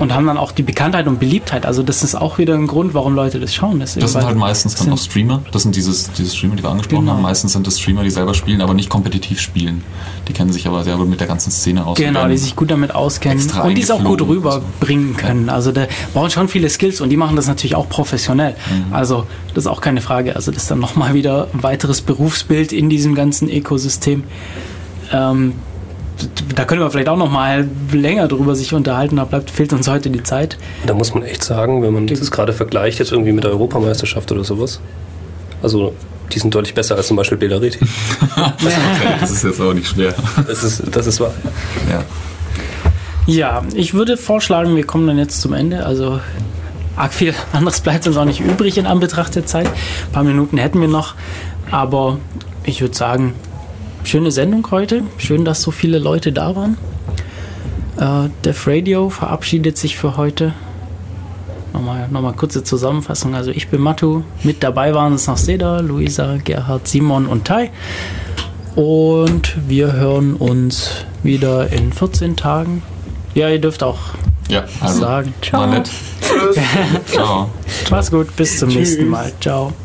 und haben dann auch die Bekanntheit und Beliebtheit. Also das ist auch wieder ein Grund, warum Leute das schauen. Das, das sind halt meistens dann sind auch Streamer. Das sind dieses, diese Streamer, die wir angesprochen genau. haben. Meistens sind das Streamer, die selber spielen, aber nicht kompetitiv spielen. Die kennen sich aber sehr gut mit der ganzen Szene aus. Genau, die sich gut damit auskennen und die es auch gut rüberbringen können. Ja. Also da brauchen schon viele Skills und die machen das natürlich auch professionell. Mhm. Also das ist auch keine Frage. Also das ist dann nochmal wieder ein weiteres Berufsbild in diesem ganzen Ökosystem. Ähm, da können wir vielleicht auch noch mal länger drüber sich unterhalten, da bleibt, fehlt uns heute die Zeit. Da muss man echt sagen, wenn man das gerade vergleicht jetzt irgendwie mit der Europameisterschaft oder sowas, also die sind deutlich besser als zum Beispiel Belariti. Das ist jetzt auch nicht schwer. Das ist, das ist wahr. Ja. Ja, ich würde vorschlagen, wir kommen dann jetzt zum Ende, also arg viel anderes bleibt uns auch nicht übrig in Anbetracht der Zeit. Ein paar Minuten hätten wir noch, aber ich würde sagen, schöne Sendung heute. Schön, dass so viele Leute da waren. Äh, Def Radio verabschiedet sich für heute. Nochmal, nochmal kurze Zusammenfassung. Also ich bin Matu. Mit dabei waren es noch Seda, Luisa, Gerhard, Simon und Tai. Und wir hören uns wieder in vierzehn Tagen. Ja, ihr dürft auch ja, also, sagen. Ciao. War nett. Ciao. Mach's gut. Bis zum Tschüss. nächsten Mal. Ciao.